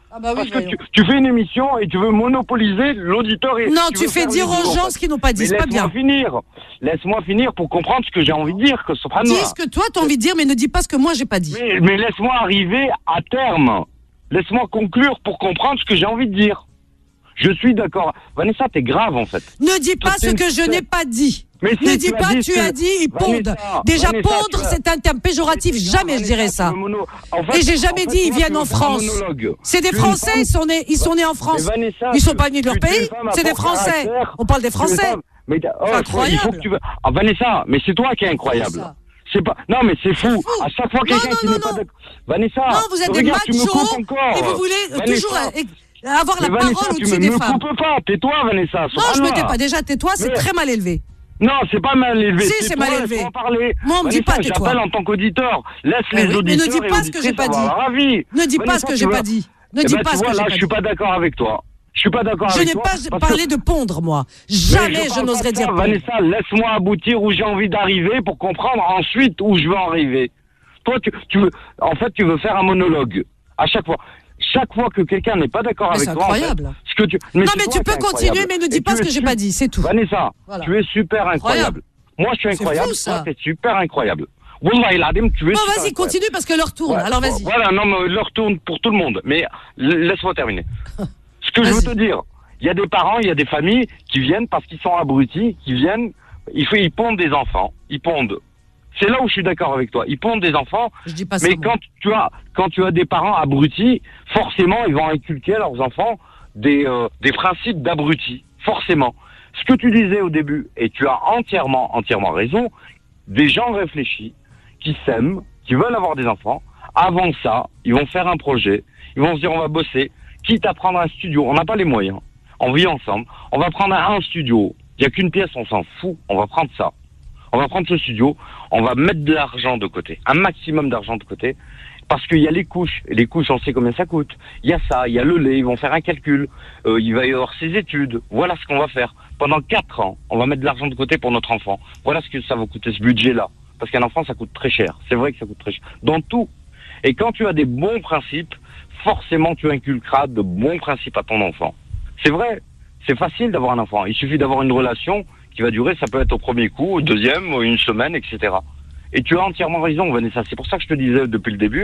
Ah bah oui, Parce que tu, tu fais une émission et tu veux monopoliser l'auditeur. Et non, tu, tu fais dire aux gens ce qu'ils n'ont pas dit, c'est pas bien. Laisse-moi finir. Laisse-moi finir pour comprendre ce que j'ai envie de dire. Que dis ce que toi t'as envie de dire, mais ne dis pas ce que moi j'ai pas dit. Mais, mais laisse-moi arriver à terme. Laisse-moi conclure pour comprendre ce que j'ai envie de dire. Je suis d'accord. Vanessa, t'es grave en fait. Ne dis pas ce que je n'ai pas dit. Mais ne si, dis tu pas, as dit tu que- as dit, ils pondent. Vanessa, Déjà, Vanessa, pondre, tu as- c'est un terme péjoratif. Jamais je dirais ça. En fait- Et j'ai jamais en fait, dit, ils toi, viennent tu en veux faire un France. monologue. C'est des Tu es une Français, femme- ils sont nés, ils sont nés en France. Mais Vanessa, Ils sont tu- pas venus de leur tu es une pays. femme à C'est des fort Français. caractère. On parle des Tu es une Français. femme- Mais t'as- oh, C'est incroyable. Il faut que tu veux... Ah, Vanessa, mais c'est toi qui es incroyable. C'est pas. Non, mais c'est fou. À chaque fois quelqu'un qui n'est pas d'accord. Vanessa. Non, vous êtes des regarde, tu me machos coupes encore. et vous voulez euh, Vanessa. toujours euh, avoir la Mais Vanessa, parole tu au-dessus me- des me femmes. coupe pas. Tais-toi, Vanessa. Non, je me subhanallah. tais pas. Déjà, tais-toi, c'est Mais- très mal élevé. Non, c'est pas mal élevé. Si, Tais-toi, c'est mal élevé. laisse-moi parler. Moi, on me dit Vanessa, pas, tais-toi. J'appelle en tant qu'auditeur. Laisse Eh les oui, mais auditeurs. ne dis pas et ce que j'ai auditrices pas dit. avoir ravi. Ne dis pas Vanessa, ce que tu j'ai vois- pas dit. Ne Eh dis ben, pas tu ce vois, que j'ai là, pas je dit. suis pas d'accord avec toi. Je suis pas d'accord Je avec n'ai toi. pas parce parlé que- de pondre, moi. Mais Jamais je je parle n'oserais pas de ça, dire pondre. Vanessa, laisse-moi aboutir où j'ai envie d'arriver pour comprendre ensuite où je veux arriver. Toi, tu, tu veux, en fait, tu veux faire un monologue. À chaque fois. Chaque fois que quelqu'un n'est pas d'accord Mais avec c'est toi. en fait, incroyable. ce que tu, Non, c'est mais toi tu qui peux es continuer, incroyable. mais ne dis Et pas tu ce que es j'ai su- pas dit, c'est tout. Vanessa, Voilà. tu es super incroyable. Incroyable. Moi, je suis C'est incroyable. fou, ça. Toi, tu es super incroyable. Wallah, il adim, tu es Bon, super vas-y, incroyable. continue parce que l'heure tourne. Ouais, Alors, vas-y. Voilà, non, mais leur tourne pour tout le monde. Mais l- laisse-moi terminer. Ce que je veux te dire, il y a des parents, il y a des familles qui viennent parce qu'ils sont abrutis, qui viennent, ils, font- ils pondent des enfants, ils pondent. C'est là où je suis d'accord avec toi. Ils pondent des enfants, Je dis pas ça, mais moi. quand tu as quand tu as des parents abrutis, forcément ils vont inculquer à leurs enfants des euh, des principes d'abrutis, forcément. Ce que tu disais au début, et tu as entièrement entièrement raison, des gens réfléchis qui s'aiment, qui veulent avoir des enfants. Avant ça, ils vont faire un projet, ils vont se dire on va bosser, quitte à prendre un studio. On n'a pas les moyens. On vit ensemble. On va prendre un, un studio. Il y a qu'une pièce, on s'en fout. On va prendre ça. On va prendre ce studio. On va mettre de l'argent de côté, un maximum d'argent de côté, parce qu'il y a les couches. Et les couches, on sait combien ça coûte. Il y a ça, il y a le lait. Ils vont faire un calcul. Euh, il va y avoir ses études. Voilà ce qu'on va faire. Pendant quatre ans, on va mettre de l'argent de côté pour notre enfant. Voilà ce que ça va coûter, ce budget-là. Parce qu'un enfant, ça coûte très cher. C'est vrai que ça coûte très cher. Dans tout. Et quand tu as des bons principes, forcément, tu inculqueras de bons principes à ton enfant. C'est vrai. C'est facile d'avoir un enfant. Il suffit d'avoir une relation qui va durer, ça peut être au premier coup, au deuxième, une semaine, et cetera. Et tu as entièrement raison, Vanessa. C'est pour ça que je te disais depuis le début,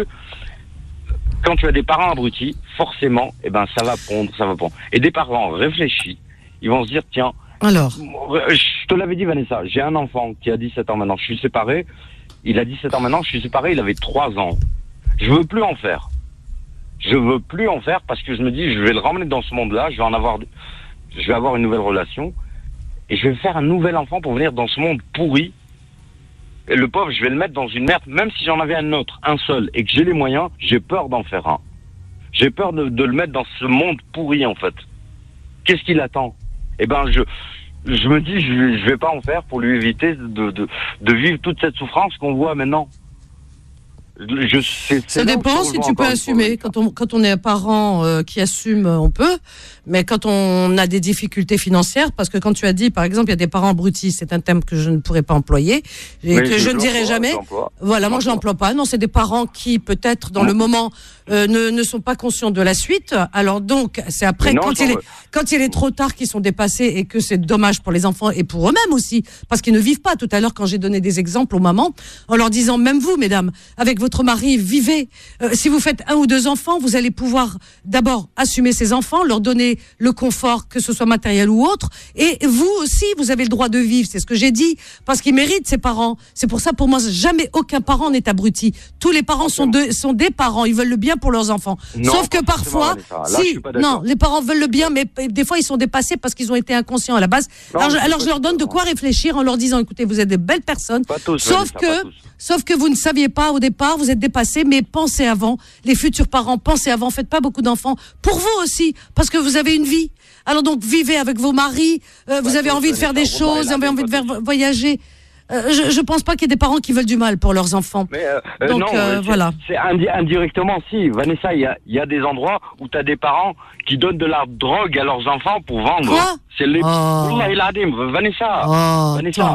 quand tu as des parents abrutis, forcément, eh ben, ça va pondre, ça va pondre. Et des parents réfléchis, ils vont se dire, tiens, Alors, je te l'avais dit, Vanessa, j'ai un enfant qui a dix-sept ans maintenant. Je suis séparé. Il a dix-sept ans maintenant. Je suis séparé. Il avait trois ans. Je veux plus en faire. Je veux plus en faire parce que je me dis, je vais le ramener dans ce monde-là. Je vais en avoir, je vais avoir une nouvelle relation et je vais faire un nouvel enfant pour venir dans ce monde pourri. Et le pauvre, je vais le mettre dans une merde. Même si j'en avais un autre, un seul, et que j'ai les moyens, j'ai peur d'en faire un. J'ai peur de, de le mettre dans ce monde pourri, en fait. Qu'est-ce qu'il attend? Eh ben, je, je me dis, je, je vais pas en faire pour lui éviter de, de, de vivre toute cette souffrance qu'on voit maintenant. Je, c'est, c'est ça là où dépend je si rejoins tu peux encore une fois. assumer. Quand on, quand on est un parent euh, qui assume, on peut. Mais quand on a des difficultés financières, parce que quand tu as dit, par exemple, il y a des parents abrutis, c'est un terme que je ne pourrais pas employer et Mais que je je ne dirai l'emploie, jamais. je l'emploie. Voilà, moi je l'emploie pas. Non, c'est des parents qui peut-être dans le moment euh, ne, ne sont pas conscients de la suite. Alors donc, c'est après Mais non, quand il j'en- est quand il est trop tard qu'ils sont dépassés et que c'est dommage pour les enfants et pour eux-mêmes aussi, parce qu'ils ne vivent pas. Tout à l'heure, quand j'ai donné des exemples aux mamans, en leur disant, même vous, mesdames, avec votre mari, vivez. Euh, si vous faites un ou deux enfants, vous allez pouvoir d'abord assumer ces enfants, leur donner le confort, que ce soit matériel ou autre. Et vous aussi, vous avez le droit de vivre. C'est ce que j'ai dit, parce qu'ils méritent ces parents. C'est pour ça, pour moi, jamais aucun parent n'est abruti. Tous les parents sont, de, sont des parents. Ils veulent le bien pour leurs enfants. Non, Sauf que pas parfois, forcément, Vanessa. Là, je si, suis pas d'accord. non, les parents veulent le bien, mais p- des fois, ils sont dépassés parce qu'ils ont été inconscients à la base. Non, alors, je, mais c'est alors pas je leur donne de quoi réfléchir en leur disant, écoutez, vous êtes des belles personnes. Pas tous, sauf Vanessa, pas que, tous. sauf que vous ne saviez pas au départ, vous êtes dépassés, mais pensez avant. Les futurs parents, pensez avant. Faites pas beaucoup d'enfants. Pour vous aussi, parce que vous avez une vie. Alors donc, vivez avec vos maris. euh, vous Pas avez tous, envie de faire des Vanessa. Bon, choses, bah, vous avez là, envie de pas faire voyager. Euh, je, je pense pas qu'il y ait des parents qui veulent du mal pour leurs enfants. Mais euh, euh, Donc, non, euh, c'est- voilà. C'est indi- indirectement, si. Vanessa, il y a, il y a des endroits où tu as des parents qui donnent de la drogue à leurs enfants pour vendre. Quoi C'est les. Oh. Wallah, il a dit, Vanessa. Oh, Vanessa. attends.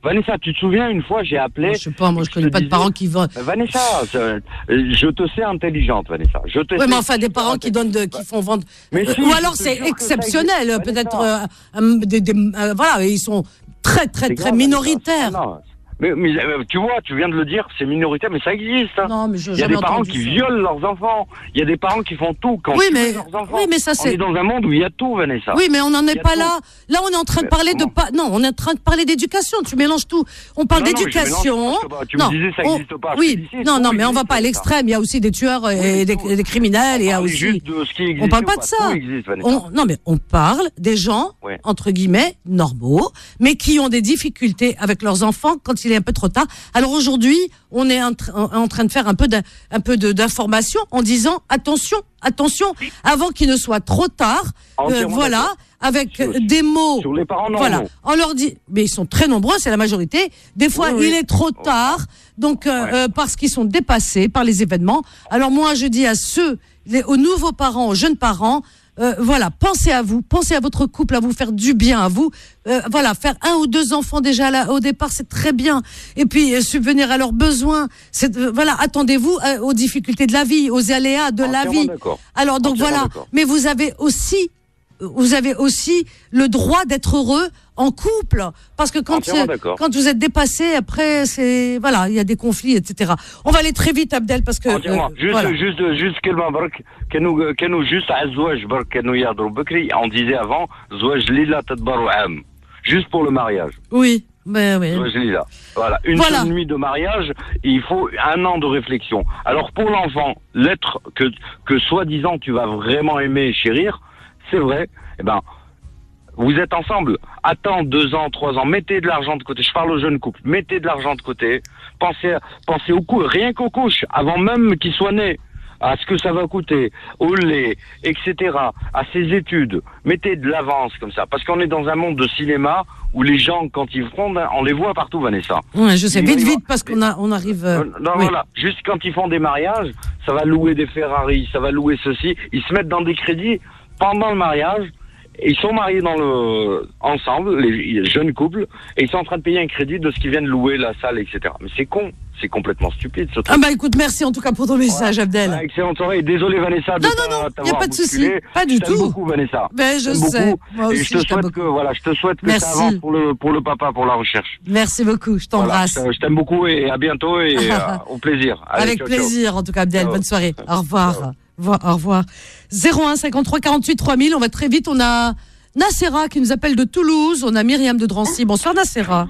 Vanessa, tu te souviens, une fois, j'ai appelé... Moi, je sais pas, moi, je connais pas de parents qui vendent... Vanessa, je, je te sais intelligente, Vanessa. Je te oui, sais... mais enfin, des parents qui donnent, de, qui font vendre... Mais euh, si, ou alors, je te c'est jure que exceptionnel, ça existe, peut-être... Vanessa. Euh, euh, des, des, euh, voilà, ils sont très, très, C'est très grave, minoritaires. Vanessa. Non, mais, mais euh, tu vois, tu viens de le dire, c'est minoritaire, mais ça existe. Hein. Non, mais je Il y a des parents qui ça. violent leurs enfants. Il y a des parents qui font tout quand oui, ils mais, leurs enfants. oui, mais ça, c'est... On est dans un monde où il y a tout, Vanessa. Oui, mais on n'en Il est y a pas tout. là. Là, on est en train de Mais parler comment de pas. Non, on est en train de parler d'éducation. Tu mélanges tout. On parle Non, non, d'éducation. je mélange pas, tu me non, disais ça on- existe pas, je Oui, te dis, non, tout non, mais on va existe, pas à ça. l'extrême. Il y a aussi des tueurs et Oui, des, tout. des criminels. Il y a On parle aussi. juste de ce qui existe On parle ou pas pas. de ça. Tout existe, Vanessa. On- non, mais on parle des gens Ouais. entre guillemets normaux, mais qui ont des difficultés avec leurs enfants quand il est un peu trop tard. Alors aujourd'hui, on est en, tra- en train de faire un peu d'un- un peu de- d'information en disant attention, attention, avant qu'il ne soit trop tard. euh, Entièrement voilà, d'accord. avec Sur- des mots. Sur les parents normaux. Voilà, on leur dit, mais ils sont très nombreux, c'est la majorité. Des fois, Oui, oui. il est trop tard, donc euh, Ouais. euh, parce qu'ils sont dépassés par les événements. Alors moi, je dis à ceux, les, aux nouveaux parents, aux jeunes parents, euh, voilà, pensez à vous, pensez à votre couple, à vous faire du bien, à vous. Euh, voilà, faire un ou deux enfants déjà là, au départ, c'est très bien. Et puis euh, subvenir à leurs besoins. C'est euh, voilà, attendez-vous euh, aux difficultés de la vie, aux aléas de la Entièrement vie. d'accord. Alors donc Entièrement voilà, d'accord. mais vous avez aussi vous avez aussi le droit d'être heureux en couple, parce que quand Entièrement c'est- d'accord. quand vous êtes dépassé, après c'est voilà, il y a des conflits, et cetera. On va aller très vite, Abdel, parce que entièrement. euh, juste, voilà. juste, juste كلمة برك كانوا كانوا juste à الزواج برك كانوا يهضروا بكري. On disait avant زواج ليلة تدبر عام. Juste pour le mariage. Oui, ben oui. Zouaj Lila. Voilà, une Voilà. seule nuit de mariage, il faut un an de réflexion. Alors pour l'enfant, l'être que que soi-disant tu vas vraiment aimer et chérir, c'est vrai. Eh ben, vous êtes ensemble. Attends deux ans, trois ans. Mettez de l'argent de côté. Je parle aux jeunes couples. Mettez de l'argent de côté. Pensez, à- pensez aux couches, rien qu'aux couches, avant même qu'ils soient nés. À ce que ça va coûter, au lait, et cetera. À ses études. Mettez de l'avance comme ça. Parce qu'on est dans un monde de cinéma où les gens, quand ils font, on les voit partout, Vanessa. Ouais, je sais, Ils vite, vont- vite, parce qu'on a, on arrive. euh, euh, non, oui. voilà. Juste quand ils font des mariages, ça va louer des Ferrari, ça va louer ceci. Ils se mettent dans des crédits pendant le mariage. Et ils sont mariés dans le ensemble, les, les jeunes couples, et ils sont en train de payer un crédit de ce qu'ils viennent louer la salle, et cetera. Mais c'est con, c'est complètement stupide. Ce truc. Ah bah écoute, merci en tout cas pour ton message, Abdel. Ah, excellente soirée. Désolé Vanessa de Non, pas non, non, t'avoir y a pas de souci, bousculé. pas du Je t'aime tout. beaucoup Vanessa. Ben, je t'aime sais. beaucoup. Moi aussi, et je te je t'aime souhaite que voilà, je te souhaite que Merci. ça avance pour le pour le papa, pour la recherche. Merci beaucoup, je Voilà, t'embrasse. je te- je t'aime beaucoup et à bientôt et euh, au plaisir. Allez, Avec ciao, ciao. plaisir, en tout cas, Abdel. Ciao. Bonne soirée. Au revoir. Vo- Au revoir. zéro un cinquante-trois quarante-huit trois mille. On va très vite. On a Nacera qui nous appelle de Toulouse. On a Myriam de Drancy. Bonsoir, Nacera.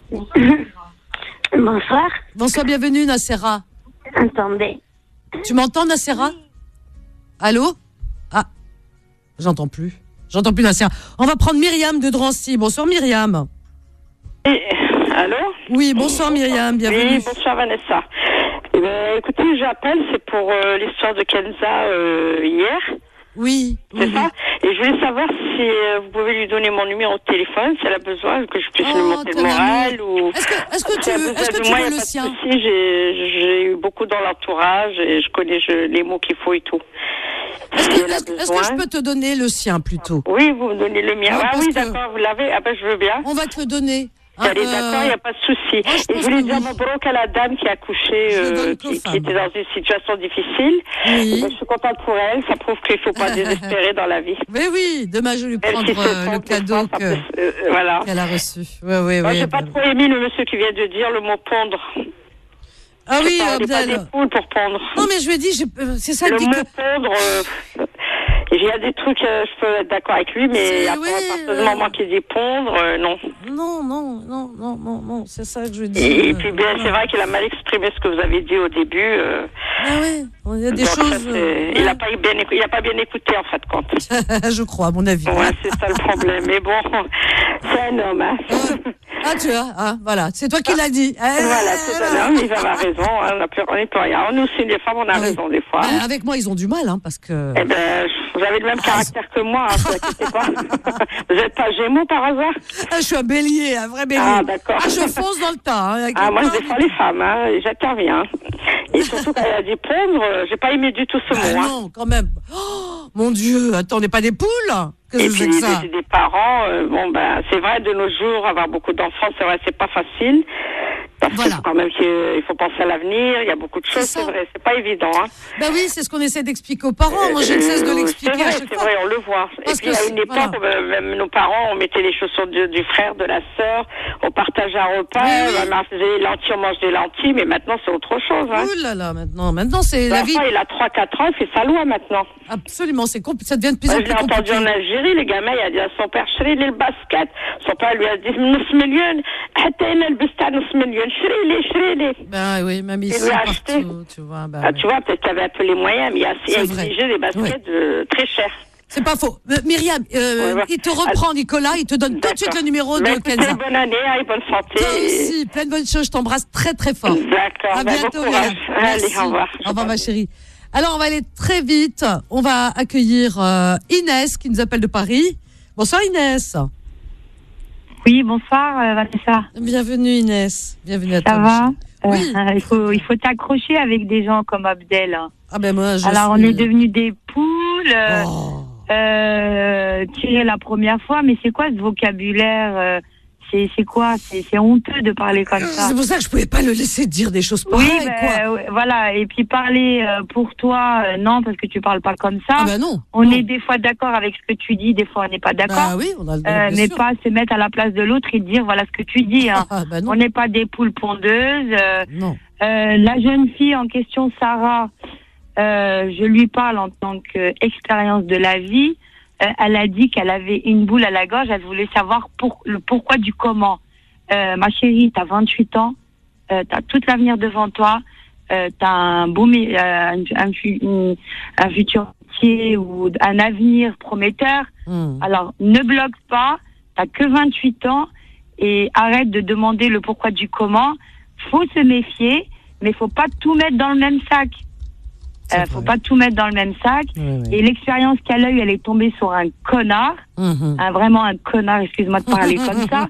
Bonsoir. Bonsoir, bienvenue, Nacera. Attendez. Tu m'entends, Nacera? Allô? Ah, j'entends plus. J'entends plus, Nacera. On va prendre Myriam de Drancy. Bonsoir, Myriam. Allô? Oui, bonsoir, Myriam. Bienvenue. Oui, bonsoir Vanessa. Eh ben, écoutez, j'appelle, c'est pour euh, l'histoire de Kenza euh, hier. Oui. C'est oui, ça? Et je voulais savoir si euh, vous pouvez lui donner mon numéro de téléphone, si elle a besoin, que je puisse Oh, lui monter le ton moral. amour. Ou... Est-ce que, est-ce que tu Si elle a veux, besoin est-ce que de tu moi, veux y a le pas de sien? souci, j'ai, j'ai eu beaucoup dans l'entourage et je connais je, les mots qu'il faut et tout. Est-ce Si que, elle a est-ce que- est-ce besoin- que je peux te donner le sien plutôt? Oui, vous me donnez le mien. Ah, Ah, parce oui, que- d'accord, vous l'avez. Ah ben, je veux bien. On va te le donner. Allez, Euh, d'accord, il n'y a pas de souci. moi, je Et je pense voulais que dire oui. mon broc à la dame qui a accouché, Je le euh, donne qu'aux qui, qui femmes. était dans une situation difficile. Oui. Eh ben, je suis contente pour elle. Ça prouve qu'il ne faut pas désespérer dans la vie. Mais oui, demain je vais lui Elle prendre qui se euh, le trompe, des cadeau fois, ça que- peut se- euh, voilà. qu'elle a reçu. Oui, oui, Moi, oui. j'ai pas trop aimé le monsieur qui vient de dire le mot pondre. Ah Je oui, sais pas, on n'est pas Abdel. des poules pour pondre. Non, mais je lui ai dit, j'ai- euh, c'est ça Le dit mot que. pondre, euh, il y a des trucs, euh, je peux être d'accord avec lui, mais C'est- après, oui, à partir euh, du moment qu'il dit pondre, euh, non. Non, non, non, non, non, non, c'est ça que je lui dis. Et, et euh, puis, bien, voilà. c'est vrai qu'il a mal exprimé ce que vous avez dit au début. euh, Ah oui, il y a des donc ça, choses. c'est- euh, il n'a pas, bien écou- il a pas bien écouté, en fait, compte. je crois, à mon avis. Ouais, c'est ça le problème. Mais bon, c'est un homme, hein. Ah, tu vois, hein, voilà, c'est toi qui l'as dit. Eh, Voilà, c'est un homme, il a raison, hein, on n'a plus, on n'est plus rien. Nous aussi, les femmes, on a Ah oui. raison, des fois. Ben, avec moi, ils ont du mal, hein, parce que. Eh ben, vous avez le même caractère que moi, hein, vous inquiétez pas. Vous n'êtes pas Gémeaux par hasard? Ah, je suis un bélier, un vrai bélier. Ah, d'accord. Ah, je fonce dans le tas. Hein, avec Ah, le moi, je pain. défends les femmes, hein, et j'interviens. Et surtout, quand elle a dit pondre, euh, j'ai pas aimé du tout ce Ah mot, hein. non, quand même. Oh, mon Dieu, attends, on n'est pas des poules? Qu'est-ce Et que c'est puis que ça des, des parents, euh, bon ben c'est vrai de nos jours avoir beaucoup d'enfants, c'est vrai c'est pas facile. Parce Voilà. qu'il faut quand même qu'il faut penser à l'avenir, il y a beaucoup de choses, c'est vrai, c'est pas évident. Hein. Ben oui, c'est ce qu'on essaie d'expliquer aux parents. Moi, je ne cesse de Euh, l'expliquer c'est vrai, à chaque c'est fois. vrai, on le voit. Parce et puis que à c'est- une époque, voilà. euh, même nos parents, on mettait les chaussures du, du frère, de la sœur, on partageait un repas, Oui, oui. on faisait des lentilles, on mange des lentilles, mais maintenant c'est autre chose. Hein. Ouh là là, maintenant, maintenant c'est la vie. L'enfant, il a trois quatre ans, il fait sa loi maintenant. Absolument, c'est compl- ça devient de plus en Moi, je plus l'ai entendu compliqué. en Algérie, les gamins, il a dit à son père, chérie, le basket. Son père lui a dit, نص مليون حتى هنا لبستها نص مليون شري لي شري لي. Ben oui, même Il ici, lui a acheté. partout, tu vois. Ben, Ah, oui. tu vois, peut-être qu'il avait un peu les moyens, mais il a C'est assez vrai. exigé des baskets euh, très chers. C'est pas faux. Euh, Myriam, euh, Ouais, ouais. il te reprend, Nicolas, il te donne tout de suite le numéro Bah, de écoutez, Kenza. bonne année hein, et bonne santé. Toi aussi, plein de bonnes choses, je t'embrasse très très fort. D'accord, À bah, bientôt, bon courage. Myriam. Allez, Merci. au revoir. Au revoir, ma chérie. Alors, on va aller très vite. On va accueillir euh, Inès qui nous appelle de Paris. Bonsoir, Inès. Oui, bonsoir, euh, Vanessa. Bienvenue, Inès. Bienvenue à Ça toi. va Oui. Euh, il faut, il faut t'accrocher avec des gens comme Abdel. Ah ben moi, je Alors, suis- on est devenus des poules. euh, Oh. euh, tiré la première fois, mais c'est quoi ce vocabulaire euh, c'est, c'est quoi c'est, c'est honteux de parler comme ça. C'est pour ça que je pouvais pas le laisser dire des choses Oui, pareilles, ben, quoi. ouais, voilà. Et puis parler euh, pour toi, euh, non, parce que tu parles pas comme ça. Ah ben non. On est des fois d'accord avec ce que tu dis, des fois on n'est pas d'accord. Bah oui, on a le droit, Euh, bien mais sûr. pas se mettre à la place de l'autre et dire voilà ce que tu dis. Hein. Ah, bah non. On n'est pas des poules pondeuses. Euh, Non. euh, la jeune fille en question, Sarah, euh, je lui parle en tant qu'expérience de la vie. Euh, elle a dit qu'elle avait une boule à la gorge. Elle voulait savoir pour, le pourquoi du comment. Euh, ma chérie, t'as vingt-huit ans, euh, t'as tout l'avenir devant toi, euh, t'as un beau, mé- euh, un, un, fu- une- un futur métier ou un avenir prometteur. Mmh. Alors, ne bloque pas, t'as que vingt-huit ans et arrête de demander le pourquoi du comment. Faut se méfier, mais faut pas tout mettre dans le même sac. Euh, faut pas tout mettre dans le même sac. Oui, oui. Et l'expérience qu'elle a eue, elle est tombée sur un connard, Mhm. un, vraiment un connard, excuse-moi de parler comme ça.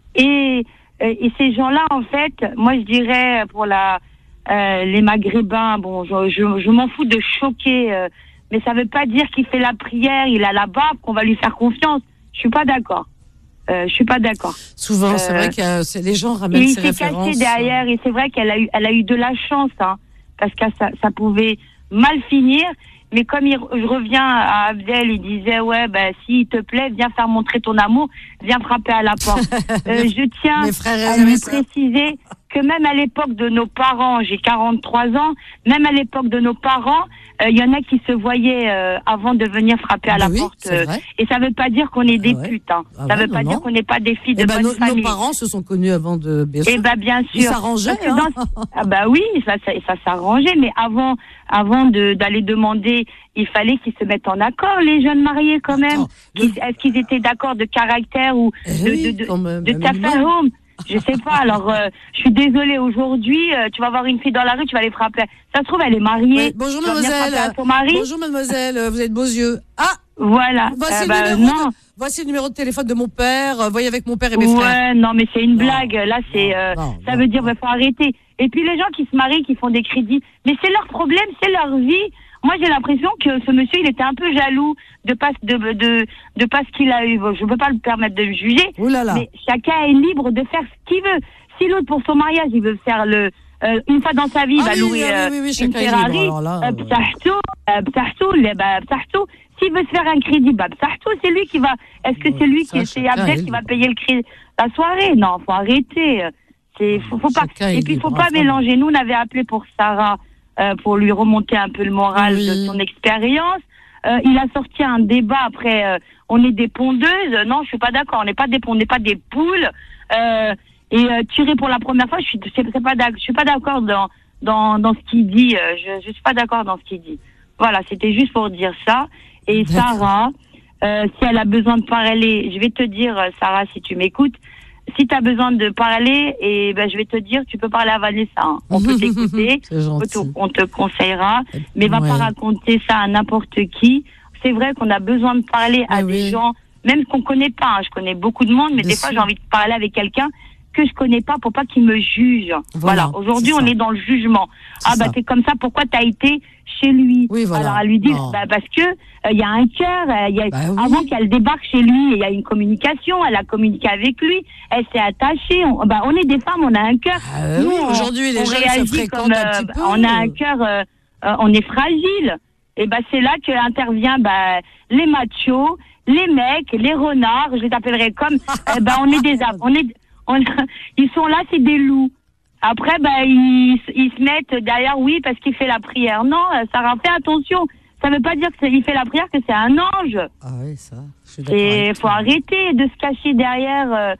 Et, euh, et ces gens-là, en fait, moi je dirais pour la, euh, les Maghrébins, bon, je, je, je m'en fous de choquer, euh, mais ça veut pas dire qu'il fait la prière, il a la barbe, qu'on va lui faire confiance. Je suis pas d'accord. Euh, je suis pas d'accord. Souvent, c'est Euh, vrai que euh, c'est- les gens Et ramènent il ces s'est références. caché derrière, et c'est vrai qu'elle a eu, elle a eu de la chance, hein, parce que ça, ça pouvait mal finir. Mais comme il, je reviens à Abdel, il disait ouais, ben s'il te plaît, viens faire montrer ton amour, viens frapper à la porte. Euh, je tiens Mes frères à et lui sœurs. préciser que même à l'époque de nos parents, j'ai quarante-trois ans, même à l'époque de nos parents, euh, il y en a qui se voyaient euh, avant de venir frapper à Bah la oui, porte. c'est euh, vrai. et ça veut pas dire qu'on est des ouais. putes. Hein. Ah ça ouais, veut pas non, dire non. qu'on n'est pas des filles Eh de ben, bonne nos, nos famille. parents se sont connus avant de. Bien sûr. Eh ben bien sûr. Ils s'arrangeaient. Parce que hein. dans- Ah bah oui, ça, ça, ça s'arrangeait, mais avant, avant de d'aller demander, il fallait qu'ils se mettent en accord, les jeunes mariés quand même. Attends, Qu'ils- Est-ce qu'ils étaient d'accord de caractère ou Eh de oui, de de, quand même, de un minimum. tafahum? Je sais pas. Alors, euh, je suis désolée. Aujourd'hui, euh, tu vas voir une fille dans la rue, tu vas aller frapper. Ça se trouve, elle est mariée. Ouais, bonjour Tu vas venir mademoiselle. frapper à ton mari. Bonjour mademoiselle, euh, vous avez de beaux yeux. Ah, Voilà. voici, Euh, le bah, numéro non. de, voici le numéro de téléphone de mon père. Euh, voyez avec mon père et mes Ouais, frères. non, mais c'est une Non. blague. Là, c'est, euh, non, ça non, veut dire, non. il faut arrêter. Et puis les gens qui se marient, qui font des crédits, mais c'est leur problème, c'est leur vie. Moi, j'ai l'impression que ce monsieur, il était un peu jaloux de pas de de de pas ce qu'il a eu. Bon, je peux pas le permettre de le juger. Ouh là là. Mais chacun est libre de faire ce qu'il veut. Si l'autre pour son mariage, il veut faire le euh, une fois dans sa vie, il Ah va oui, louer ah oui, euh, oui, oui, une chacun est Ferrari. libre, alors là, euh, euh, bsahtou, euh, bsahtou, les- bah, bsahtou. S'il veut se faire un crédit, bah, bsahtou, c'est lui qui va. Est-ce que c'est lui ça, qui, c'est chacun Abdel est qui va libre. payer le crédit la soirée? Non, faut arrêter. C'est faut, faut pas. Chacun est Et puis libre, faut pas hein, mélanger. Nous, on avait appelé pour Sarah euh, pour lui remonter un peu le moral Oui. de son expérience. Euh, il a sorti un débat après. Euh, on est des pondeuses. Non, je suis pas d'accord. On n'est pas des, on n'est pas des poules. Euh, et euh, tirer pour la première fois, je suis, c'est, c'est pas, d'ac- je suis pas d'accord dans dans dans ce qu'il dit. Euh, je, je suis pas d'accord dans ce qu'il dit. Voilà, c'était juste pour dire ça. Et D'accord. Sarah, euh, si elle a besoin de parler, je vais te dire, euh, Sarah, si tu m'écoutes, si tu as besoin de parler, et ben je vais te dire, tu peux parler à Vanessa. Hein. On peut t'écouter, C'est on gentil. te, on te conseillera, mais va Ouais. pas raconter ça à n'importe qui. C'est vrai qu'on a besoin de parler à Mais des oui. gens, même qu'on connaît pas. Hein. Je connais beaucoup de monde, mais Bien des fois sûr. j'ai envie de parler avec quelqu'un que je connais pas pour pas qu'ils me jugent. Voilà. voilà. Aujourd'hui, on est dans le jugement. C'est ah bah ça. T'es comme ça. Pourquoi t'as été chez lui? Oui, voilà. Alors à lui dire, bah, parce que il euh, y a un cœur. Euh, y a, bah, oui. Avant qu'elle débarque chez lui, il y a une communication. Elle a communiqué avec lui. Elle s'est attachée. On, bah, on est des femmes. On a un cœur. Ah, oui, aujourd'hui, les jeunes se fréquentent comme, euh, un petit peu. On a un cœur. Euh, euh, on est fragile. Et bah c'est là que intervient bah les machos, les mecs, les renards. Je les appellerai comme. euh, bah on est des. On est. On, ils sont là, c'est des loups. Après, bah, ils, ils se mettent derrière, oui, parce qu'il fait la prière. Non, Sarah, fais attention. Ça ne veut pas dire qu'il fait la prière que c'est un ange. Ah oui, ça, je suis d'accord. Et il faut arrêter de se cacher derrière... Euh,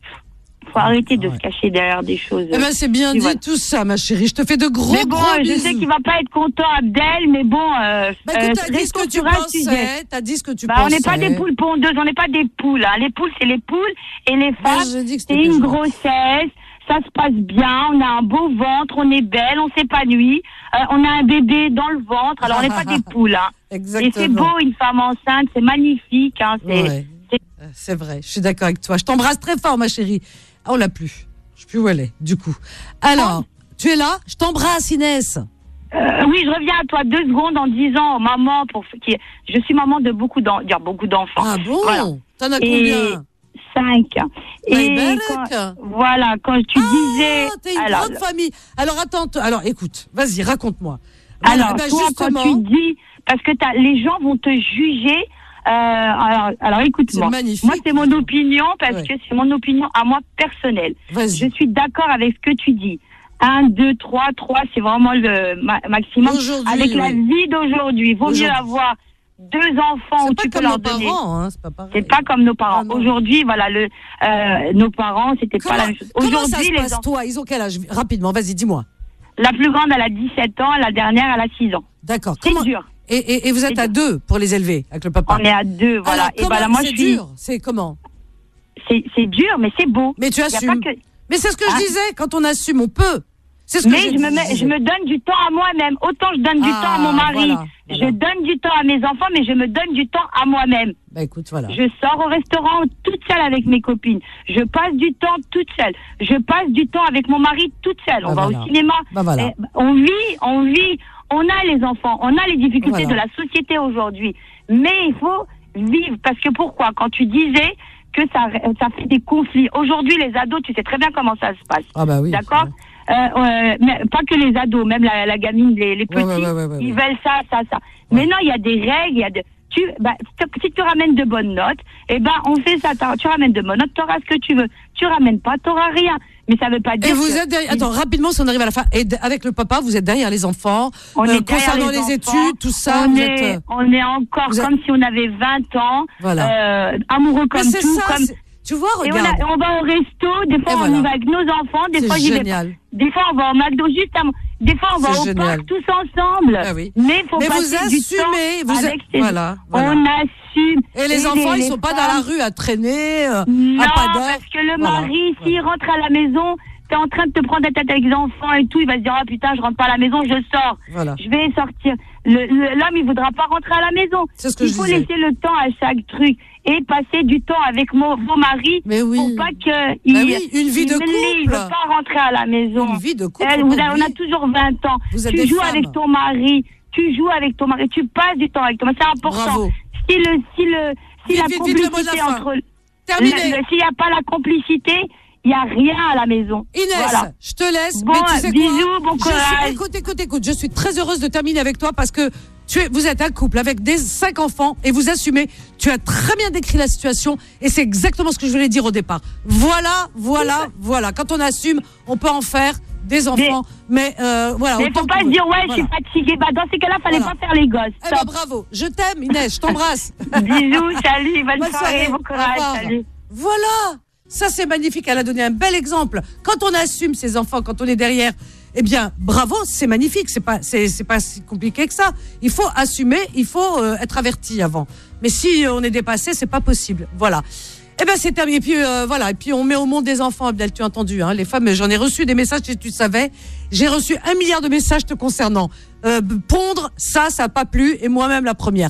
faut arrêter de ouais. se cacher derrière des choses. Eh ben, c'est bien dit voilà. tout ça, ma chérie. Je te fais de gros, mais bon, gros je bisous. sais qu'il va pas être content, Abdel, mais bon... Euh, bah, écoute, t'as euh, dit ce que tu pensais. T'as dit ce que tu bah, pensais. On n'est pas des poules pondeuses, on n'est pas des poules. Hein. Les poules, c'est les poules. Et les femmes, bah, c'est une grossesse. Ça se passe bien, on a un beau ventre, on est belle, on s'épanouit, euh, on a un bébé dans le ventre, alors on n'est pas des poules. Hein. Exactement. Et c'est beau, une femme enceinte, c'est magnifique. Hein, c'est, ouais. c'est... c'est vrai, je suis d'accord avec toi. Je t'embrasse très fort, ma chérie. Ah, on l'a plus. Je sais plus où elle est, du coup. Alors, oh. tu es là? Je t'embrasse, Inès. Euh, oui, je reviens à toi deux secondes en disant, maman, pour qui, je suis maman de beaucoup, d'en... dire beaucoup d'enfants. Ah bon? Voilà. T'en as Et... combien? Cinq. Et quand, voilà, quand tu ah, disais... t'es une alors, grande famille. Alors, attends, t- alors écoute, vas-y, raconte-moi. Alors, ben, toi, justement... quand tu dis... Parce que t'as, les gens vont te juger... Euh, alors, alors, écoute-moi. C'est magnifique. Moi, c'est mon opinion, parce ouais. que c'est mon opinion à moi personnelle. Vas-y. Je suis d'accord avec ce que tu dis. Un, deux, trois, trois, c'est vraiment le ma- maximum. Aujourd'hui, avec la oui. vie d'aujourd'hui. Vaut aujourd'hui. mieux avoir... deux enfants où tu peux leur donner. Parents, hein, c'est pas pareil. C'est pas comme nos parents. Ah, aujourd'hui, voilà, le, euh, nos parents, c'était comment, pas la même chose. Aujourd'hui, comment ça se les passe, enfants... toi, ils ont quel âge? Rapidement, vas-y, dis-moi. La plus grande, elle a dix-sept ans, la dernière, elle a six ans. D'accord. C'est comment... dur. Et, et, et vous êtes c'est à dur. deux pour les élever, avec le papa? On est à deux, voilà. Alors, et bah là, moi, c'est je suis... dur. C'est comment? C'est, c'est dur, mais c'est beau. Mais tu assumes. Que... Mais c'est ce que hein? je disais, quand on assume, on peut. C'est ce que mais je me, mets, je me donne du temps à moi-même. Autant je donne du ah, temps à mon mari, voilà, voilà. je donne du temps à mes enfants, mais je me donne du temps à moi-même. Bah écoute, voilà. Je sors au restaurant toute seule avec mes copines. Je passe du temps toute seule. Je passe du temps avec mon mari toute seule. On bah va voilà. au cinéma. Bah voilà. Et on vit, on vit. On a les enfants, on a les difficultés voilà. de la société aujourd'hui. Mais il faut vivre. Parce que pourquoi? Quand tu disais que ça, ça fait des conflits. Aujourd'hui, les ados, tu sais très bien comment ça se passe. Ah bah oui. D'accord? Euh, euh, mais pas que les ados, même la, la gamine, les, les petits, ouais, ouais, ouais, ouais, ils ouais. veulent ça, ça, ça. Ouais. Mais non, il y a des règles, il y a de... Tu, bah, si tu ramènes de bonnes notes, eh ben, on fait ça. Tu ramènes de bonnes notes, tu auras ce que tu veux. Tu ramènes pas, tu n'auras rien. Mais ça veut pas dire. Et vous que... êtes derrière. Attends, rapidement, si on arrive à la fin. Et d- avec le papa, vous êtes derrière les enfants. On euh, est concernant les, les études, tout ça. On, vous est, êtes, euh... on est encore comme êtes... si on avait vingt ans. Voilà. Euh, amoureux comme Mais c'est tout. ça, comme... c'est... Tu vois, et regarde. on, a, on va au resto, des fois et on voilà. y va avec nos enfants, des c'est fois j'y génial. vais. Des fois on va au McDo juste à... Des fois on va c'est au génial. parc tous ensemble. Ah oui. Mais faut Mais passer vous du assumez, temps vous avec a... ces... voilà, voilà. On assume. Et les et enfants, les, ils sont les pas femmes... dans la rue à traîner, euh, non, à pas d'heure. parce que le voilà. mari, voilà. s'il rentre à la maison, t'es en train de te prendre la tête avec les enfants et tout, il va se dire, oh putain, je rentre pas à la maison, je sors. Voilà. Je vais sortir. Le, le, l'homme, il voudra pas rentrer à la maison. C'est ce que il je faut disais. laisser le temps à chaque truc et passer du temps avec mon, mon mari mais oui. pour pas que il, il, oui, une vie il, de couple. Il veut pas rentrer à la maison. Une vie de couple. Elle, vous a, on a toujours vingt ans. Vous êtes tu des joues femmes. avec ton mari. Tu joues avec ton mari. Tu passes du temps avec ton mari. C'est important. Bravo. Si le, si le, si vite, la vite, complicité vite, entre, terminé. Le, le, s'il n'y a pas la complicité, il n'y a rien à la maison. Inès, voilà. je te laisse. Bon, mais tu sais bisous, quoi bon courage. Je suis, écoute, écoute, écoute. Je suis très heureuse de terminer avec toi parce que tu es, vous êtes un couple avec des cinq enfants et vous assumez. Tu as très bien décrit la situation et c'est exactement ce que je voulais dire au départ. Voilà, voilà, voilà. Quand on assume, on peut en faire des enfants, mais, mais euh, voilà. Mais faut pas se dire ouais, voilà. je suis fatiguée. Bah dans ces cas-là, fallait voilà. pas faire les gosses. Eh ben, bravo. Je t'aime, Inès. Je t'embrasse. Bisous, salut, bonne, bonne soirée, soirée, bon courage, salut. Voilà. Ça, c'est magnifique. Elle a donné un bel exemple. Quand on assume ses enfants, quand on est derrière, eh bien, bravo, c'est magnifique. C'est pas, c'est, c'est pas si compliqué que ça. Il faut assumer, il faut euh, être averti avant. Mais si on est dépassé, c'est pas possible. Voilà. Eh ben, c'est terminé. Et puis, euh, voilà. Et puis, on met au monde des enfants, Abdel, tu as entendu, hein. Les femmes, j'en ai reçu des messages, si tu savais. J'ai reçu un milliard de messages te concernant. Euh, pondre, ça, ça n'a pas plu. Et moi-même, la première.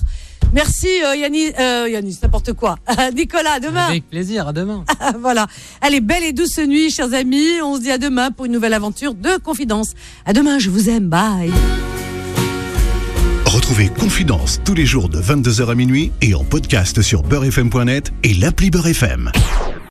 Merci euh, Yannis, euh, Yannis, n'importe quoi. Nicolas, à demain. Avec plaisir, à demain. Voilà. Allez, belle et douce nuit, chers amis. On se dit à demain pour une nouvelle aventure de Confidence. À demain, je vous aime. Bye. Retrouvez Confidence tous les jours de vingt-deux heures à minuit et en podcast sur beurre f m point net et l'appli Beurre F M.